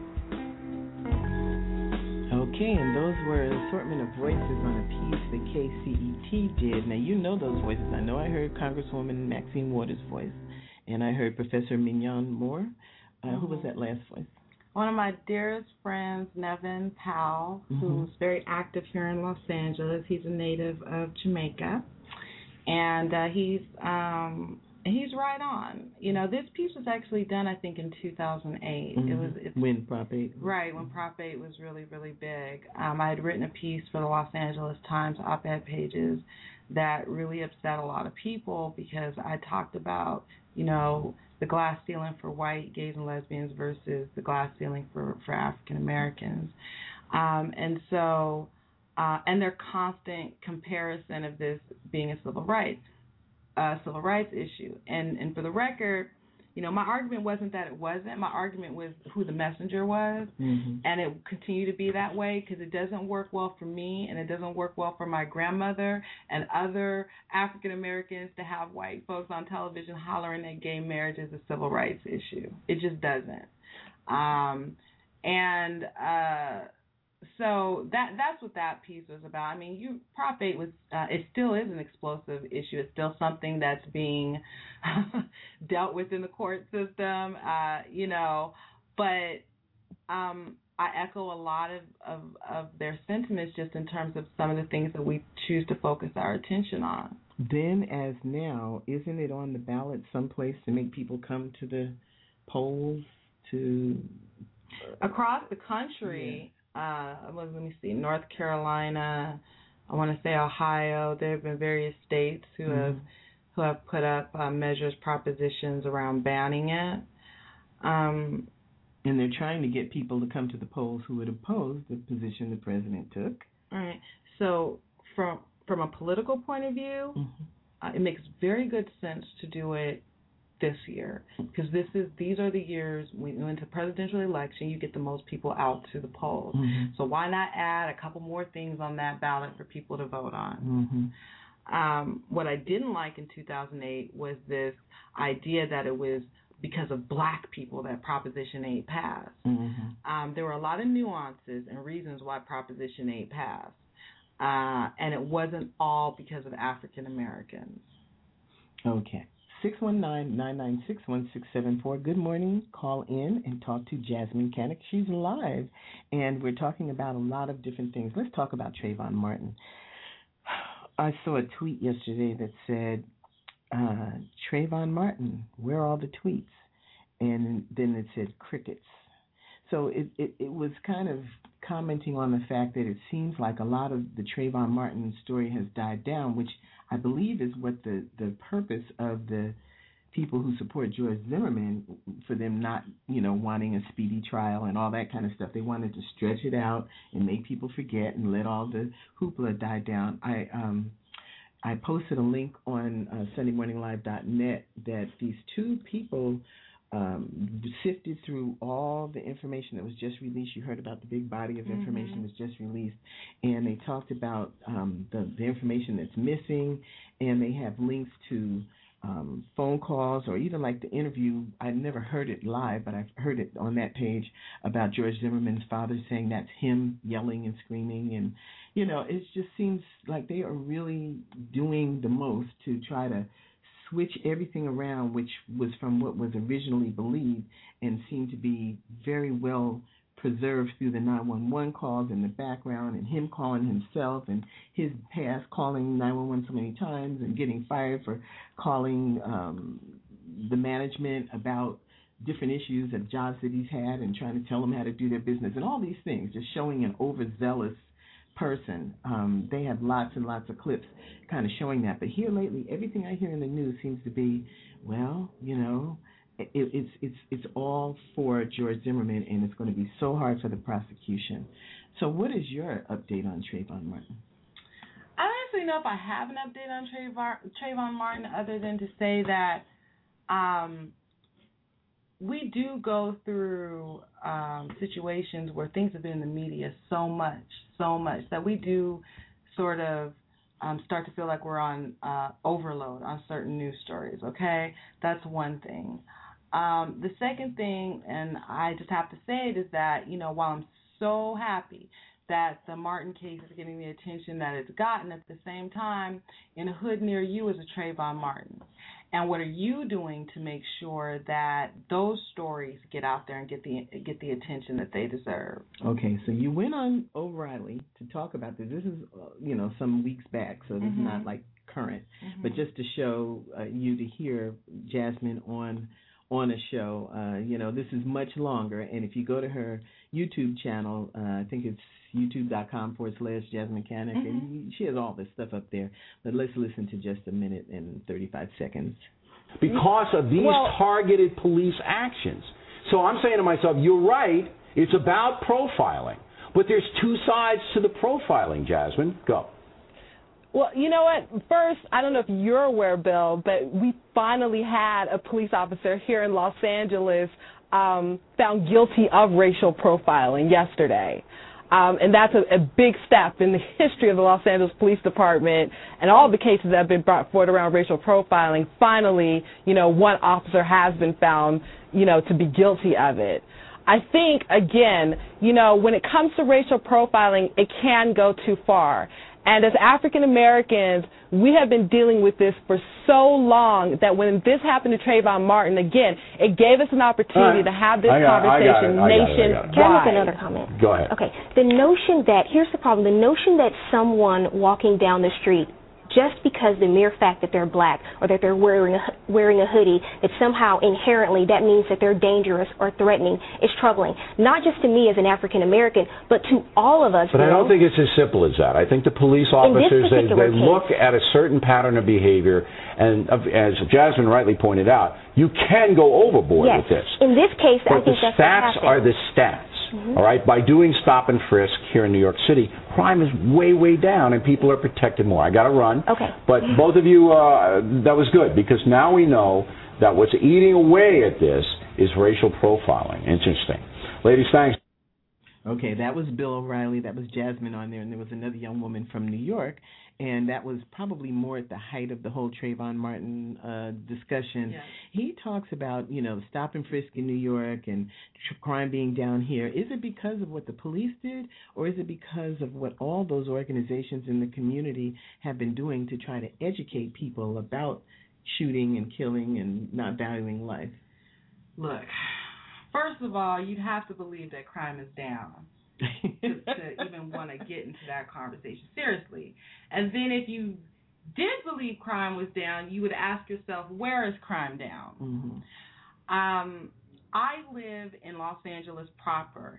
Okay, and those were an assortment of voices on a piece that K C E T did. Now, you know those voices. I know I heard Congresswoman Maxine Waters' voice, and I heard Professor Mignon Moore. Uh, mm-hmm. Who was that last voice? One of my dearest friends, Nevin Powell, mm-hmm. who's very active here in Los Angeles. He's a native of Jamaica, and uh, he's um, he's right on. You know, this piece was actually done, I think, in two thousand eight. Mm-hmm. It was it's, when Prop eight. Right, when Prop eight was really, really big. Um, I had written a piece for the Los Angeles Times op-ed pages that really upset a lot of people because I talked about, you know, the glass ceiling for white gays and lesbians versus the glass ceiling for, for African Americans. Um, and so, uh, and their constant comparison of this being a civil rights, uh, civil rights issue. And, and for the record, you know, my argument wasn't that it wasn't. My argument was who the messenger was. Mm-hmm. And it will continue to be that way because it doesn't work well for me and it doesn't work well for my grandmother and other African Americans to have white folks on television hollering that gay marriage is a civil rights issue. It just doesn't. Um, and uh, so that that's what that piece was about. I mean, you Prop eight was uh, it still is an explosive issue. It's still something that's being dealt with in the court system, uh, you know. But um, I echo a lot of, of, of their sentiments just in terms of some of the things that we choose to focus our attention on. Then, as now, isn't it on the ballot someplace to make people come to the polls to uh, across the country? Yeah. Uh, let me see, North Carolina, I want to say Ohio. There have been various states who mm-hmm. have who have put up uh, measures, propositions around banning it. Um, and they're trying to get people to come to the polls who would oppose the position the president took. All right. So from from a political point of view, mm-hmm. uh, it makes very good sense to do it this year because this is these are the years when you into presidential election you get the most people out to the polls. Mm-hmm. So why not add a couple more things on that ballot for people to vote on? Mm-hmm. Um, what I didn't like in two thousand eight was this idea that it was because of black people that Proposition eight passed. Mm-hmm. Um, there were a lot of nuances and reasons why Proposition eight passed, uh, and it wasn't all because of African Americans. Okay. six one nine, nine nine six, one six seven four. Good morning. Call in and talk to Jasmine Cannock. She's live, and we're talking about a lot of different things. Let's talk about Trayvon Martin. I saw a tweet yesterday that said, uh, Trayvon Martin, where are all the tweets? And then it said crickets. So it, it, it was kind of commenting on the fact that it seems like a lot of the Trayvon Martin story has died down, which I believe is what the, the purpose of the people who support George Zimmerman, for them not, you know, wanting a speedy trial and all that kind of stuff. They wanted to stretch it out and make people forget and let all the hoopla die down. I um I posted a link on uh, Sunday Morning Live dot net that these two people um, sifted through all the information that was just released. You heard about the big body of information mm-hmm. that was just released, and they talked about um, the, the information that's missing, and they have links to um, phone calls or even like the interview. I never heard it live, but I've heard it on that page about George Zimmerman's father saying that's him yelling and screaming, and you know, it just seems like they are really doing the most to try to switch everything around, which was from what was originally believed and seemed to be very well preserved through the nine one one calls in the background and him calling himself and his past calling nine one one so many times and getting fired for calling um, the management about different issues of jobs that he's had and trying to tell them how to do their business and all these things, just showing an overzealous person. Um, they have lots and lots of clips kind of showing that. But here lately, everything I hear in the news seems to be, well, you know, it, it's it's it's all for George Zimmerman, and it's going to be so hard for the prosecution. So what is your update on Trayvon Martin? I don't actually know if I have an update on Trayvon, Trayvon Martin other than to say that um, we do go through um, situations where things have been in the media so much, so much, that we do sort of um, start to feel like we're on uh, overload on certain news stories, okay? That's one thing. Um, the second thing, and I just have to say it, is that, you know, while I'm so happy that the Martin case is getting the attention that it's gotten, at the same time, in a hood near you is a Trayvon Martin. And what are you doing to make sure that those stories get out there and get the get the attention that they deserve? Okay, so you went on O'Reilly to talk about this. This is, uh, you know, some weeks back, so this Mm-hmm. is not like current, Mm-hmm. but just to show uh, you to hear Jasmine on on a show. Uh, you know, this is much longer, and if you go to her YouTube channel, uh, I think it's youtube.com forward slash Jasmine Canick, mm-hmm. and she has all this stuff up there. But let's listen to just a minute and thirty-five seconds. Because of these well, targeted police actions. So I'm saying to myself, you're right, it's about profiling. But there's two sides to the profiling, Jasmine. Go. Well, you know what? First, I don't know if you're aware, Bill, but we finally had a police officer here in Los Angeles um, found guilty of racial profiling yesterday. Um, and that's a, a big step in the history of the Los Angeles Police Department and all the cases that have been brought forward around racial profiling. Finally, you know, one officer has been found, you know, to be guilty of it. I think, again, you know, when it comes to racial profiling, it can go too far. And as African Americans, we have been dealing with this for so long that when this happened to Trayvon Martin, again, it gave us an opportunity uh, to have this got, conversation nationwide. Can I make another comment? Go ahead. Okay. The notion that, here's the problem, the notion that someone walking down the street, just because the mere fact that they're black or that they're wearing a, wearing a hoodie, that somehow inherently that means that they're dangerous or threatening is troubling. Not just to me as an African American, but to all of us. But I don't think it's as simple as that. I think the police officers, they, they look at a certain pattern of behavior, and as Jasmine rightly pointed out, you can go overboard yes. with this. In this case, but I think the that's stats what are the stats. Mm-hmm. All right, by doing stop and frisk here in New York City, crime is way, way down, and people are protected more. I got to run. Okay. But both of you, uh, that was good, because now we know that what's eating away at this is racial profiling. Interesting. Ladies, thanks. Okay, that was Bill O'Reilly. That was Jasmine on there, and there was another young woman from New York, and that was probably more at the height of the whole Trayvon Martin uh, discussion. Yeah. He talks about, you know, stop and frisk in New York and tr- crime being down here. Is it because of what the police did, or is it because of what all those organizations in the community have been doing to try to educate people about shooting and killing and not valuing life? Look, first of all, you'd have to believe that crime is down to, to even want to get into that conversation. Seriously. And then if you did believe crime was down, you would ask yourself, where is crime down? Mm-hmm. Um, I live in Los Angeles proper.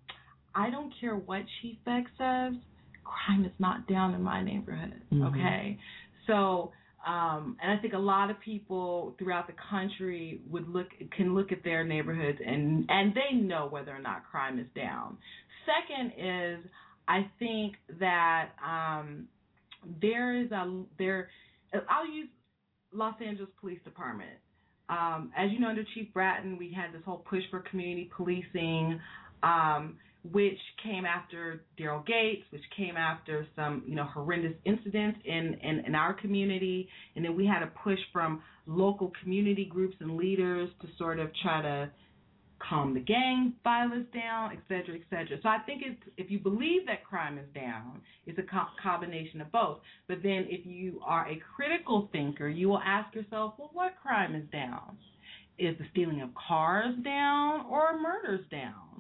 I don't care what Chief Beck says, crime is not down in my neighborhood, mm-hmm. okay? So... Um, and I think a lot of people throughout the country would look can look at their neighborhoods and, and they know whether or not crime is down. Second is I think that um, there is a there. I'll use Los Angeles Police Department. Um, as you know, under Chief Bratton, we had this whole push for community policing. Um, which came after Daryl Gates, which came after some, you know, horrendous incidents in, in, in our community. And then we had a push from local community groups and leaders to sort of try to calm the gang violence down, et cetera, et cetera. So I think it's, if you believe that crime is down, it's a co- combination of both. But then if you are a critical thinker, you will ask yourself, well, what crime is down? Is the stealing of cars down or murders down?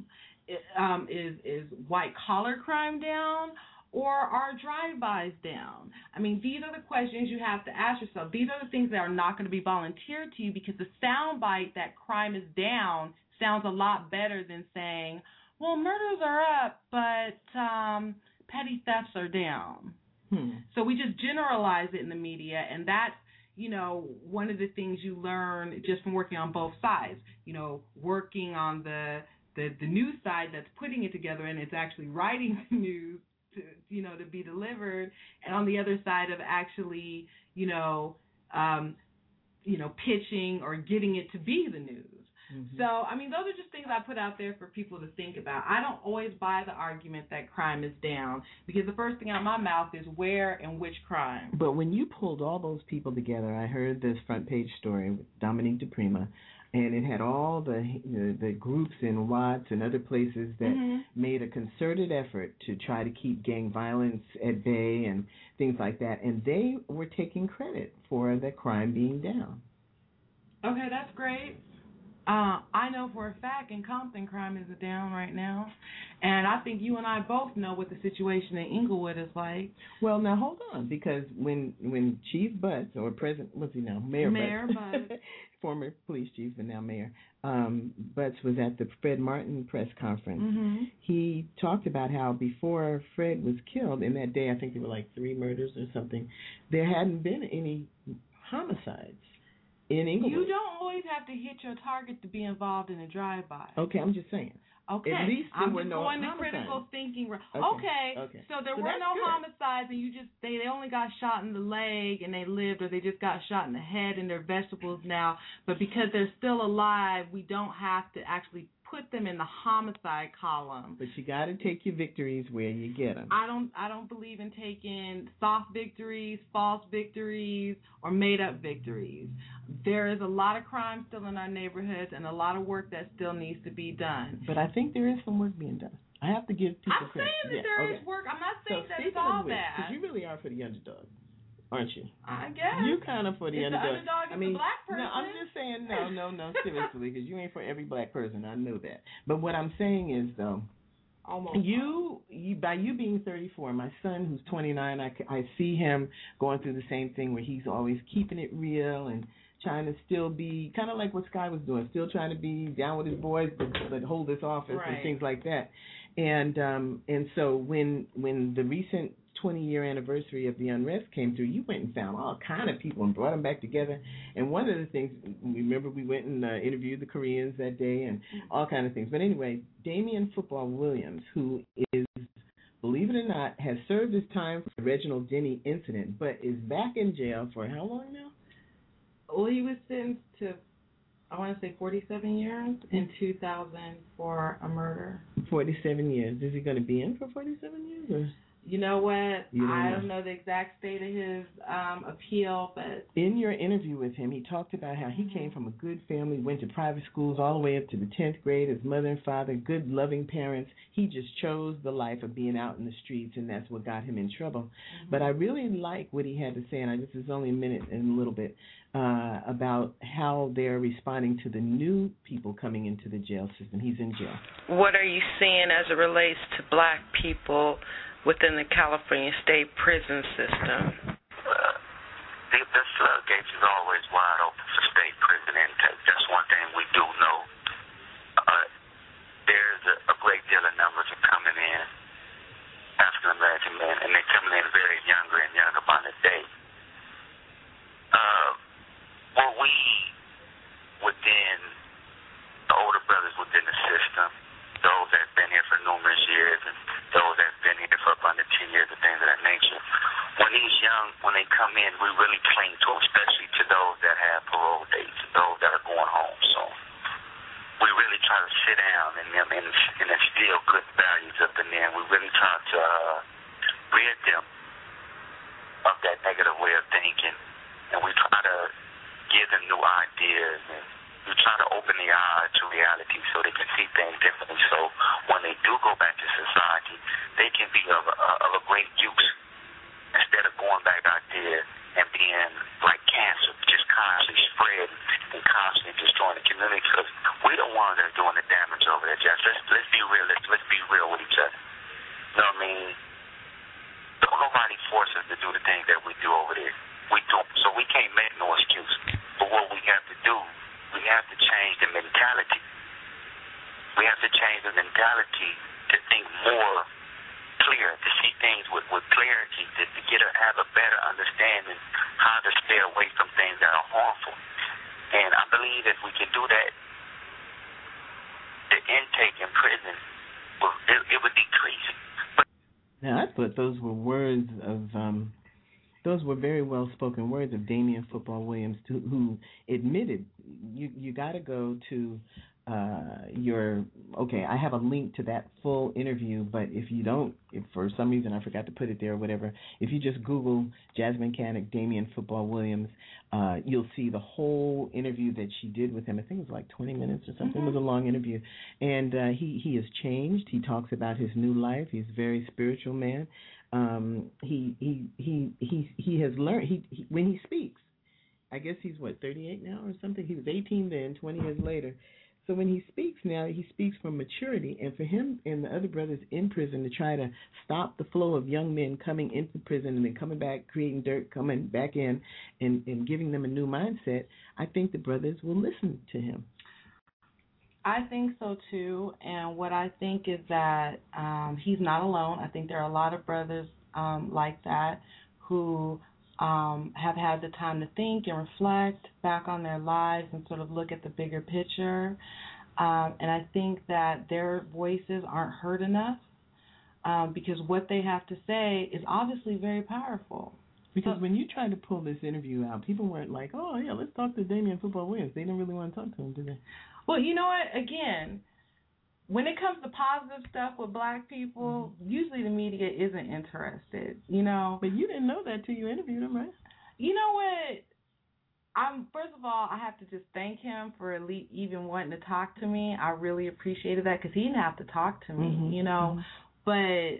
um, is is white collar crime down, or are drive-bys down? I mean, these are the questions you have to ask yourself. These are the things that are not going to be volunteered to you, because the soundbite that crime is down sounds a lot better than saying, well, murders are up, but um, petty thefts are down. Hmm. So we just generalize it in the media, and that's, you know, one of the things you learn just from working on both sides. You know, working on the the, the news side that's putting it together, and it's actually writing the news to, you know, to be delivered, and on the other side of actually, you know, um, you know, pitching or getting it to be the news. Mm-hmm. So, I mean, those are just things I put out there for people to think about. I don't always buy the argument that crime is down, because the first thing out of my mouth is where and which crime. But when you pulled all those people together, I heard this front page story with Dominique DePrima, and it had all the the, the groups in Watts and other places that mm-hmm. made a concerted effort to try to keep gang violence at bay and things like that, and they were taking credit for the crime being down. Okay, that's great. Uh, I know for a fact in Compton crime is down right now, and I think you and I both know what the situation in Inglewood is like. Well, now hold on, because when when Chief Butts, or President, what's he now, Mayor, Mayor Butts, Butts. former police chief but now mayor, um, Butts was at the Fred Martin press conference. Mm-hmm. He talked about how before Fred was killed, in that day I think there were like three murders or something, there hadn't been any homicides in Inglewood. You don't always have to hit your target to be involved in a drive-by. Okay, I'm just saying. Okay, at least there I'm were just no going to homicides. critical thinking. Okay. okay, okay. so there so were no good. homicides, and you just they, they only got shot in the leg and they lived, or they just got shot in the head and they're vegetables now. But because they're still alive, we don't have to actually put them in the homicide column. But you got to take your victories where you get them. I don't I don't believe in taking soft victories, false victories, or made up victories. There is a lot of crime still in our neighborhoods and a lot of work that still needs to be done. But I think there is some work being done. I have to give people I'm credit. saying that yeah, there okay. is work. I'm not saying so that it's all bad. Because you really are for the underdog, aren't you? I guess. You kind of for the it's underdog. The underdog is I mean, the black person. No, I'm just saying no, no, no, seriously, because you ain't for every black person. I know that. But what I'm saying is, though, Almost. You, you, by you being thirty-four, my son who's twenty-nine, I, I see him going through the same thing where he's always keeping it real and trying to still be kind of like what Sky was doing, still trying to be down with his boys but, but hold his office right. and things like that. And um, and so when when the recent twenty-year anniversary of the unrest came through, you went and found all kind of people and brought them back together. And one of the things, remember we went and uh, interviewed the Koreans that day and all kind of things. But anyway, Damian Football Williams, who is, believe it or not, has served his time for the Reginald Denny incident, but is back in jail for how long now? Well, he was sentenced to, I want to say forty-seven years in two thousand for a murder. forty-seven years. Is he going to be in for forty-seven years? Or? You know what? You don't I know. don't know the exact state of his um, appeal, but in your interview with him, he talked about how he came from a good family, went to private schools all the way up to the tenth grade. His mother and father, good, loving parents. He just chose the life of being out in the streets, and that's what got him in trouble. Mm-hmm. But I really like what he had to say, and I, this is only a minute and a little bit, uh, about how they're responding to the new people coming into the jail system. He's in jail. What are you seeing as it relates to black people within the California state prison system? Uh, the, the floodgates is always wide open for state prison intake. That's one thing we do know. Uh, there's a, a great deal of numbers are coming in, African American men, and they're coming in very younger and younger by the day. Uh, what we within the older brothers within the system, those that have been here for numerous years and those that have been here for up under ten years and things of that nature. When these young, when they come in, we really cling to them, especially to those that have parole dates, those that are going home soon. We really try to sit down and, and, and instill good values up in them. We really try to uh, rid them of that negative way of thinking, and we try to give them new ideas, and we try to open their eyes to reality so they can see things differently. So when they do go back to society, they can be of a, of a great use instead of going back out there and being like cancer, just constantly spreading and constantly destroying the community, because we're the ones that are doing the damage over over there, Jess. Let's let's be real. Let's let's be real with each other. You know what I mean? Don't nobody force us to do the things that we do over there. We do, so we can't make no excuse. But what we have to do, we have to change the mentality. We have to change the mentality to think more clear, to see things with, with clarity, to, to get a, have a better understanding how to stay away from things that are harmful. And I believe if we can do that, the intake in prison, will, it, it would decrease. But now, I thought those were words of, um, those were very well-spoken words of Damian Football Williams, to, who admitted, you you got to go to uh, your, okay, I have a link to that full interview, but if you don't, if for some reason I forgot to put it there or whatever, if you just Google Jasmine Cannick, Damian Football Williams, uh, you'll see the whole interview that she did with him. I think it was like twenty minutes or something. Mm-hmm. It was a long interview. And uh, he, he has changed. He talks about his new life. He's a very spiritual man. Um, he, he, he, he, he has learned, he, he when he speaks, I guess he's, what, thirty-eight now or something? He was eighteen then, twenty years later. So when he speaks now, he speaks from maturity. And for him and the other brothers in prison to try to stop the flow of young men coming into prison and then coming back, creating dirt, coming back in, and, and giving them a new mindset, I think the brothers will listen to him. I think so, too. And what I think is that um, he's not alone. I think there are a lot of brothers um, like that who um, have had the time to think and reflect back on their lives and sort of look at the bigger picture. Um, and I think that their voices aren't heard enough um, because what they have to say is obviously very powerful. Because so, when you tried to pull this interview out, people weren't like, oh, yeah, let's talk to Damian Football Williams. They didn't really want to talk to him, did they? Well, you know what? Again, when it comes to positive stuff with black people, mm-hmm. usually the media isn't interested, you know. But you didn't know that till you interviewed him, right? You know what? I'm first of all, I have to just thank him for at least even wanting to talk to me. I really appreciated that because he didn't have to talk to me, mm-hmm. you know. Mm-hmm. But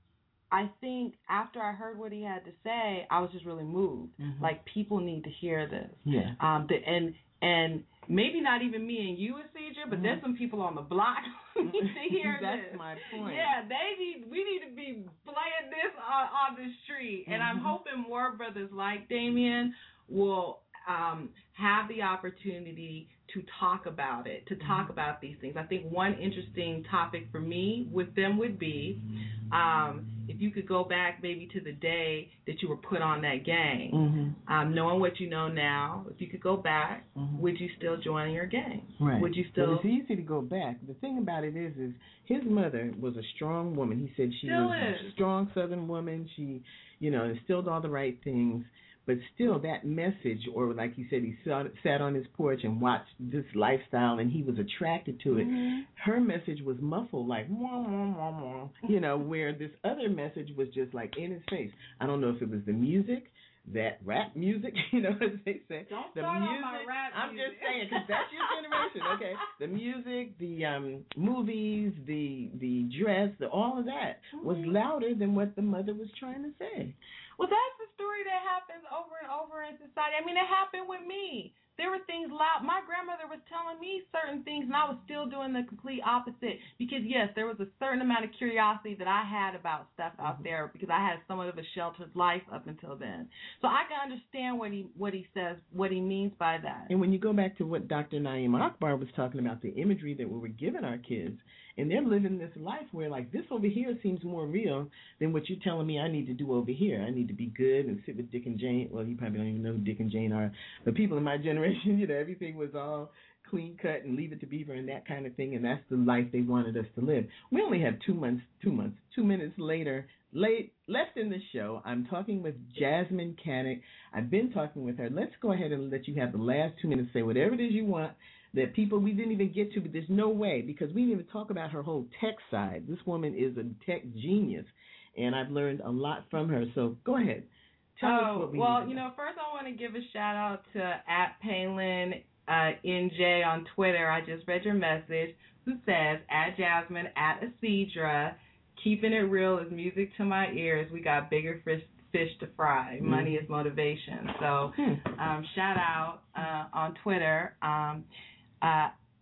I think after I heard what he had to say, I was just really moved. Mm-hmm. Like, people need to hear this. Yeah. Um. The, and and. Maybe not even me and you, Cedra, but mm-hmm. there's some people on the block who need to hear That's this. That's my point. Yeah, they need. We need to be playing this on, on the street, and mm-hmm. I'm hoping more brothers like Damian will um, have the opportunity to talk about it, to talk mm-hmm. about these things. I think one interesting topic for me with them would be um, if you could go back maybe to the day that you were put on that gang, mm-hmm. um, knowing what you know now, if you could go back, mm-hmm. would you still join your gang? Right. Would you still? But it's easy to go back. The thing about it is, is his mother was a strong woman. He said she still was is. a strong Southern woman. She, you know, instilled all the right things. But still, that message, or like he said, he sat, sat on his porch and watched this lifestyle, and he was attracted to it. Mm-hmm. Her message was muffled, like, wah, wah, wah, wah, you know, where this other message was just like in his face. I don't know if it was the music, that rap music, you know, as they say. Don't the start music, on my rap I'm music. just saying, because that's your generation, okay? The music, the um, movies, the the dress, the, all of that mm-hmm. was louder than what the mother was trying to say. Well, that's the story that happens over and over in society. I mean, it happened with me. There were things loud. My grandmother was telling me certain things, and I was still doing the complete opposite. Because, yes, there was a certain amount of curiosity that I had about stuff out mm-hmm. there because I had somewhat of a sheltered life up until then. So I can understand what he what he says, what he means by that. And when you go back to what Doctor Naeem Akbar was talking about, the imagery that we were giving our kids, and they're living this life where, like, this over here seems more real than what you're telling me I need to do over here. I need to be good and sit with Dick and Jane. Well, you probably don't even know who Dick and Jane are. But people in my generation, you know, everything was all clean cut and Leave It to Beaver and that kind of thing, and that's the life they wanted us to live. We only have two months, two months, two minutes later, late, left in the show. I'm talking with Jasmine Cannick. I've been talking with her. Let's go ahead and let you have the last two minutes, say whatever it is you want that people we didn't even get to, but there's no way, because we didn't even talk about her whole tech side. This woman is a tech genius, and I've learned a lot from her. So go ahead. Tell oh, us what we well, need you know, first I want to give a shout-out to at Palin uh, N J on Twitter. I just read your message, who says, at Jasmine, at Asidra, keeping it real is music to my ears. We got bigger fish fish to fry. Mm-hmm. Money is motivation. So um, shout out uh, on Twitter. Um, Uh,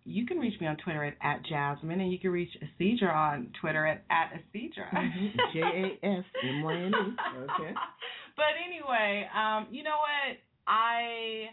you can reach me on Twitter at, at Jasmine, and you can reach Asidra on Twitter at, at Asidra. Mm-hmm. J A S M Y N E. Okay. But anyway, um, you know what? I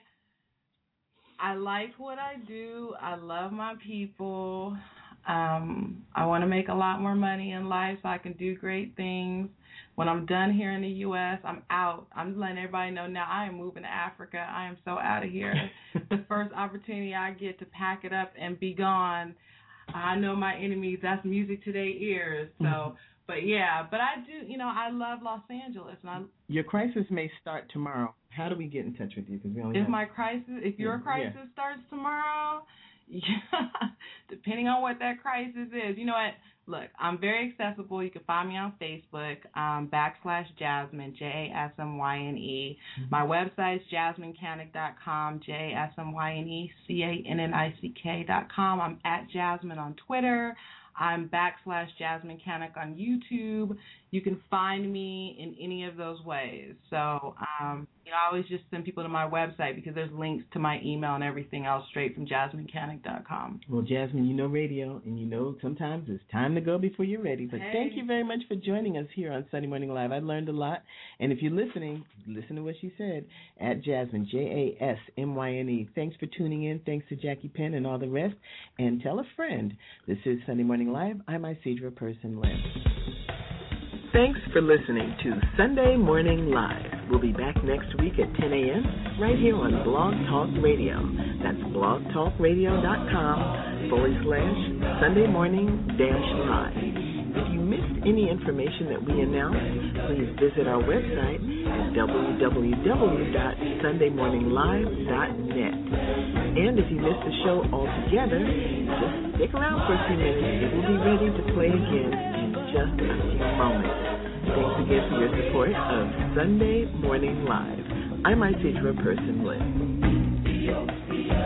I like what I do. I love my people. Um, I want to make a lot more money in life so I can do great things. When I'm done here in the U S, I'm out. I'm letting everybody know now I am moving to Africa. I am so out of here. The first opportunity I get to pack it up and be gone, I know my enemies, that's music to their ears. So, mm-hmm. But yeah, but I do, you know, I love Los Angeles. And I, your crisis may start tomorrow. How do we get in touch with you? Because we only if have... my crisis, if your yeah, crisis yeah. starts tomorrow, yeah, depending on what that crisis is, you know what? Look, I'm very accessible. You can find me on Facebook, um, backslash Jasmine, J A S M Y N E. Mm-hmm. My website is jasmine canick dot com, J A S M Y N E C A N N I C K dot com. I'm at Jasmine on Twitter. I'm backslash Jasmine Canick on YouTube. You can find me in any of those ways. So, um, you know, I always just send people to my website because there's links to my email and everything else straight from jasmine canick dot com. Well, Jasmine, you know radio, and you know sometimes it's time to go before you're ready. But hey. Thank you very much for joining us here on Sunday Morning Live. I learned a lot. And if you're listening, listen to what she said. At Jasmine, J A S M Y N E. Thanks for tuning in. Thanks to Jackie Penn and all the rest. And tell a friend. This is Sunday Morning Live. I'm Isidra Person Lynn. Thanks for listening to Sunday Morning Live. We'll be back next week at ten a.m. right here on Blog Talk Radio. That's blogtalkradio.com forward slash Sunday Morning dash live. If you missed any information that we announced, please visit our website at w w w dot sunday morning live dot net. And if you missed the show altogether, just stick around for a few minutes. It will be ready to play again in just a few moments. Thanks again for your support of Sunday Morning Live. I'm Isidra Person Lynn.